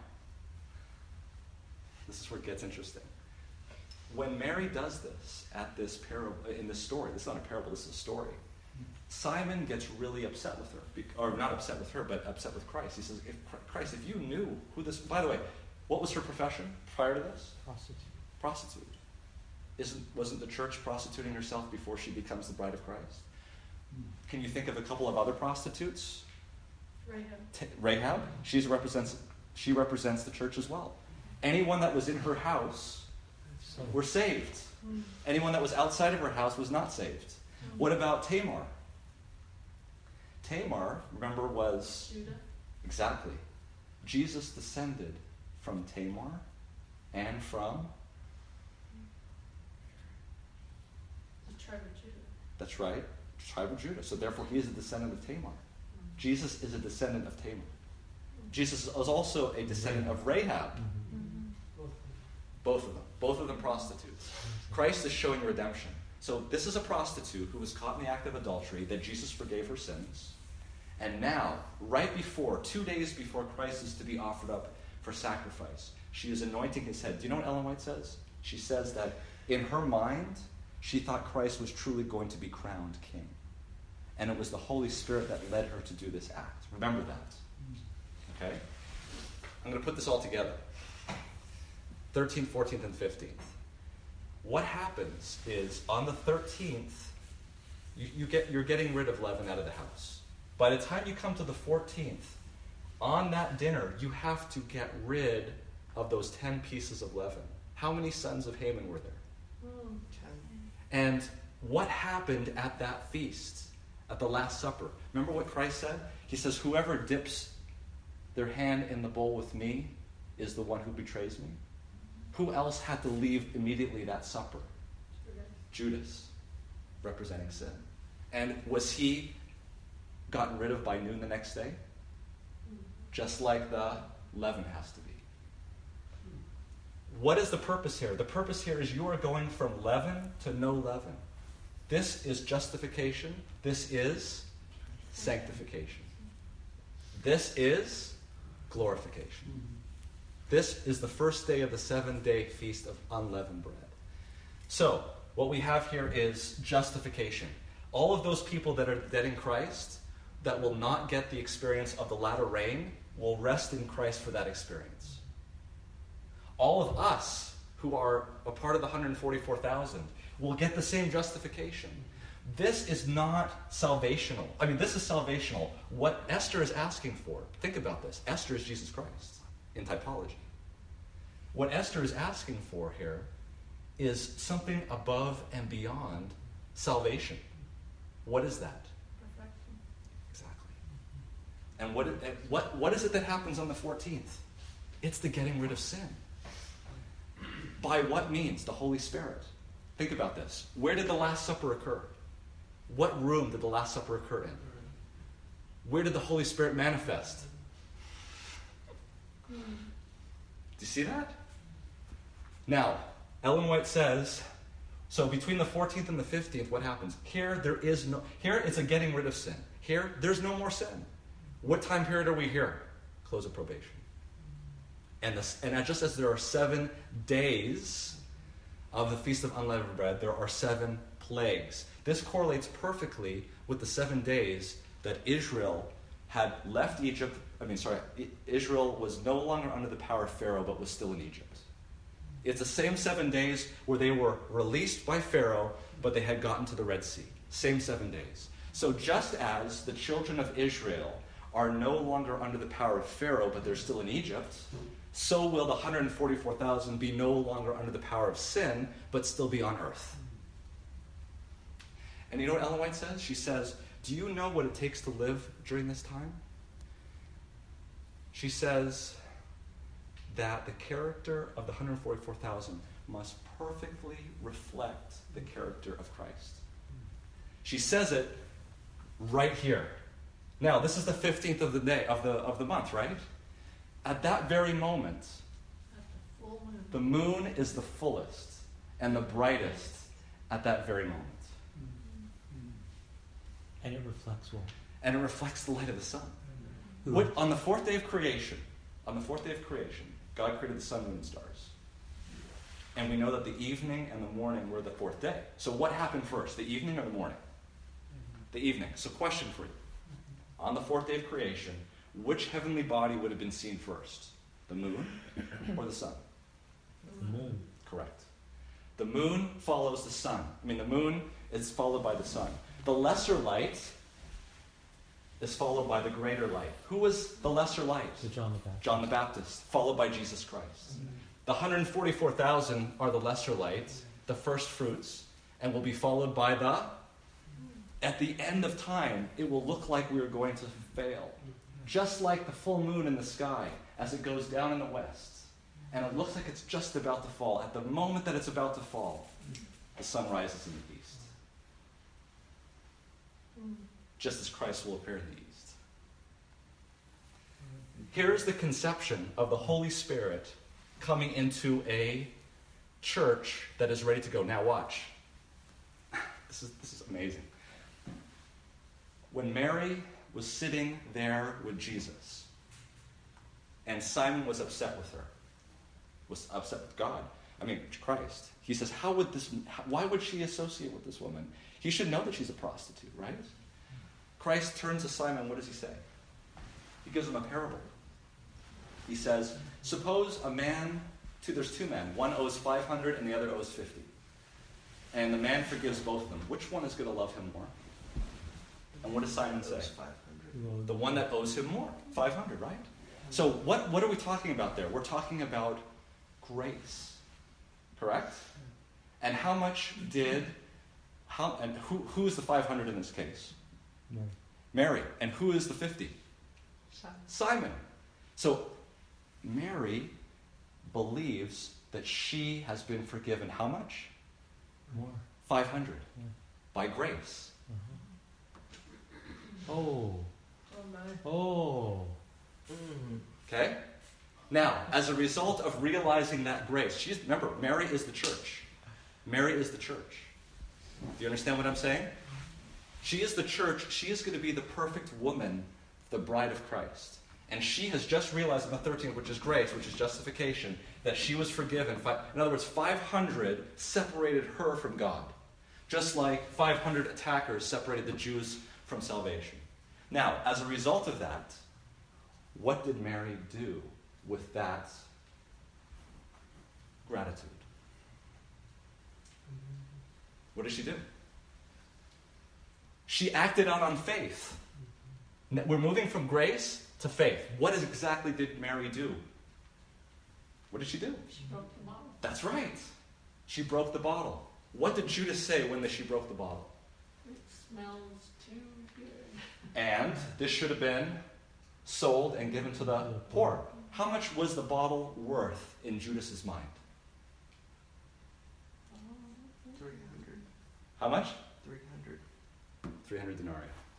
this is where it gets interesting. When Mary does this at this parable, in this story, this is not a parable, this is a story. Simon gets really upset with her, or not upset with her, but upset with Christ. He says, if Christ, if you knew who this, by the way, what was her profession prior to this? Prostitute. Prostitute. Isn't, wasn't the church prostituting herself before she becomes the bride of Christ? Can you think of a couple of other prostitutes? Rahab. T- Rahab, she's represents, she represents the church as well. Anyone that was in her house So, were saved. Anyone that was outside of her house was not saved. What about Tamar? Tamar, remember, was Judah, exactly. Jesus descended from Tamar and from, the tribe of Judah. that's right, tribe of Judah. So therefore he is a descendant of Tamar. Jesus is a descendant of Tamar. Jesus is also a descendant of Rahab. Both of them. Both of them prostitutes. Christ is showing redemption. So this is a prostitute who was caught in the act of adultery, that Jesus forgave her sins. And now, right before, two days before Christ is to be offered up for sacrifice, she is anointing his head. Do you know what Ellen White says? She says that in her mind, she thought Christ was truly going to be crowned king. And it was the Holy Spirit that led her to do this act. Remember that. Okay? I'm going to put this all together. thirteenth, fourteenth, and fifteenth. What happens is, on the thirteenth, you, you get, you're getting rid of leaven out of the house. By the time you come to the fourteenth, on that dinner, you have to get rid of those ten pieces of leaven. How many sons of Haman were there? And what happened at that feast, at the Last Supper? Remember what Christ said? He says, whoever dips their hand in the bowl with me is the one who betrays me. Who else had to leave immediately that supper? Judas, representing sin. And was he gotten rid of by noon the next day? Just like the leaven has to be. What is the purpose here? The purpose here is you are going from leaven to no leaven. This is justification. This is sanctification. This is glorification. This is the first day of the seven-day feast of unleavened bread. So, what we have here is justification. All of those people that are dead in Christ, that will not get the experience of the latter rain, will rest in Christ for that experience. All of us who are a part of the one hundred forty-four thousand will get the same justification. This is not salvational. I mean, this is salvational. What Esther is asking for, think about this. Esther is Jesus Christ in typology. What Esther is asking for here is something above and beyond salvation. What is that? Perfection. Exactly. And what, and what, what is it that happens on the fourteenth? It's the getting rid of sin. By what means? The Holy Spirit. Think about this. Where did the Last Supper occur? What room did the Last Supper occur in? Where did the Holy Spirit manifest? Do you see that? Now, Ellen White says, so between the fourteenth and the fifteenth, what happens? Here, there is no, here it's a getting rid of sin. Here, there's no more sin. What time period are we here? Close of probation. And, this, and just as there are seven days of the Feast of Unleavened Bread, there are seven plagues. This correlates perfectly with the seven days that Israel had left Egypt. I mean, sorry, Israel was no longer under the power of Pharaoh, but was still in Egypt. It's the same seven days where they were released by Pharaoh, but they had gotten to the Red Sea. Same seven days. So just as the children of Israel are no longer under the power of Pharaoh, but they're still in Egypt, so will the one hundred forty-four thousand be no longer under the power of sin, but still be on earth. And you know what Ellen White says? She says, do you know what it takes to live during this time? She says that the character of the one hundred forty-four thousand must perfectly reflect the character of Christ. She says it right here. Now, this is the fifteenth of the day, of the, of the month, right? At that very moment, At the full moon. the moon is the fullest and the brightest at that very moment. and it reflects what? And it reflects the light of the sun. Who? What, on the fourth day of creation, on the fourth day of creation, God created the sun, moon, and stars. And we know that the evening and the morning were the fourth day. So what happened first, the evening or the morning? The evening. So question for you. On the fourth day of creation, which heavenly body would have been seen first? The moon or the sun? The moon. Correct. The moon follows the sun. I mean, the moon is followed by the sun. The lesser light is followed by the greater light. Who was the lesser light? So John the Baptist. John the Baptist, followed by Jesus Christ. The one hundred forty-four thousand are the lesser lights, the first fruits, and will be followed by the, at the end of time, it will look like we are going to fail. Just like the full moon in the sky as it goes down in the west. And it looks like it's just about to fall. At the moment that it's about to fall, the sun rises in the east. Just as Christ will appear in the east. Here is the conception of the Holy Spirit coming into a church that is ready to go. Now watch. This is, this is amazing. When Mary was sitting there with Jesus, and Simon was upset with her, was upset with God, I mean, Christ. He says, how would this, why would she associate with this woman? He should know that she's a prostitute, right? Christ turns to Simon, what does he say? He gives him a parable. He says, suppose a man, two, there's two men, one owes five hundred and the other owes fifty. And the man forgives both of them. Which one is going to love him more? And what does Simon say? The one that owes him more, five hundred, right? So what, what are we talking about there? We're talking about grace, correct? And how much did, how, and who, who is the five hundred in this case? Mary. Mary. And who is the fifty? Simon. Simon. So Mary believes that she has been forgiven how much? More. five hundred. Yeah. By grace. Uh-huh. Oh. Oh my. Oh. Mm. Okay? Now, as a result of realizing that grace, she's, remember, Mary is the church. Mary is the church. Do you understand what I'm saying? She is the church. She is going to be the perfect woman, the bride of Christ. And she has just realized in the thirteenth, which is grace, which is justification, that she was forgiven. In other words, five hundred separated her from God. Just like five hundred attackers separated the Jews from salvation. Now, as a result of that, what did Mary do with that gratitude? What did she do? She acted out on faith. We're moving from grace to faith. What exactly did Mary do? What did she do? She broke the bottle. That's right. She broke the bottle. What did Judas say when she broke the bottle? It smells too good. And this should have been sold and given to the poor. How much was the bottle worth in Judas's mind? three hundred. How much? three hundred. three hundred denarii.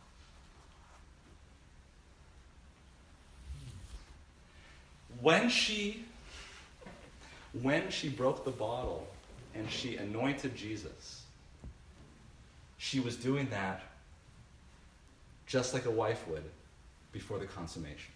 When she, when she broke the bottle and she anointed Jesus, she was doing that just like a wife would before the consummation.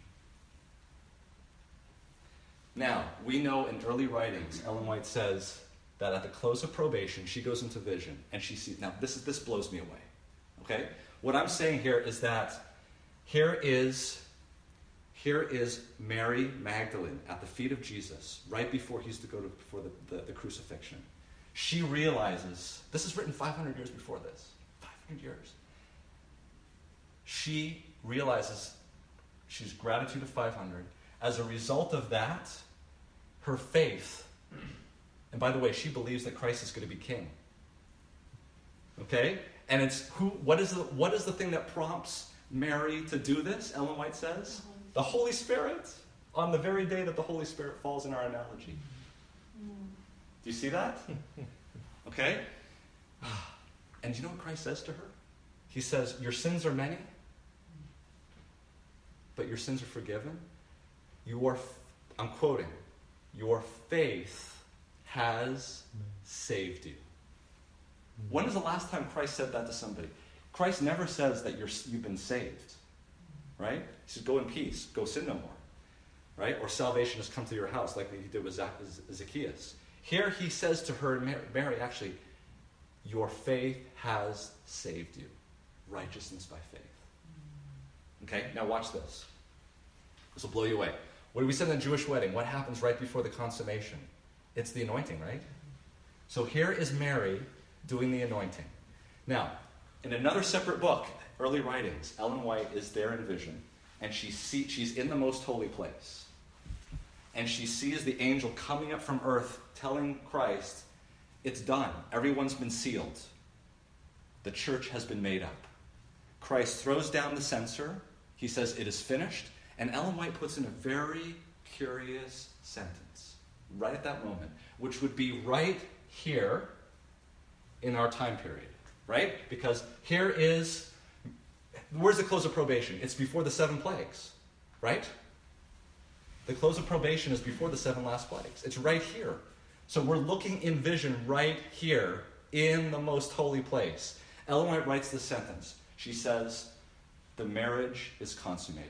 Now, we know in early writings, Ellen White says that at the close of probation, she goes into vision and she sees. Now, this is this blows me away. Okay? What I'm saying here is that here is here is Mary Magdalene at the feet of Jesus, right before he's to go to before the, the, the crucifixion. She realizes, this is written five hundred years before this. five hundred years. She realizes she's gratitude of five hundred. As a result of that, her faith, and by the way, she believes that Christ is going to be king. Okay? And it's who what is the what is the thing that prompts Mary to do this? Ellen White says, the Holy Spirit, on the very day that the Holy Spirit falls in our analogy. Do you see that? Okay? And do you know what Christ says to her? He says, your sins are many, but your sins are forgiven. Your, I'm quoting, your faith has saved you. When is the last time Christ said that to somebody? Christ never says that you're, you've been saved. Right? He says, go in peace. Go sin no more. Right? Or salvation has come to your house, like he did with Zacchaeus. Here he says to her, Mary, actually, your faith has saved you. Righteousness by faith. Okay? Now watch this. This will blow you away. What do we say in the Jewish wedding? What happens right before the consummation? It's the anointing, right? So here is Mary doing the anointing. Now, in another separate book, Early Writings, Ellen White is there in vision, and she see, she's in the most holy place. and she sees the angel coming up from earth telling Christ, it's done. Everyone's been sealed. The church has been made up. Christ throws down the censer. He says, it is finished. And Ellen White puts in a very curious sentence right at that moment, which would be right here in our time period, right? Because here is, where's the close of probation? It's before the seven plagues, right? The close of probation is before the seven last plagues. It's right here. So we're looking in vision right here in the most holy place. Ellen White writes this sentence. She says, the marriage is consummated.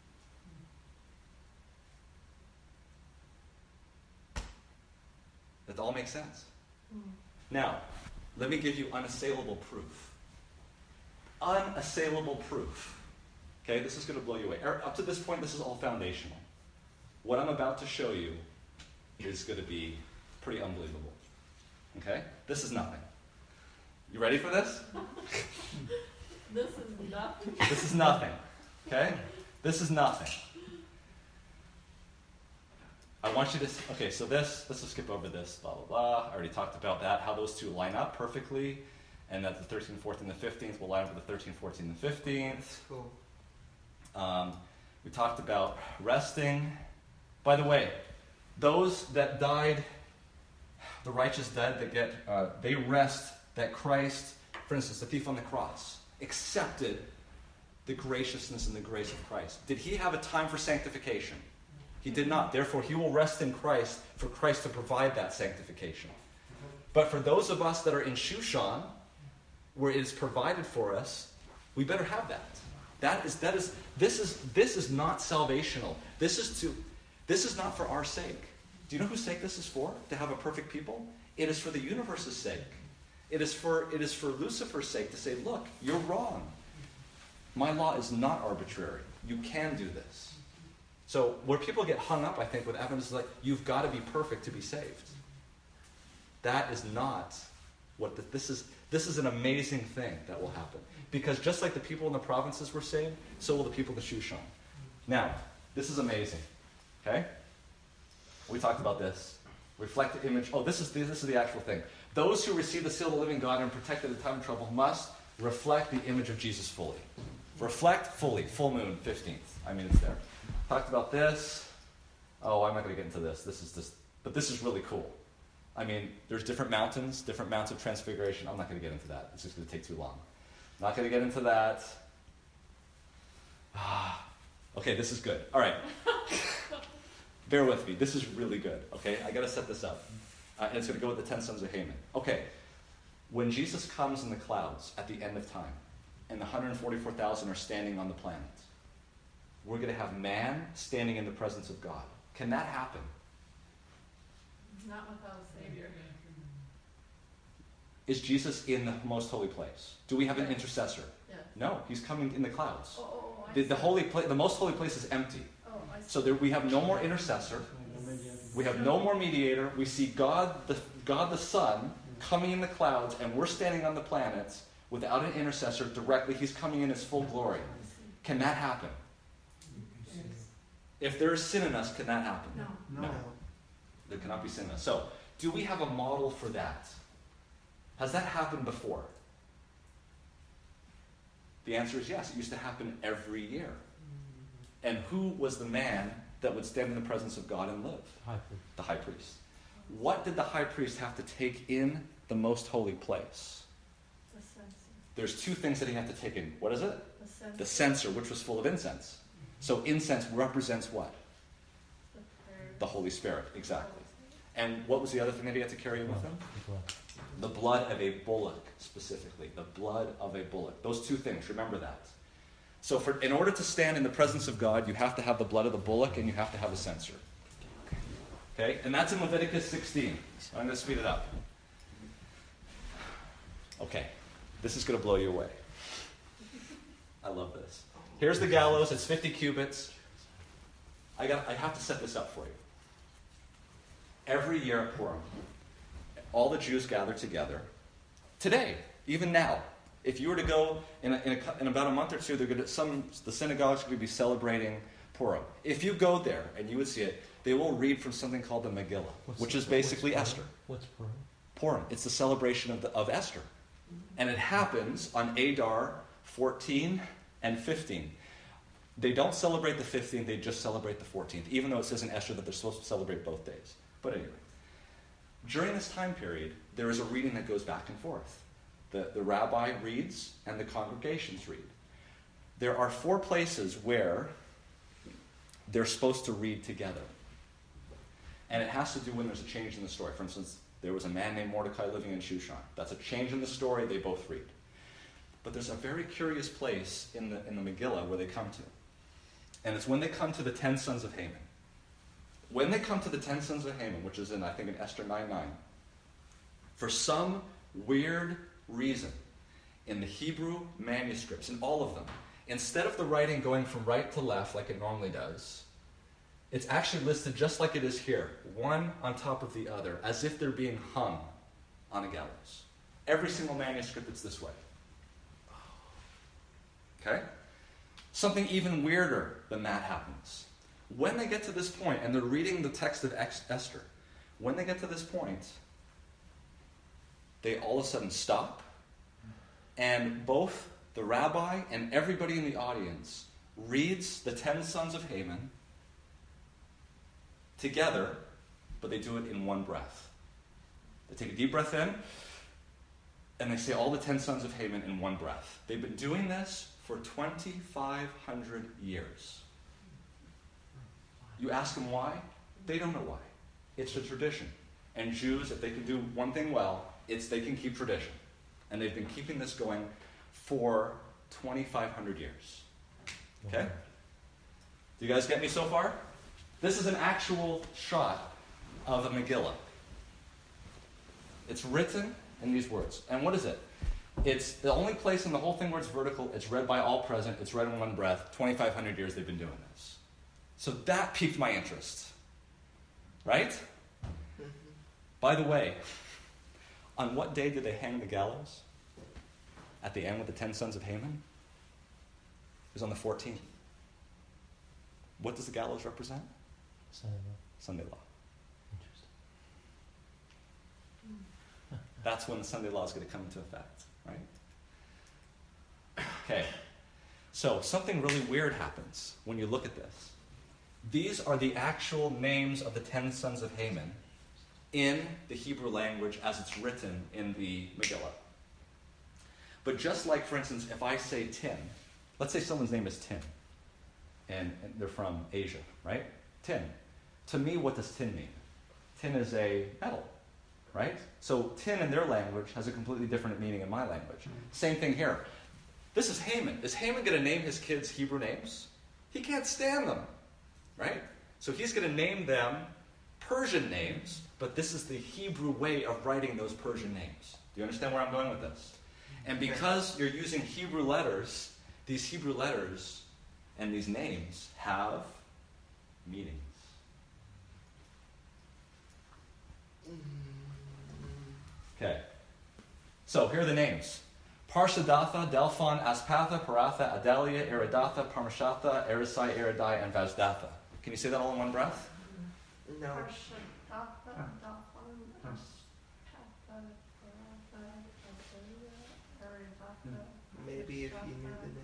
That all makes sense. Mm. Now, let me give you unassailable proof. Unassailable proof. Okay, this is going to blow you away. Up to this point, this is all foundational. What I'm about to show you is going to be pretty unbelievable. Okay? This is nothing. You ready for this? This is nothing. This is nothing. Okay? This is nothing. I want you to, okay, so this, let's just skip over this, blah, blah, blah. I already talked about that, how those two line up perfectly, and that the thirteenth, fourteenth, and fifteenth will line up with the thirteenth, fourteenth, and fifteenth. Cool. Um, we talked about resting. By the way, those that died, the righteous dead that get, uh, they rest that Christ, for instance, the thief on the cross, accepted the graciousness and the grace of Christ. Did he have a time for sanctification? He did not. Therefore, he will rest in Christ for Christ to provide that sanctification. But for those of us that are in Shushan, where it is provided for us, we better have that. That is, that is, this is, this is not salvational. This is to, this is not for our sake. Do you know whose sake this is for? To have a perfect people? It is for the universe's sake. It is for, it is for Lucifer's sake to say, look, you're wrong. My law is not arbitrary. You can do this. So where people get hung up, I think, with evidence is like, you've got to be perfect to be saved. That is not what the, this is. This is an amazing thing that will happen. Because just like the people in the provinces were saved, so will the people of Shushan. Now, this is amazing. Okay? We talked about this. Reflect the image. Oh, this is the, this is the actual thing. Those who receive the seal of the living God and are protected at the time of trouble must reflect the image of Jesus fully. Reflect fully. Full moon, fifteenth. I mean, it's there. Talked about this. Oh, I'm not going to get into this. This is just, but this is really cool. I mean, there's different mountains, different mounts of transfiguration. I'm not going to get into that. It's just going to take too long. Not going to get into that. Ah, okay, this is good. All right. Bear with me. This is really good. Okay, I got to set this up. Uh, and it's going to go with the ten sons of Haman. Okay, when Jesus comes in the clouds at the end of time, and the one hundred forty-four thousand are standing on the planet, we're going to have man standing in the presence of God. Can that happen? Not without a Savior. Is Jesus in the most holy place? Do we have an intercessor? Yeah. No, he's coming in the clouds. Oh, oh, oh, I The, see. the holy pla- the most holy place is empty. Oh, I see. So there, we have no more intercessor. We have no more mediator. We see God the, God the Son coming in the clouds, and we're standing on the planets without an intercessor directly. He's coming in his full glory. Can that happen? If there is sin in us, can that happen? No. No. There cannot be sin in us. So, do we have a model for that? Has that happened before? The answer is yes. It used to happen every year. And who was the man that would stand in the presence of God and live? High priest. The high priest. What did the high priest have to take in the most holy place? The censer. There's two things that he had to take in. What is it? The censer. The censer, which was full of incense. So incense represents what? The prayer. The Holy Spirit, exactly. And what was the other thing that he had to carry in with him? The blood. The blood of a bullock, specifically. The blood of a bullock. Those two things, remember that. So for, in order to stand in the presence of God, you have to have the blood of the bullock and you have to have a censer. Okay? And that's in Leviticus sixteen. I'm going to speed it up. Okay. This is going to blow you away. I love this. Here's the gallows. It's fifty cubits. I got. I have to set this up for you. Every year at Purim, all the Jews gather together. Today, even now, if you were to go in, a, in, a, in about a month or two, they're going to, some the synagogues are going to be celebrating Purim. If you go there and you would see it, they will read from something called the Megillah, What's- which is what's basically Purim? Esther. What's Purim? Purim. It's the celebration of, the, of Esther. And it happens on Adar fourteen and fifteen. They don't celebrate the fifteenth, they just celebrate the fourteenth, even though it says in Esther that they're supposed to celebrate both days. But anyway, during this time period, there is a reading that goes back and forth. The, the rabbi reads and the congregations read. There are four places where they're supposed to read together. And it has to do when there's a change in the story. For instance, there was a man named Mordecai living in Shushan. That's a change in the story, they both read. But there's a very curious place in the, in the Megillah where they come to. And it's when they come to the ten sons of Haman. When they come to the ten sons of Haman, which is in, I think, in Esther nine nine, for some weird reason, in the Hebrew manuscripts, in all of them, instead of the writing going from right to left like it normally does, it's actually listed just like it is here, one on top of the other, as if they're being hung on a gallows. Every single manuscript it's this way. Okay? Something even weirder than that happens. When they get to this point, and they're reading the text of Esther, when they get to this point, they all of a sudden stop, and both the rabbi and everybody in the audience reads the ten sons of Haman together, but they do it in one breath. They take a deep breath in, and they say all the ten sons of Haman in one breath. They've been doing this for twenty-five hundred years. You ask them why? They don't know why. It's a tradition. And Jews, if they can do one thing well, it's they can keep tradition. And they've been keeping this going for twenty-five hundred years. Okay? Do you guys get me so far? This is an actual shot of a Megillah. It's written in these words. And what is it? It's the only place in the whole thing where it's vertical. It's read by all present. It's read in one breath. twenty-five hundred years they've been doing this. So that piqued my interest. Right? Mm-hmm. By the way, on what day did they hang the gallows? At the end with the ten sons of Haman? It was on the fourteenth. What does the gallows represent? Sunday law. Sunday law. Interesting. That's when the Sunday law is going to come into effect, right? Okay. So something really weird happens when you look at this. These are the actual names of the ten sons of Haman in the Hebrew language as it's written in the Megillah. But just like, for instance, if I say Tin, let's say someone's name is Tin, and, and they're from Asia, right? Tin. To me, what does tin mean? Tin is a metal, right? So tin in their language has a completely different meaning in my language. Same thing here. This is Haman. Is Haman going to name his kids Hebrew names? He can't stand them, right? So he's going to name them Persian names, but this is the Hebrew way of writing those Persian names. Do you understand where I'm going with this? And because you're using Hebrew letters, these Hebrew letters and these names have meanings. Okay. So here are the names. Parshadatha, Delphon, Aspatha, Paratha, Adalia, Iridatha, Parmashatha, Erisai, Eridai, and Vazdatha. Can you say that all in one breath? No. Parshadatha, Dalphon, Aspatha, Paratha, Adalia, Aridatha, Maybe if you knew the names.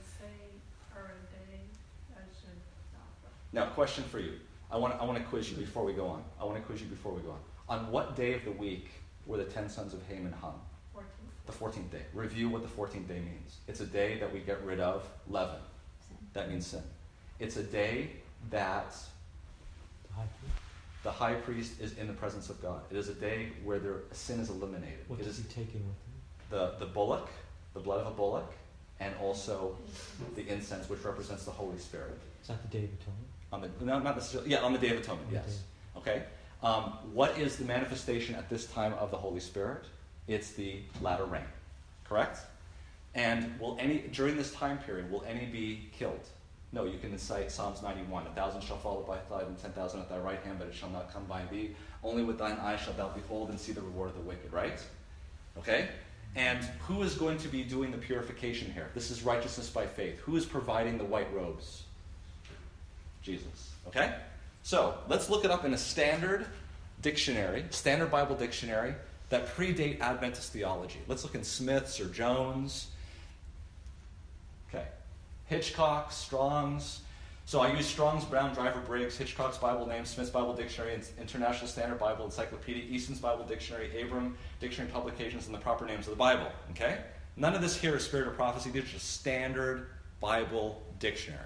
Now, question for you. I want, I want to quiz you before we go on. I want to quiz you before we go on. On what day of the week were the ten sons of Haman hung? fourteenth. The fourteenth day. Review what the fourteenth day means. It's a day that we get rid of leaven. That means sin. It's a day that The high priest. the high priest is in the presence of God. It is a day where their sin is eliminated. What It does is he take in with him? the, the bullock, the blood of a bullock, and also the incense, which represents the Holy Spirit. Is that the Day of Atonement? On the, no, not necessarily, yeah, on the Day of Atonement, On the yes. day. Okay? Um, what is the manifestation at this time of the Holy Spirit? It's the latter rain. Correct? And will any, during this time period, will any be killed? No, you can cite Psalms ninety-one. A thousand shall fall at thy side and ten thousand at thy right hand, but it shall not come by thee. Only with thine eyes shalt thou behold and see the reward of the wicked, right? Okay? And who is going to be doing the purification here? This is righteousness by faith. Who is providing the white robes? Jesus. Okay? So, let's look it up in a standard dictionary, standard Bible dictionary, that predate Adventist theology. Let's look in Smith's or Jones. Okay. Hitchcock, Strong's. So I use Strong's, Brown, Driver, Briggs, Hitchcock's Bible Name, Smith's Bible Dictionary, International Standard Bible Encyclopedia, Easton's Bible Dictionary, Abram Dictionary Publications, and the proper names of the Bible. Okay? None of this here is spirit of prophecy. These are just standard Bible dictionary.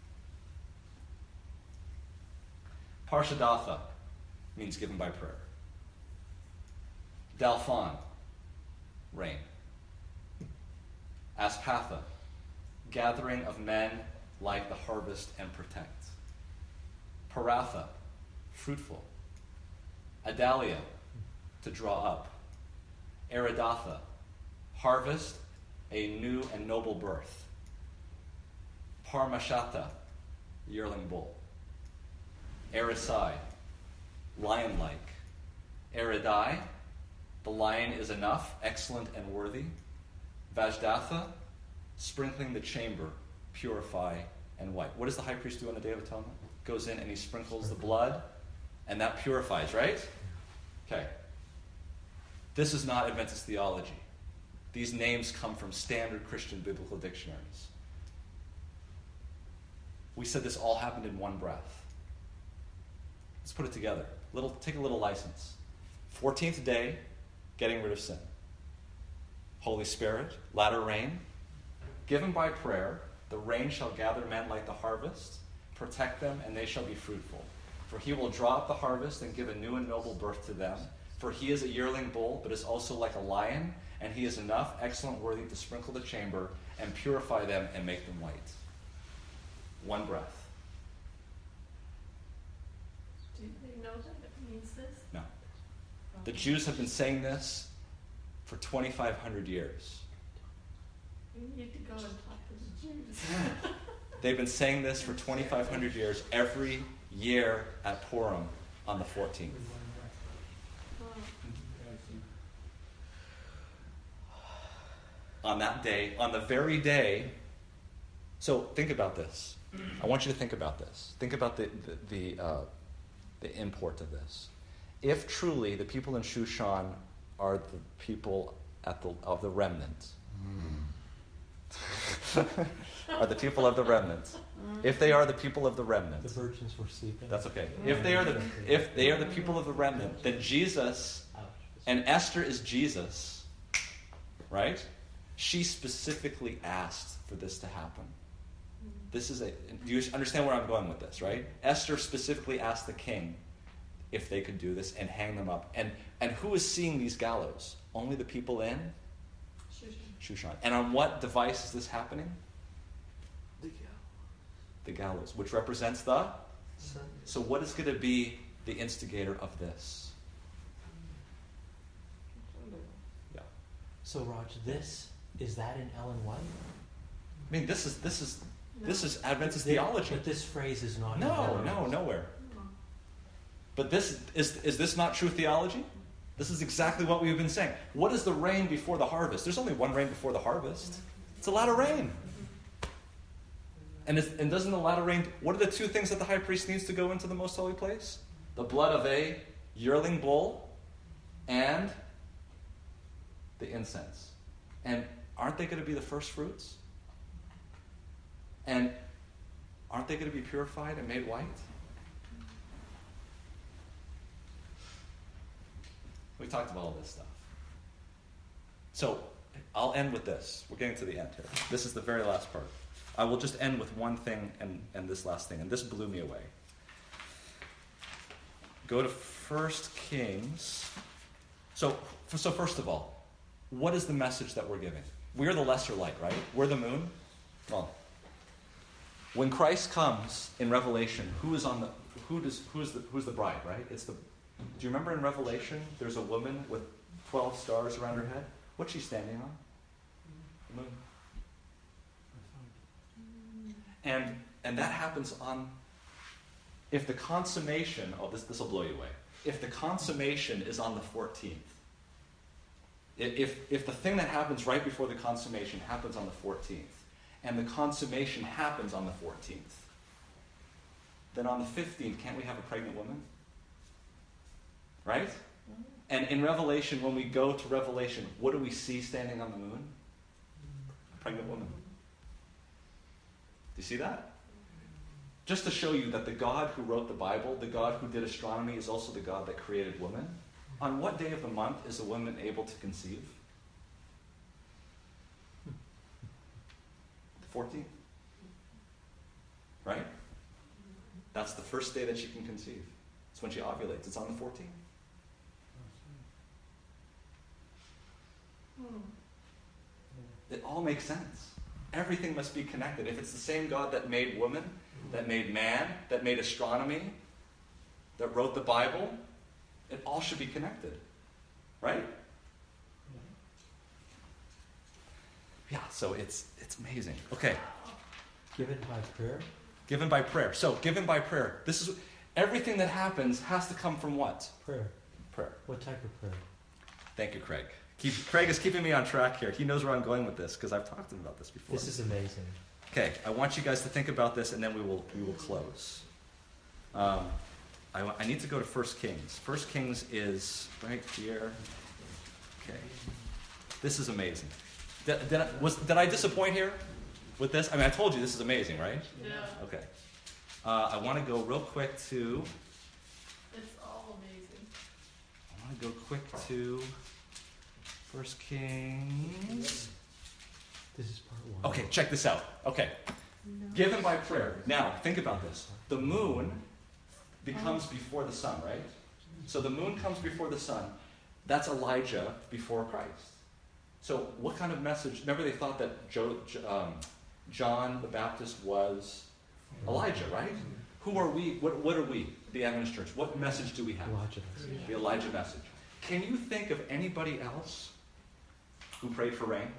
Parshadatha means given by prayer. Dalphon, rain. Aspatha, gathering of men like the harvest and protect. Paratha, fruitful. Adalia, to draw up. Aridatha, harvest, a new and noble birth. Parmashata, yearling bull. Erisai, lion-like. Eridai, the lion is enough, excellent and worthy. Vajdatha, sprinkling the chamber, purify and white. What does the high priest do on the Day of Atonement? Goes in and he sprinkles the blood, and that purifies, right? Okay. This is not Adventist theology. These names come from standard Christian biblical dictionaries. We said this all happened in one breath. Let's put it together. Little, take a little license. fourteenth day, getting rid of sin. Holy Spirit, latter rain. Given by prayer, the rain shall gather men like the harvest, protect them, and they shall be fruitful. For he will draw up the harvest and give a new and noble birth to them. For he is a yearling bull, but is also like a lion, and he is enough, excellent, worthy to sprinkle the chamber and purify them and make them white. One breath. Do they know that it means this? No. The Jews have been saying this for twenty-five hundred years. We need to go and talk to the Jews. They've been saying this for twenty-five hundred years, every year at Purim on the fourteenth. On that day, on the very day. So think about this. I want you to think about this. Think about the the the, uh, the import of this. If truly the people in Shushan are the people at the of the remnant, are the people of the remnant. If they are the people of the remnant, The virgins were sleeping. that's okay. If they are the if they are the people of the remnant, then Jesus and Esther is Jesus, right? She specifically asked for this to happen. This is a. Do you understand where I'm going with this, right? Esther specifically asked the king if they could do this and hang them up. And and who is seeing these gallows? Only the people in Shushan. And on what device is this happening? The gallows. The gallows, which represents the. Sunday. So what is going to be the instigator of this? Yeah. So, Raj, this, is that in Ellen White? I mean, this is this is this is Adventist They- theology. But this phrase is not in No, Ellen no, White. nowhere. But this is is this not true theology? This is exactly what we've been saying. What is the rain before the harvest? There's only one rain before the harvest. It's a latter rain. And, is, and doesn't the latter rain, what are the two things that the high priest needs to go into the most holy place? The blood of a yearling bull and the incense. And aren't they going to be the first fruits? And aren't they going to be purified and made white? We talked about all this stuff. So, I'll end with this. We're getting to the end here. This is the very last part. I will just end with one thing and, and this last thing, and this blew me away. Go to First Kings. So, so first of all, what is the message that we're giving? We're the lesser light, right? We're the moon. Well, when Christ comes in Revelation, who is on the who does who's the who's the bride, right? It's the. Do you remember in Revelation, there's a woman with twelve stars around her head? What's she standing on? The moon. And and that happens on. If the consummation, oh, this this will blow you away. If the consummation is on the fourteenth, if if the thing that happens right before the consummation happens on the fourteenth, and the consummation happens on the fourteenth, then on the fifteenth, can't we have a pregnant woman? Right? And in Revelation, when we go to Revelation, what do we see standing on the moon? A pregnant woman. Do you see that? Just to show you that the God who wrote the Bible, the God who did astronomy, is also the God that created woman. On what day of the month is a woman able to conceive? The fourteenth. Right? That's the first day that she can conceive. It's when she ovulates. It's on the fourteenth. It all makes sense. Everything must be connected. If it's the same God that made woman, that made man, that made astronomy, that wrote the Bible, it all should be connected. Right? Yeah, so it's it's amazing. Okay. Given by prayer? Given by prayer. So, given by prayer. This is everything that happens has to come from what? Prayer. Prayer. What type of prayer? Thank you, Craig. Keep, Craig is keeping me on track here. He knows where I'm going with this because I've talked to him about this before. This is amazing. Okay, I want you guys to think about this, and then we will we will close. Um, I, I need to go to First Kings. First Kings is right here. Okay, this is amazing. Did, did, I, was, did I disappoint here with this? I mean, I told you this is amazing, right? Yeah. Okay. Uh, I want to go real quick to. It's all amazing. I want to go quick to First Kings. This is part one. Okay, check this out. Okay. Given by prayer. Now, think about this. The moon becomes before the sun, right? So the moon comes before the sun. That's Elijah before Christ. So what kind of message? Remember they thought that Jo, um, John the Baptist was Elijah, right? Who are we? What, what are we, the Adventist Church? What message do we have? Elijah. The Elijah message. Can you think of anybody else who prayed for rain?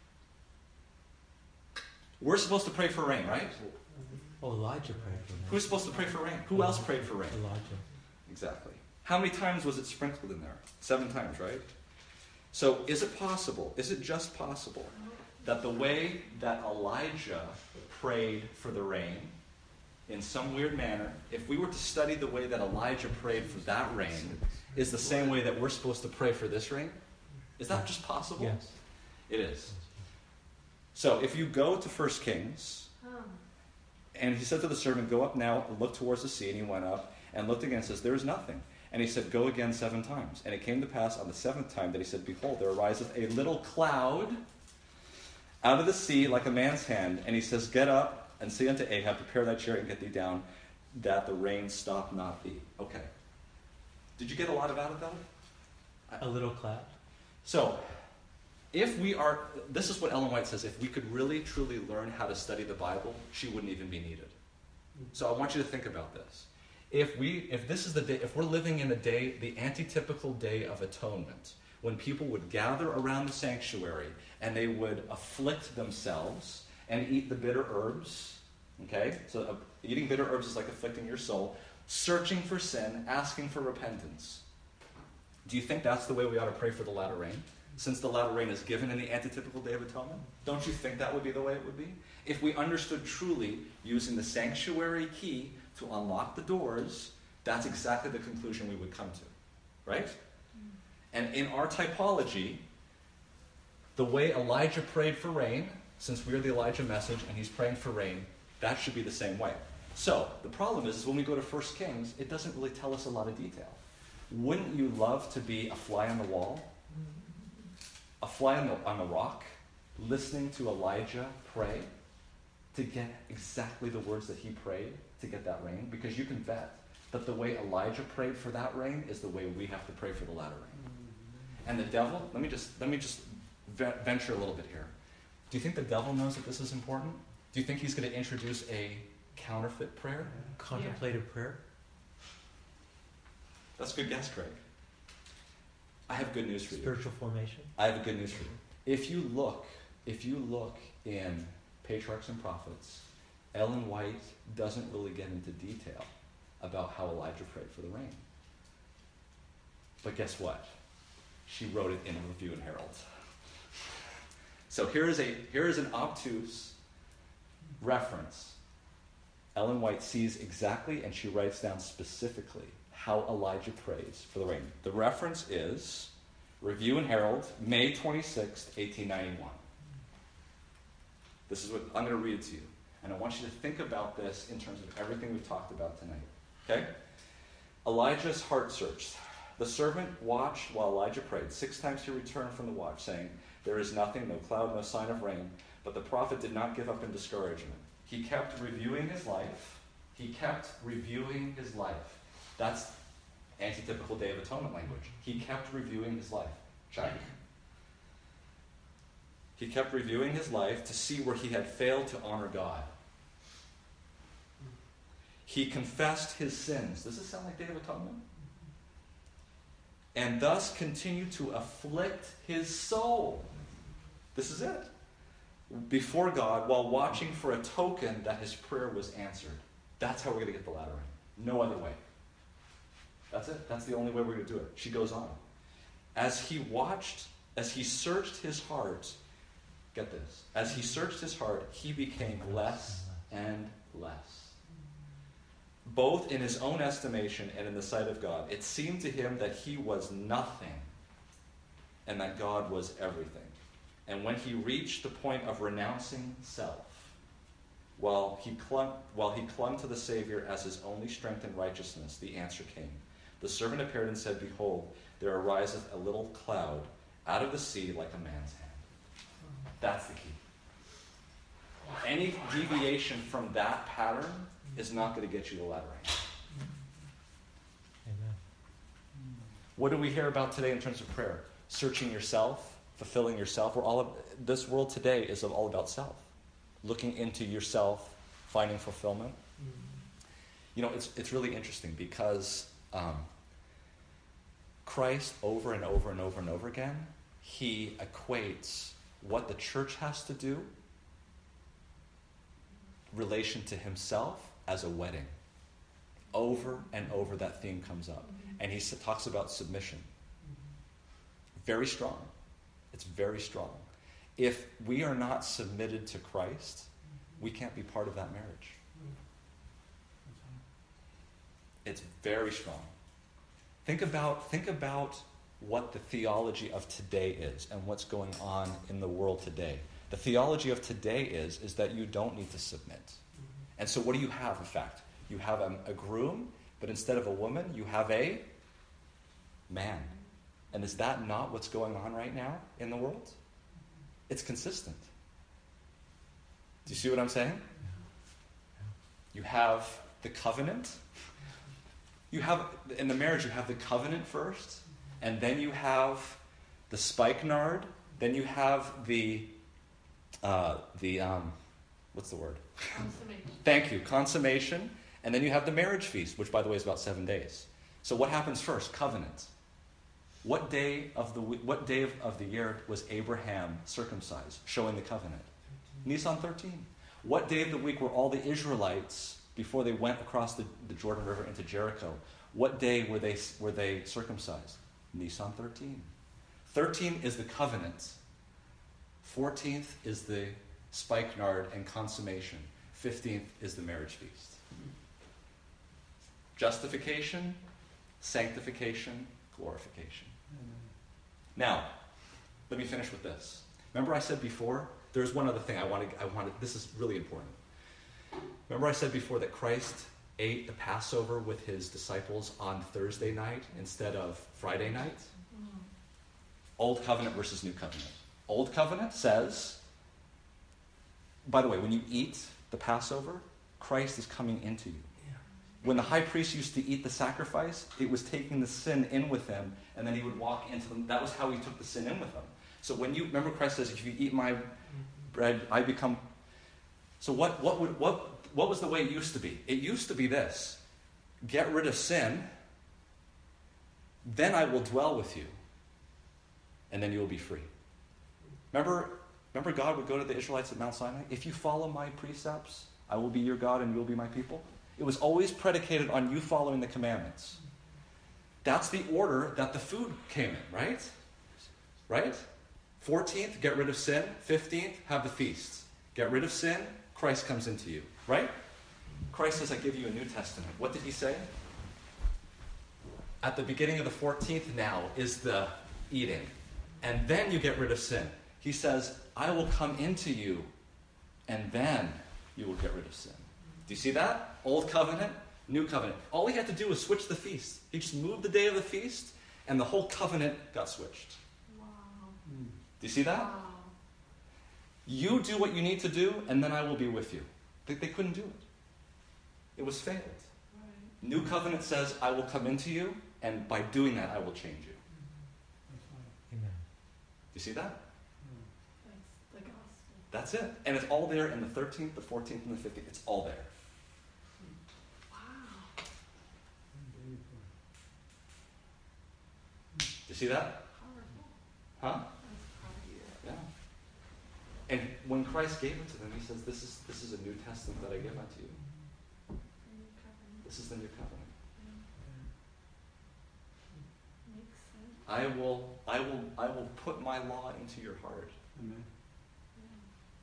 We're supposed to pray for rain, right? Oh, Elijah prayed for me. Who's supposed to pray for rain? Who else prayed for rain? Elijah. Exactly. How many times was it sprinkled in there? Seven times, right? So is it possible, is it just possible, that the way that Elijah prayed for the rain, in some weird manner, if we were to study the way that Elijah prayed for that rain, is the same way that we're supposed to pray for this rain? Is that just possible? Yes. It is. So if you go to First Kings, and he said to the servant, go up now and look towards the sea. And he went up and looked again and says, there is nothing. And he said, go again seven times. And it came to pass on the seventh time that he said, behold, there ariseth a little cloud out of the sea like a man's hand. And he says, get up and say unto Ahab, prepare thy chariot and get thee down, that the rain stop not thee. Okay. Did you get a lot of out of that? A little cloud. So, if we are, this is what Ellen White says, if we could really truly learn how to study the Bible, she wouldn't even be needed. So I want you to think about this. If we, if this is the day, if we're living in a day, the antitypical day of atonement, when people would gather around the sanctuary and they would afflict themselves and eat the bitter herbs, okay? So uh, eating bitter herbs is like afflicting your soul, searching for sin, asking for repentance. Do you think that's the way we ought to pray for the latter rain? Since the latter rain is given in the antitypical Day of Atonement? Don't you think that would be the way it would be? If we understood truly using the sanctuary key to unlock the doors, that's exactly the conclusion we would come to. Right? And in our typology, the way Elijah prayed for rain, since we're the Elijah message and he's praying for rain, that should be the same way. So, the problem is, is when we go to First Kings, it doesn't really tell us a lot of detail. Wouldn't you love to be a fly on the wall? A fly on the, on the rock, listening to Elijah pray to get exactly the words that he prayed to get that rain? Because you can bet that the way Elijah prayed for that rain is the way we have to pray for the latter rain. And the devil, let me just let me just venture a little bit here. Do you think the devil knows that this is important? Do you think he's going to introduce a counterfeit prayer? Contemplative prayer? That's a good guess, Craig. I have good news for you. Spiritual formation? I have good news for you. If you look, if you look in Patriarchs and Prophets, Ellen White doesn't really get into detail about how Elijah prayed for the rain. But guess what? She wrote it in a Review and Herald. So here is a here is an obtuse reference Ellen White sees exactly, and she writes down specifically, how Elijah prays for the rain. The reference is Review and Herald, May twenty-sixth, eighteen ninety-one. This is what I'm going to read to you. And I want you to think about this in terms of everything we've talked about tonight. Okay? Elijah's heart searched. The servant watched while Elijah prayed. Six times he returned from the watch, saying, "There is nothing, no cloud, no sign of rain." But the prophet did not give up in discouragement. He kept reviewing his life. He kept reviewing his life. That's antitypical Day of Atonement language. He kept reviewing his life. Check. He kept reviewing his life to see where he had failed to honor God. He confessed his sins. Does this sound like Day of Atonement? And thus continued to afflict his soul. This is it. Before God, while watching for a token that his prayer was answered. That's how we're going to get the latter rain. No other way. That's it. That's the only way we're going to do it. She goes on. As he watched, as he searched his heart, get this, as he searched his heart, he became less and less. Both in his own estimation and in the sight of God, it seemed to him that he was nothing and that God was everything. And when he reached the point of renouncing self, while he clung, while he clung to the Savior as his only strength and righteousness, the answer came. The servant appeared and said, "Behold, there ariseth a little cloud out of the sea like a man's hand." That's the key. Any deviation from that pattern is not going to get you the latter rain. Amen. What do we hear about today in terms of prayer? Searching yourself, fulfilling yourself. We're all of, this world today is all about self. Looking into yourself, finding fulfillment. You know, it's it's really interesting because um, Christ, over and over and over and over again, he equates what the church has to do relation to himself as a wedding. Over and over that theme comes up. And he talks about submission. Very strong. It's very strong. If we are not submitted to Christ, we can't be part of that marriage. It's very strong. Think about, think about what the theology of today is and what's going on in the world today. The theology of today is, is that you don't need to submit. And so what do you have, in fact? You have a, a groom, but instead of a woman, you have a man. And is that not what's going on right now in the world? It's consistent. Do you see what I'm saying? You have the covenant. You have, in the marriage, you have the covenant first, and then you have the spikenard, then you have the, uh, the um, what's the word? Consummation. Thank you, consummation, and then you have the marriage feast, which, by the way, is about seven days. So what happens first? Covenant. What day of the what day of, of the year was Abraham circumcised, showing the covenant? Nisan thirteen. What day of the week were all the Israelites, before they went across the, the Jordan River into Jericho, what day were they were they circumcised? Nisan thirteen. thirteen is the covenant. fourteenth is the spikenard and consummation. fifteenth is the marriage feast. Justification, sanctification, glorification. Now, let me finish with this. Remember I said before, there's one other thing I wanted, I wanted, this is really important. Remember I said before that Christ ate the Passover with his disciples on Thursday night instead of Friday night? Old covenant versus new covenant. Old covenant says, by the way, when you eat the Passover, Christ is coming into you. When the high priest used to eat the sacrifice, it was taking the sin in with him, and then he would walk into them. That was how he took the sin in with him. So when you, remember Christ says, if you eat my bread, I become... So what, what, would, what, what was the way it used to be? It used to be this. Get rid of sin, then I will dwell with you, and then you will be free. Remember, remember God would go to the Israelites at Mount Sinai? If you follow my precepts, I will be your God and you will be my people. It was always predicated on you following the commandments. That's the order that the food came in, right? Right? fourteenth, get rid of sin. fifteenth, have the feast. Get rid of sin, Christ comes into you, right? Christ says, I give you a New Testament. What did he say? At the beginning of the fourteenth now is the eating. And then you get rid of sin. He says, I will come into you, and then you will get rid of sin. Do you see that? Old covenant, new covenant. All he had to do was switch the feast. He just moved the day of the feast, and the whole covenant got switched. Wow. Do you see that? Wow. You do what you need to do, and then I will be with you. They, they couldn't do it. It was failed. Right. New covenant says, I will come into you, and by doing that, I will change you. Amen. You see that? That's the gospel. That's it. And it's all there in the thirteenth, the fourteenth, and the fifteenth. It's all there. Wow. You see that? Powerful. Huh? That's powerful. Yeah. And when Christ gave it to them, he says, this is this is a New Testament that I give unto you. New covenant. This is the new covenant. Makes sense. I will I will I will put my law into your heart. Amen. Yeah.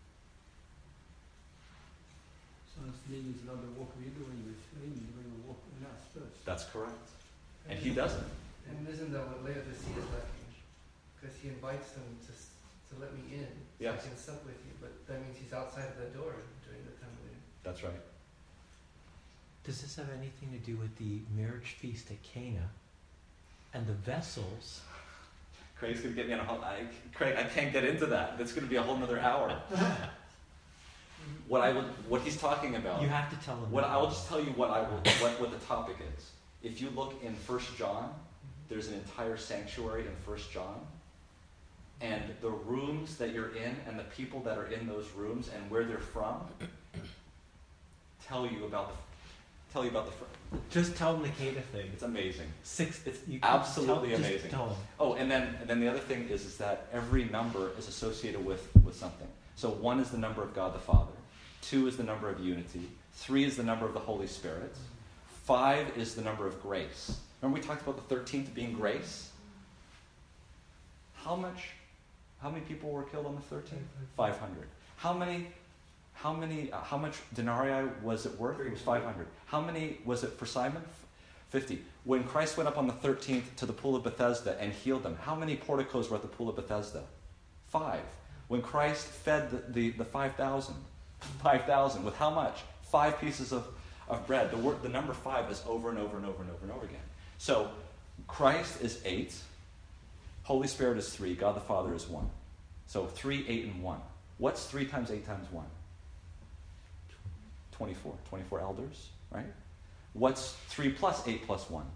Så hans liv is not the walk we do when we're free, when we walk in us first. That's correct. And he doesn't. And isn't that what Laodicea is lacking? Because he invites them to s- to let me in, so Yes. I can sup with you. But that means he's outside the door during the time later. That's right. Does this have anything to do with the marriage feast at Cana and the vessels? Craig's going to get me on a whole... I, Craig, I can't get into that. That's going to be a whole nother hour. What I would, what he's talking about... You have to tell them. What I will just tell you what I will, what, what the topic is. If you look in First John, there's an entire sanctuary in First John. And the rooms that you're in and the people that are in those rooms and where they're from tell you about the tell you about the fr- Just tell them the Cana thing. It's amazing. Six. It's you can absolutely tell, just amazing. Tell them. Oh, and then and then the other thing is is that every number is associated with, with something. So one is the number of God the Father, two is the number of unity, three is the number of the Holy Spirit, five is the number of grace. Remember we talked about the thirteenth being grace? How much how many people were killed on the thirteenth? Five hundred. How many how many uh, how much denarii was it worth? It was five hundred. How many was it for Simon? Fifty. When Christ went up on the thirteenth to the pool of Bethesda and healed them, how many porticos were at the pool of Bethesda? Five. When Christ fed the, the, the five thousand, five thousand with how much? Five pieces of, of bread. The word, the number five is over and over and over and over and over again. So Christ is eight, Holy Spirit is three, God the Father is one. So three, eight, and one. What's three times eight times one? Twenty-four. Twenty-four elders, right? What's three plus eight plus one?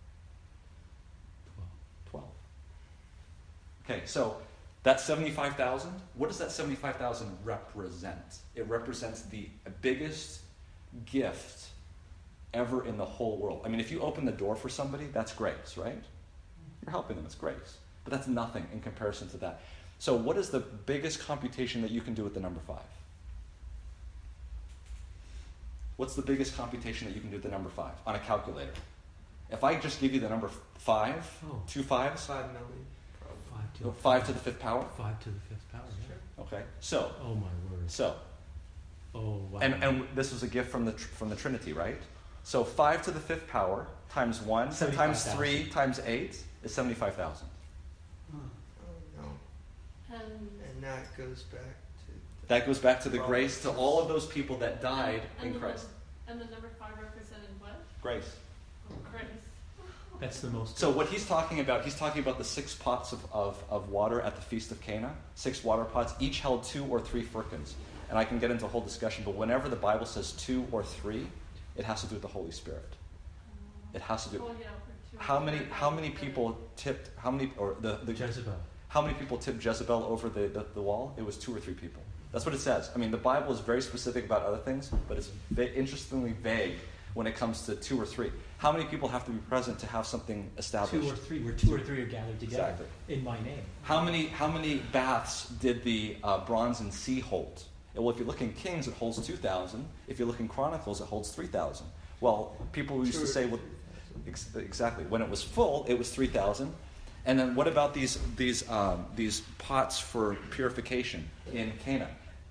Twelve. Okay, so that's seventy-five thousand. What does that seventy-five thousand represent? It represents the biggest gift ever in the whole world. I mean, if you open the door for somebody, that's grace, right? You're helping them, it's grace. But that's nothing in comparison to that. So what is the biggest computation that you can do with the number five? What's the biggest computation that you can do with the number five on a calculator? If I just give you the number five, Oh. two fives, Five million, probably. Five to five to the fifth power. Five to the fifth power. Yeah. Okay, so Oh my word. so Oh wow. and and this was a gift from the tr- from the Trinity, right? So five to the fifth power times one times three times eight is seventy-five thousand. Oh, no. And And that goes back to... That goes back to the grace to all of those people that died and in the Christ. num- And the number five represented what? Grace. Oh, grace. That's the most. So what he's talking about, he's talking about the six pots of, of, of water at the Feast of Cana. Six water pots, each held two or three firkins. And I can get into a whole discussion, but whenever the Bible says two or three, it has to do with the Holy Spirit. It has to do. Oh, yeah, for two. How many how many people tipped how many or the, the Jezebel. how many people tipped Jezebel over the, the, the wall? It was two or three people. That's what it says. I mean, the Bible is very specific about other things, but it's va- interestingly vague when it comes to two or three. How many people have to be present to have something established? Two or three. Where two or three are gathered together Exactly. in my name. How many how many baths did the uh, bronze sea hold? Well, if you look in Kings, it holds two thousand. If you look in Chronicles, it holds three thousand. Well, people used to say, well, ex- exactly. When it was full, it was three thousand. And then what about these these um, these pots for purification in Cana?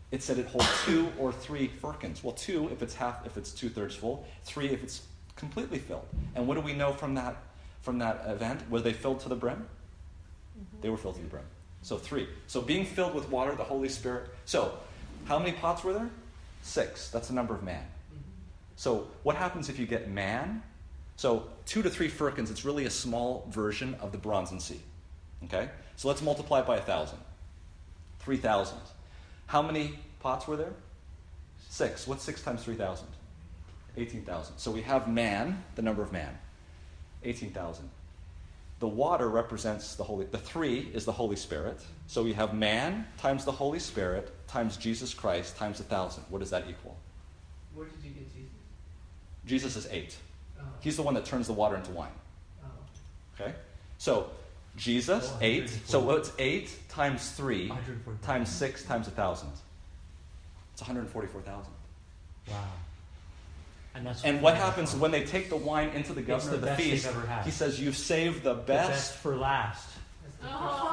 it said it holds two or three firkins. Well, two if it's half, if it's two thirds full. Three if it's completely filled. And what do we know from that from that event? Were they filled to the brim? Mhm. They were filled to the brim. So three. So being filled with water, the Holy Spirit. So how many pots were there? Six. That's the number of man. So what happens if you get man? So two to three firkins, it's really a small version of the Bronze Sea. Okay? So let's multiply it by a thousand. Three thousand. How many pots were there? Six. What's six times three thousand? Eighteen thousand. So we have man, the number of man. Eighteen thousand. The water represents the Holy, the three is the Holy Spirit. So we have man times the Holy Spirit times Jesus Christ times a thousand. What does that equal? Where did you get Jesus? Jesus is eight. Oh. He's the one that turns the water into wine. Oh. Okay? So Jesus, Oh, eight. So one hundred forty. what's eight times three one hundred forty. times six times a thousand? It's one hundred forty-four thousand. Wow. And that's And what happens when they take the wine into the governor the of the best they've feast? ever had. He says, "You've saved the the best." best for last. That's the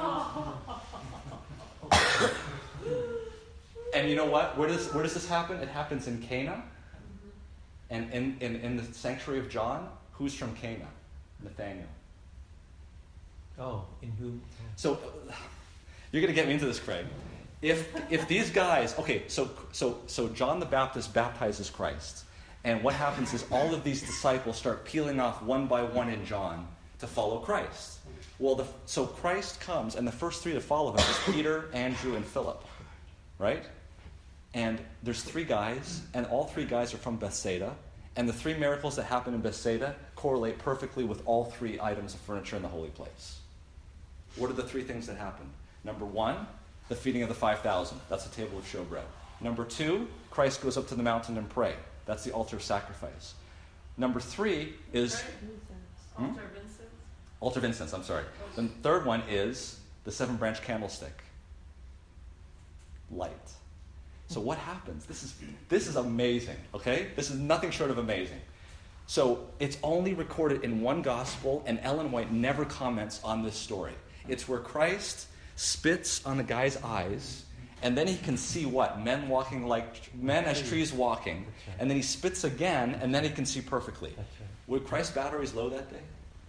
Oh. And you know what? Where does where does this happen? It happens in Cana, and in, in, in the sanctuary of John. Who's from Cana? Nathaniel. Oh, in whom? So you're going to get me into this, Craig. If if these guys, okay, so so so John the Baptist baptizes Christ, and what happens is all of these disciples start peeling off one by one in John to follow Christ. Well, the, so Christ comes, and the first three to follow him is Peter, Andrew, and Philip, right? And there's three guys, and all three guys are from Bethsaida, and the three miracles that happen in Bethsaida correlate perfectly with all three items of furniture in the holy place. What are the three things that happen? Number one, the feeding of the five thousand. That's a table of showbread. Number two, Christ goes up to the mountain and pray. That's the altar of sacrifice. Number three is Hmm? Altar of incense. altar of incense, I'm sorry. The third one is the seven-branch candlestick. Light. So what happens? This is this is amazing, okay? This is nothing short of amazing. So it's only recorded in one gospel, and Ellen White never comments on this story. It's where Christ spits on the guy's eyes, and then he can see what? Men walking like men as trees walking. And then he spits again, and then he can see perfectly. That's right. Were Christ's batteries low that day?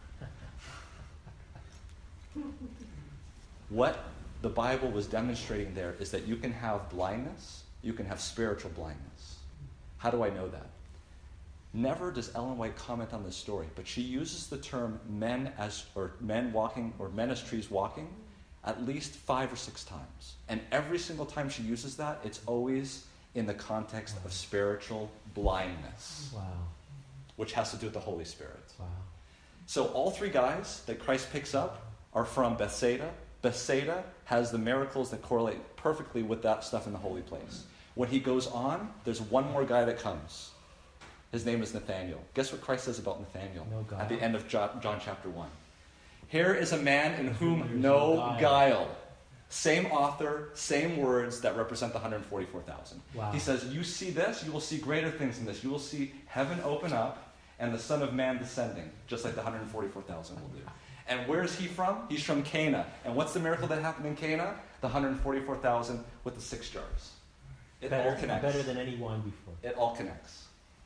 What the Bible was demonstrating there is that you can have blindness, you can have spiritual blindness. How do I know that? Never does Ellen White comment on this story, but she uses the term men as or men walking or men as trees walking at least five or six times. And every single time she uses that, it's always in the context of spiritual blindness, Wow. which has to do with the Holy Spirit. Wow. So all three guys that Christ picks up are from Bethsaida. Bethsaida has the miracles that correlate perfectly with that stuff in the holy place. When he goes on, there's one more guy that comes. His name is Nathaniel. Guess what Christ says about Nathaniel No guile. at the end of John, John chapter one? Here is a man in whom There's no no guile. guile. Same author, same words that represent the one hundred forty-four thousand. Wow. He says, you see this, you will see greater things than this. You will see heaven open up and the Son of Man descending, just like the one hundred forty-four thousand will do. And where is he from? He's from Cana. And what's the miracle that happened in Cana? The one hundred forty-four thousand with the six jars. It better, all connects. better than any wine before. It all connects.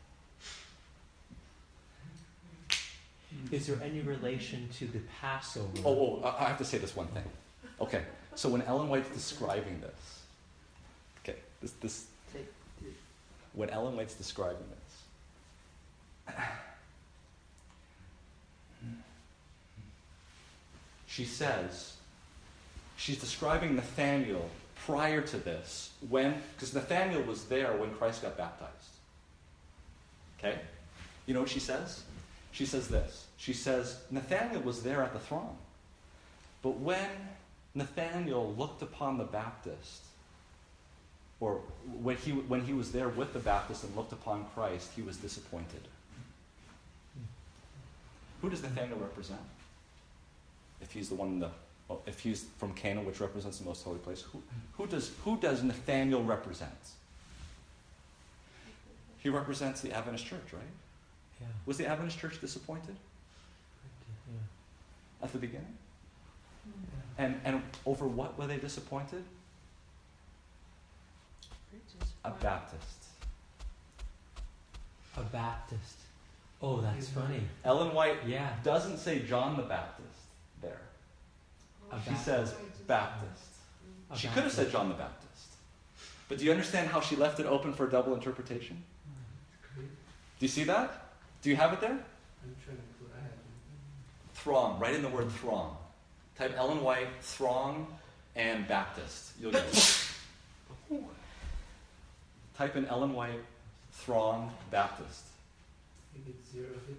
Is there any relation to the Passover? Oh, oh, I I have to say this one thing. Okay, so when Ellen White's describing this, okay, this, this, when Ellen White's describing this, she says, she's describing Nathaniel prior to this, when, because Nathaniel was there when Christ got baptized. Okay? You know what she says? She says this. She says, Nathaniel was there at the throne. But when Nathaniel looked upon the Baptist, or when he, when he was there with the Baptist and looked upon Christ, he was disappointed. Who does Nathaniel represent? If he's the one in the, well, if he's from Cana, which represents the most holy place, who, who does who does Nathaniel represent? He represents the Adventist church, right? Yeah. Was the Adventist church disappointed Yeah. at the beginning? And and over what were they disappointed? A Baptist. A Baptist. Oh, that's funny. Ellen White Yeah. doesn't say John the Baptist there. A She Baptist. says Baptist. A She could have said Baptist. John the Baptist. But do you understand how she left it open for a double interpretation? Great. Do you see that? Do you have it there? I'm trying to put, I have it. Throng. Write in the word throng. Type Ellen White, throng, and Baptist. You'll get it. Type in Ellen White, throng, Baptist. Maybe it's zero of it.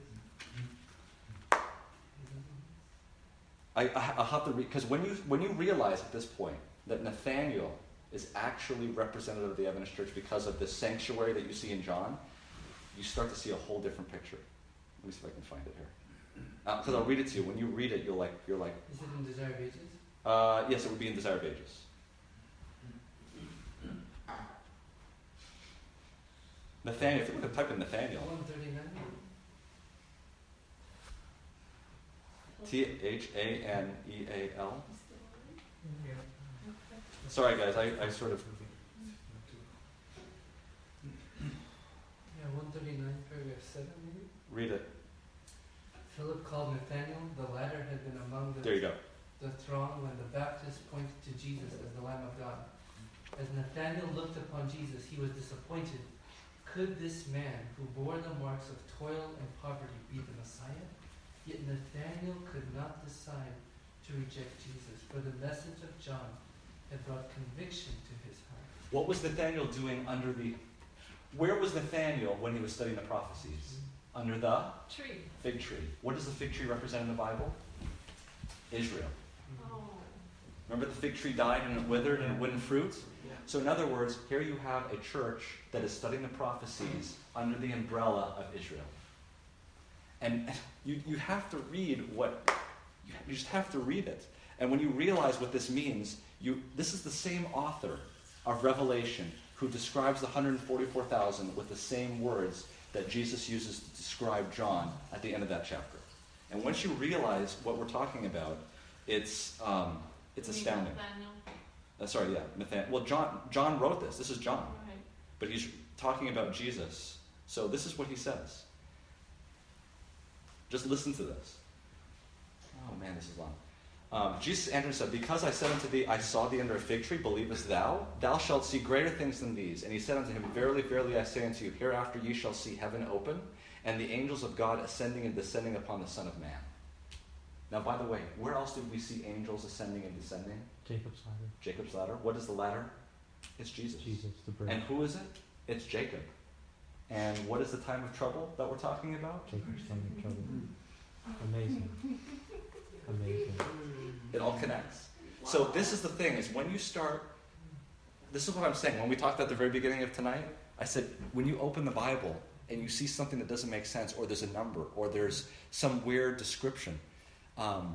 I, I, I'll have to read, because when you, when you realize at this point that Nathaniel is actually representative of the Adventist Church because of this sanctuary that you see in John, you start to see a whole different picture. Let me see if I can find it here. Because uh, I'll read it to you. When you read it, you'll like, you're like, Is it in Desire of Ages? uh, yes, it would be in Desire of Ages. Nathaniel, if you look at type in Nathaniel, one thirty-nine? T H A N E A L. Sorry, guys, I, I sort of. Yeah, one thirty-nine, paragraph seven, maybe? Read it. Philip called Nathanael. The latter had been among the, There you go. the throng when the Baptist pointed to Jesus as the Lamb of God. As Nathanael looked upon Jesus, he was disappointed. Could this man, who bore the marks of toil and poverty, be the Messiah? Yet Nathanael could not decide to reject Jesus, for the message of John had brought conviction to his heart. What was Nathaniel doing under the. Where was Nathaniel when he was studying the prophecies? Under the Tree. fig tree. What does the fig tree represent in the Bible? Israel. Oh. Remember the fig tree died and it withered and it wouldn't fruit? Yeah. So in other words, here you have a church that is studying the prophecies under the umbrella of Israel. And you, you have to read what, you, you just have to read it. And when you realize what this means, you this is the same author of Revelation who describes the one hundred forty-four thousand with the same words that Jesus uses to describe John at the end of that chapter. And once you realize what we're talking about, it's um, it's You mean astounding. Nathaniel? Uh, sorry, yeah, Nathaniel. Well, John John wrote this. This is John, Right. but he's talking about Jesus. So this is what he says. Just listen to this. Oh man, this is long. Um, Jesus answered and said, Because I said unto thee, I saw thee under a fig tree, believest thou? Thou shalt see greater things than these. And he said unto him, Verily, verily, I say unto you, hereafter ye shall see heaven open, and the angels of God ascending and descending upon the Son of Man. Now, by the way, where else did we see angels ascending and descending? Jacob's ladder. Jacob's ladder. What is the ladder? It's Jesus. Jesus, the bridge. And who is it? It's Jacob. And what is the time of trouble that we're talking about? Jacob's time of trouble. Amazing. Amazing. It all connects. So this is the thing, is when you start, this is what I'm saying. When we talked at the very beginning of tonight, I said, when you open the Bible and you see something that doesn't make sense, or there's a number, or there's some weird description, um,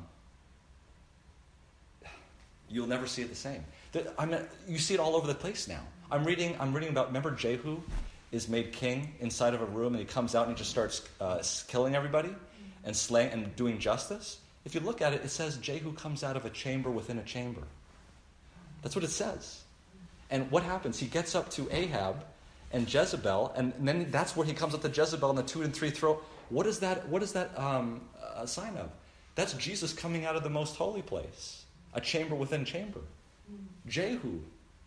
you'll never see it the same. The, I'm not, you see it all over the place now. I'm reading, I'm reading about, remember Jehu is made king inside of a room, and he comes out and he just starts uh, killing everybody and slaying and doing justice. If you look at it, it says Jehu comes out of a chamber within a chamber. That's what it says. And what happens? He gets up to Ahab and Jezebel, and, and then that's where he comes up to Jezebel and the two and three throw. What is that? What is that um, a sign of? That's Jesus coming out of the most holy place, a chamber within chamber. Jehu.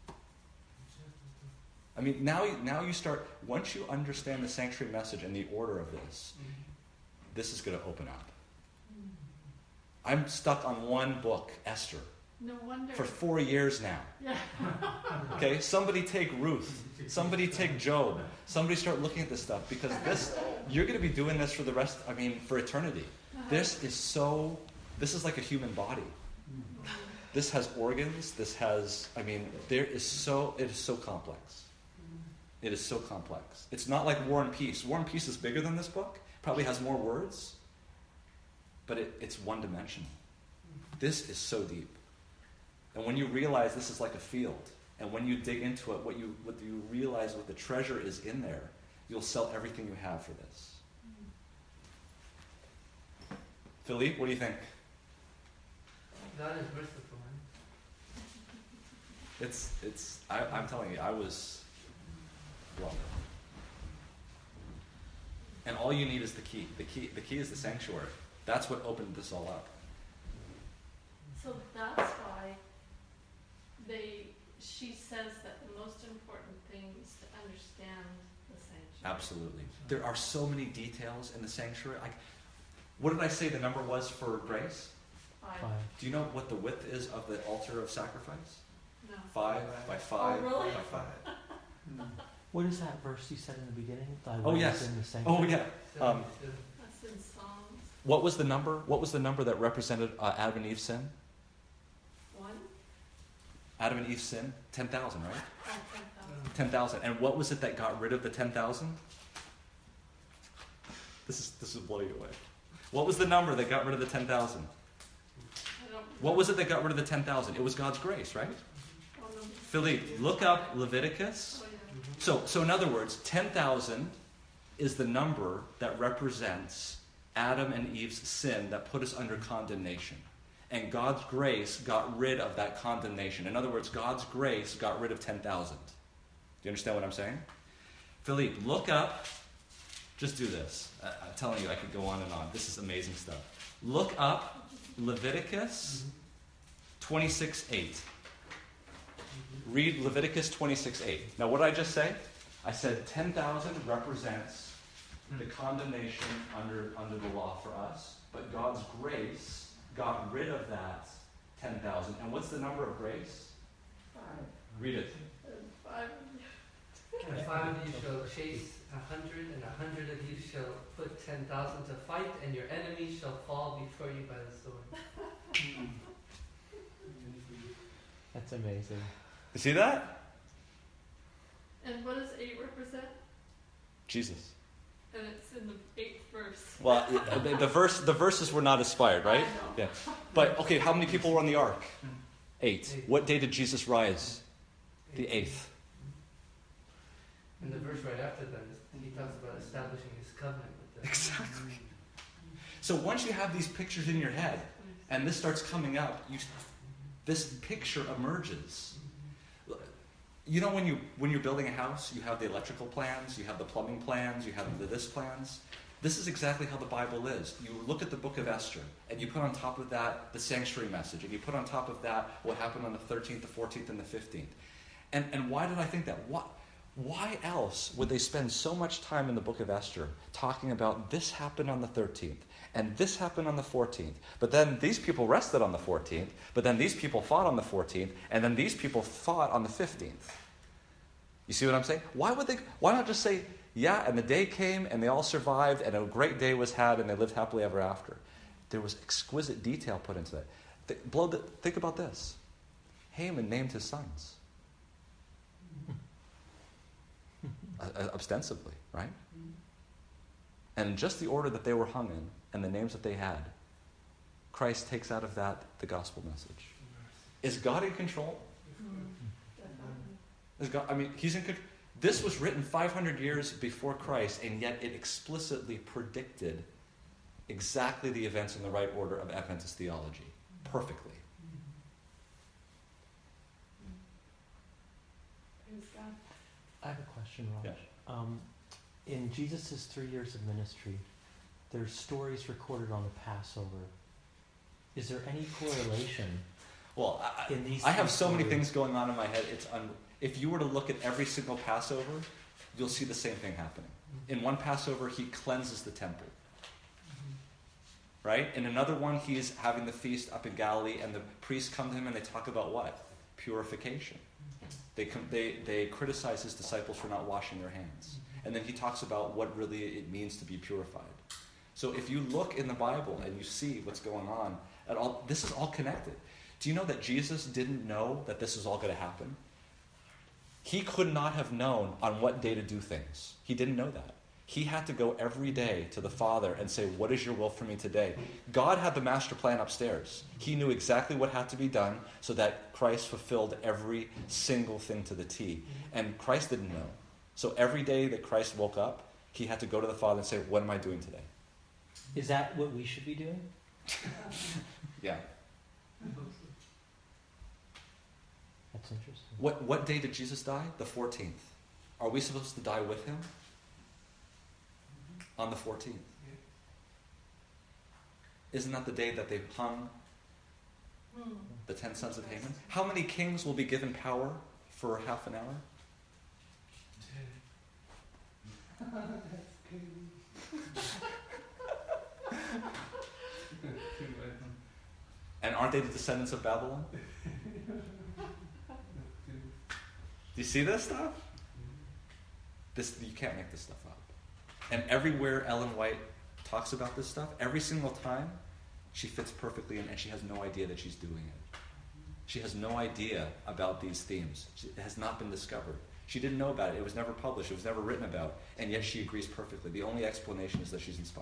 I mean, now now you start. Once you understand the sanctuary message and the order of this, this is going to open up. I'm stuck on one book, Esther, No wonder. for four years now. Yeah. Okay, somebody take Ruth. Somebody take Job. Somebody start looking at this stuff, because this, you're going to be doing this for the rest, I mean, for eternity. This is so, this is like a human body. This has organs. This has, I mean, there is so, it is so complex. It is so complex. It's not like War and Peace. War and Peace is bigger than this book. Probably has more words. But it, it's one-dimensional. This is so deep. And when you realize this is like a field, and when you dig into it, what you what you realize what the treasure is in there, you'll sell everything you have for this. Philippe, what do you think? God is merciful, man. It's it's. I, I'm telling you, I was. blood. And all you need is the key. The key, the key is the sanctuary. That's what opened this all up. So that's why they, she says that the most important thing is to understand the sanctuary. Absolutely. There are so many details in the sanctuary. Like, what did I say the number was for grace? Five. Five. Do you know what the width is of the altar of sacrifice? No. Five by five Oh, really? by five. What is that verse you said in the beginning? Thy Oh, way is yes. in the Oh sanctuary. yeah. Um, That's in Psalms. what was the number? What was the number that represented uh, Adam and Eve's sin? One? Adam and Eve's sin? Ten thousand, right? Oh, ten thousand. Ten thousand. And what was it that got rid of the ten thousand? This is this will blow you away. What was the number that got rid of the ten thousand? I don't. What was it that got rid of the ten thousand? It was God's grace, right? Oh, no. Philippe, look up Leviticus. Oh, yeah. So, so in other words, ten thousand is the number that represents Adam and Eve's sin that put us under condemnation. And God's grace got rid of that condemnation. In other words, God's grace got rid of ten thousand. Do you understand what I'm saying? Philippe, look up. Just do this. I, I'm telling you, I could go on and on. This is amazing stuff. Look up Leviticus twenty-six eight. Read Leviticus twenty-six eight. Now, what did I just say? I said ten thousand represents the condemnation under, under the law for us, but God's grace got rid of that ten thousand. And what's the number of grace? Five. Read it. And five. And five of you shall chase a hundred, and a hundred of you shall put ten thousand to fight, and your enemies shall fall before you by the sword. That's amazing. You see that? And what does eight represent? Jesus. And it's in the eighth verse. Well, the, the verse, the verses were not inspired, right? I know. Yeah. But okay, how many people were on the ark? Eight. Eight. What day did Jesus rise? The eighth. And the verse right after that is he talks about establishing his covenant with them. Exactly. So once you have these pictures in your head, and this starts coming up, you, this picture emerges. You know when you when you're building a house, you have the electrical plans, you have the plumbing plans, you have the this plans. This is exactly how the Bible is. You look at the book of Esther, and you put on top of that the sanctuary message, and you put on top of that what happened on the thirteenth, the fourteenth, and the fifteenth. And and why did I think that? What? Why else would they spend so much time in the book of Esther talking about this happened on the thirteenth and this happened on the fourteenth, but then these people rested on the fourteenth, but then these people fought on the fourteenth, and then these people fought on the fifteenth? You see what I'm saying? Why would they? Why not just say, yeah, and the day came and they all survived and a great day was had and they lived happily ever after? There was exquisite detail put into that. Th- blow the, think about this. Haman named his sons. Uh, ostensibly, right? And in just the order that they were hung in and the names that they had, Christ takes out of that the gospel message. Is God in control? Is God, I mean, he's in control. This was written five hundred years before Christ, and yet it explicitly predicted exactly the events in the right order of Adventist theology. Perfectly. Praise God. I have a question, Raj. Yeah. Um, in Jesus' three years of ministry, there's stories recorded on the Passover. Is there any correlation Well, I, in these I have three so many stories? things going on in my head. It's un, if you were to look at every single Passover, you'll see the same thing happening. In one Passover, he cleanses the temple. Right? In another one, he's having the feast up in Galilee, and the priests come to him and they talk about what? Purification. They, com- they, they criticize his disciples for not washing their hands. And then he talks about what really it means to be purified. So if you look in the Bible and you see what's going on, at all, this is all connected. Do you know that Jesus didn't know that this is all going to happen? He could not have known on what day to do things. He didn't know that. He had to go every day to the Father and say, what is your will for me today? God had the master plan upstairs. He knew exactly what had to be done so that Christ fulfilled every single thing to the T. And Christ didn't know. So every day that Christ woke up, he had to go to the Father and say, what am I doing today? Is that what we should be doing? Yeah. That's interesting. What, what day did Jesus die? The fourteenth. are we supposed to die with him? On the fourteenth. Isn't that the day that they hung Hmm. the ten sons of Haman? How many kings will be given power for half an hour? And aren't they the descendants of Babylon? Do you see this stuff? This, you can't make this stuff up. And everywhere Ellen White talks about this stuff, every single time, she fits perfectly in, and she has no idea that she's doing it. She has no idea about these themes. It has not been discovered. She didn't know about it. It was never published. It was never written about. And yet she agrees perfectly. The only explanation is that she's inspired.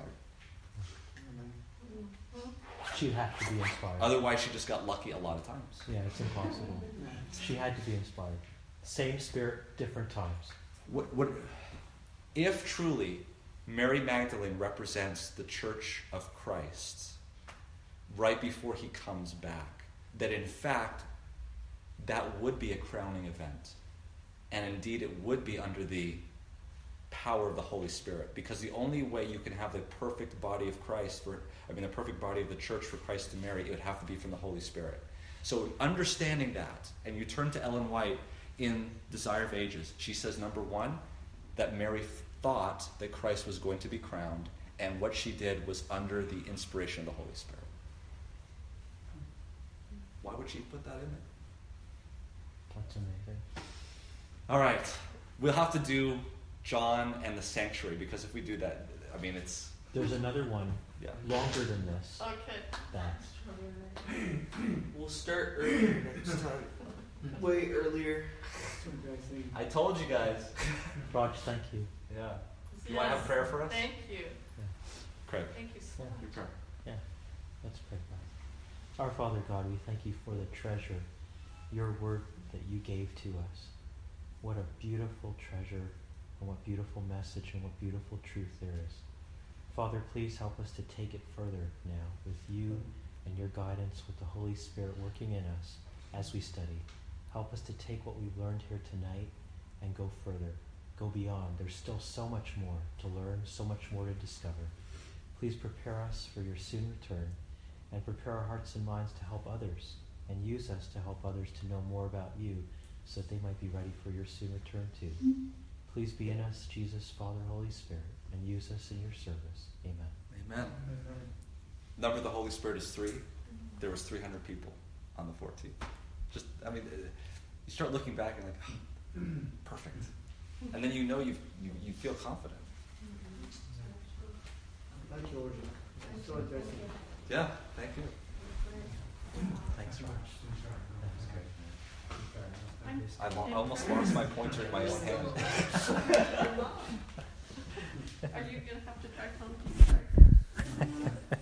She'd have to be inspired. Otherwise, she just got lucky a lot of times. Yeah, it's impossible. She had to be inspired. Same spirit, different times. What, what, if truly Mary Magdalene represents the Church of Christ right before he comes back, that in fact that would be a crowning event. And indeed it would be under the power of the Holy Spirit, because the only way you can have the perfect body of Christ, for I mean the perfect body of the church for Christ to marry, it would have to be from the Holy Spirit. So understanding that, and you turn to Ellen White in Desire of Ages, she says, number one, that Mary thought that Christ was going to be crowned, and what she did was under the inspiration of the Holy Spirit. Why would she put that in there? That's amazing. All right, we'll have to do John and the sanctuary, because if we do that, I mean, it's... There's another one Yeah. longer than this. Okay. That. We'll start earlier next time. Way earlier. I told you guys. Raj, thank you. Yeah. You want to have prayer for us? Thank you. Craig. Thank you so Yeah. much. Your prayer. Let's pray. Our Father God, we thank you for the treasure, your word that you gave to us. What a beautiful treasure, and what beautiful message, and what beautiful truth there is. Father, please help us to take it further now with you and your guidance, with the Holy Spirit working in us as we study. Help us to take what we've learned here tonight and go further, go beyond. There's still so much more to learn, so much more to discover. Please prepare us for your soon return, and prepare our hearts and minds to help others, and use us to help others to know more about you, so that they might be ready for your soon return too. Please be in us, Jesus, Father, Holy Spirit, and use us in your service. Amen. Amen. Number of the Holy Spirit is three. There was three hundred people on the fourteenth. Just, I mean, you start looking back and like, oh, perfect. And then you know you you you feel confident. Thank you, George. So interesting. Yeah, thank you. Thanks, Raj. That's great. I lo- almost lost my pointer in my own hand. Are you going to have to try something?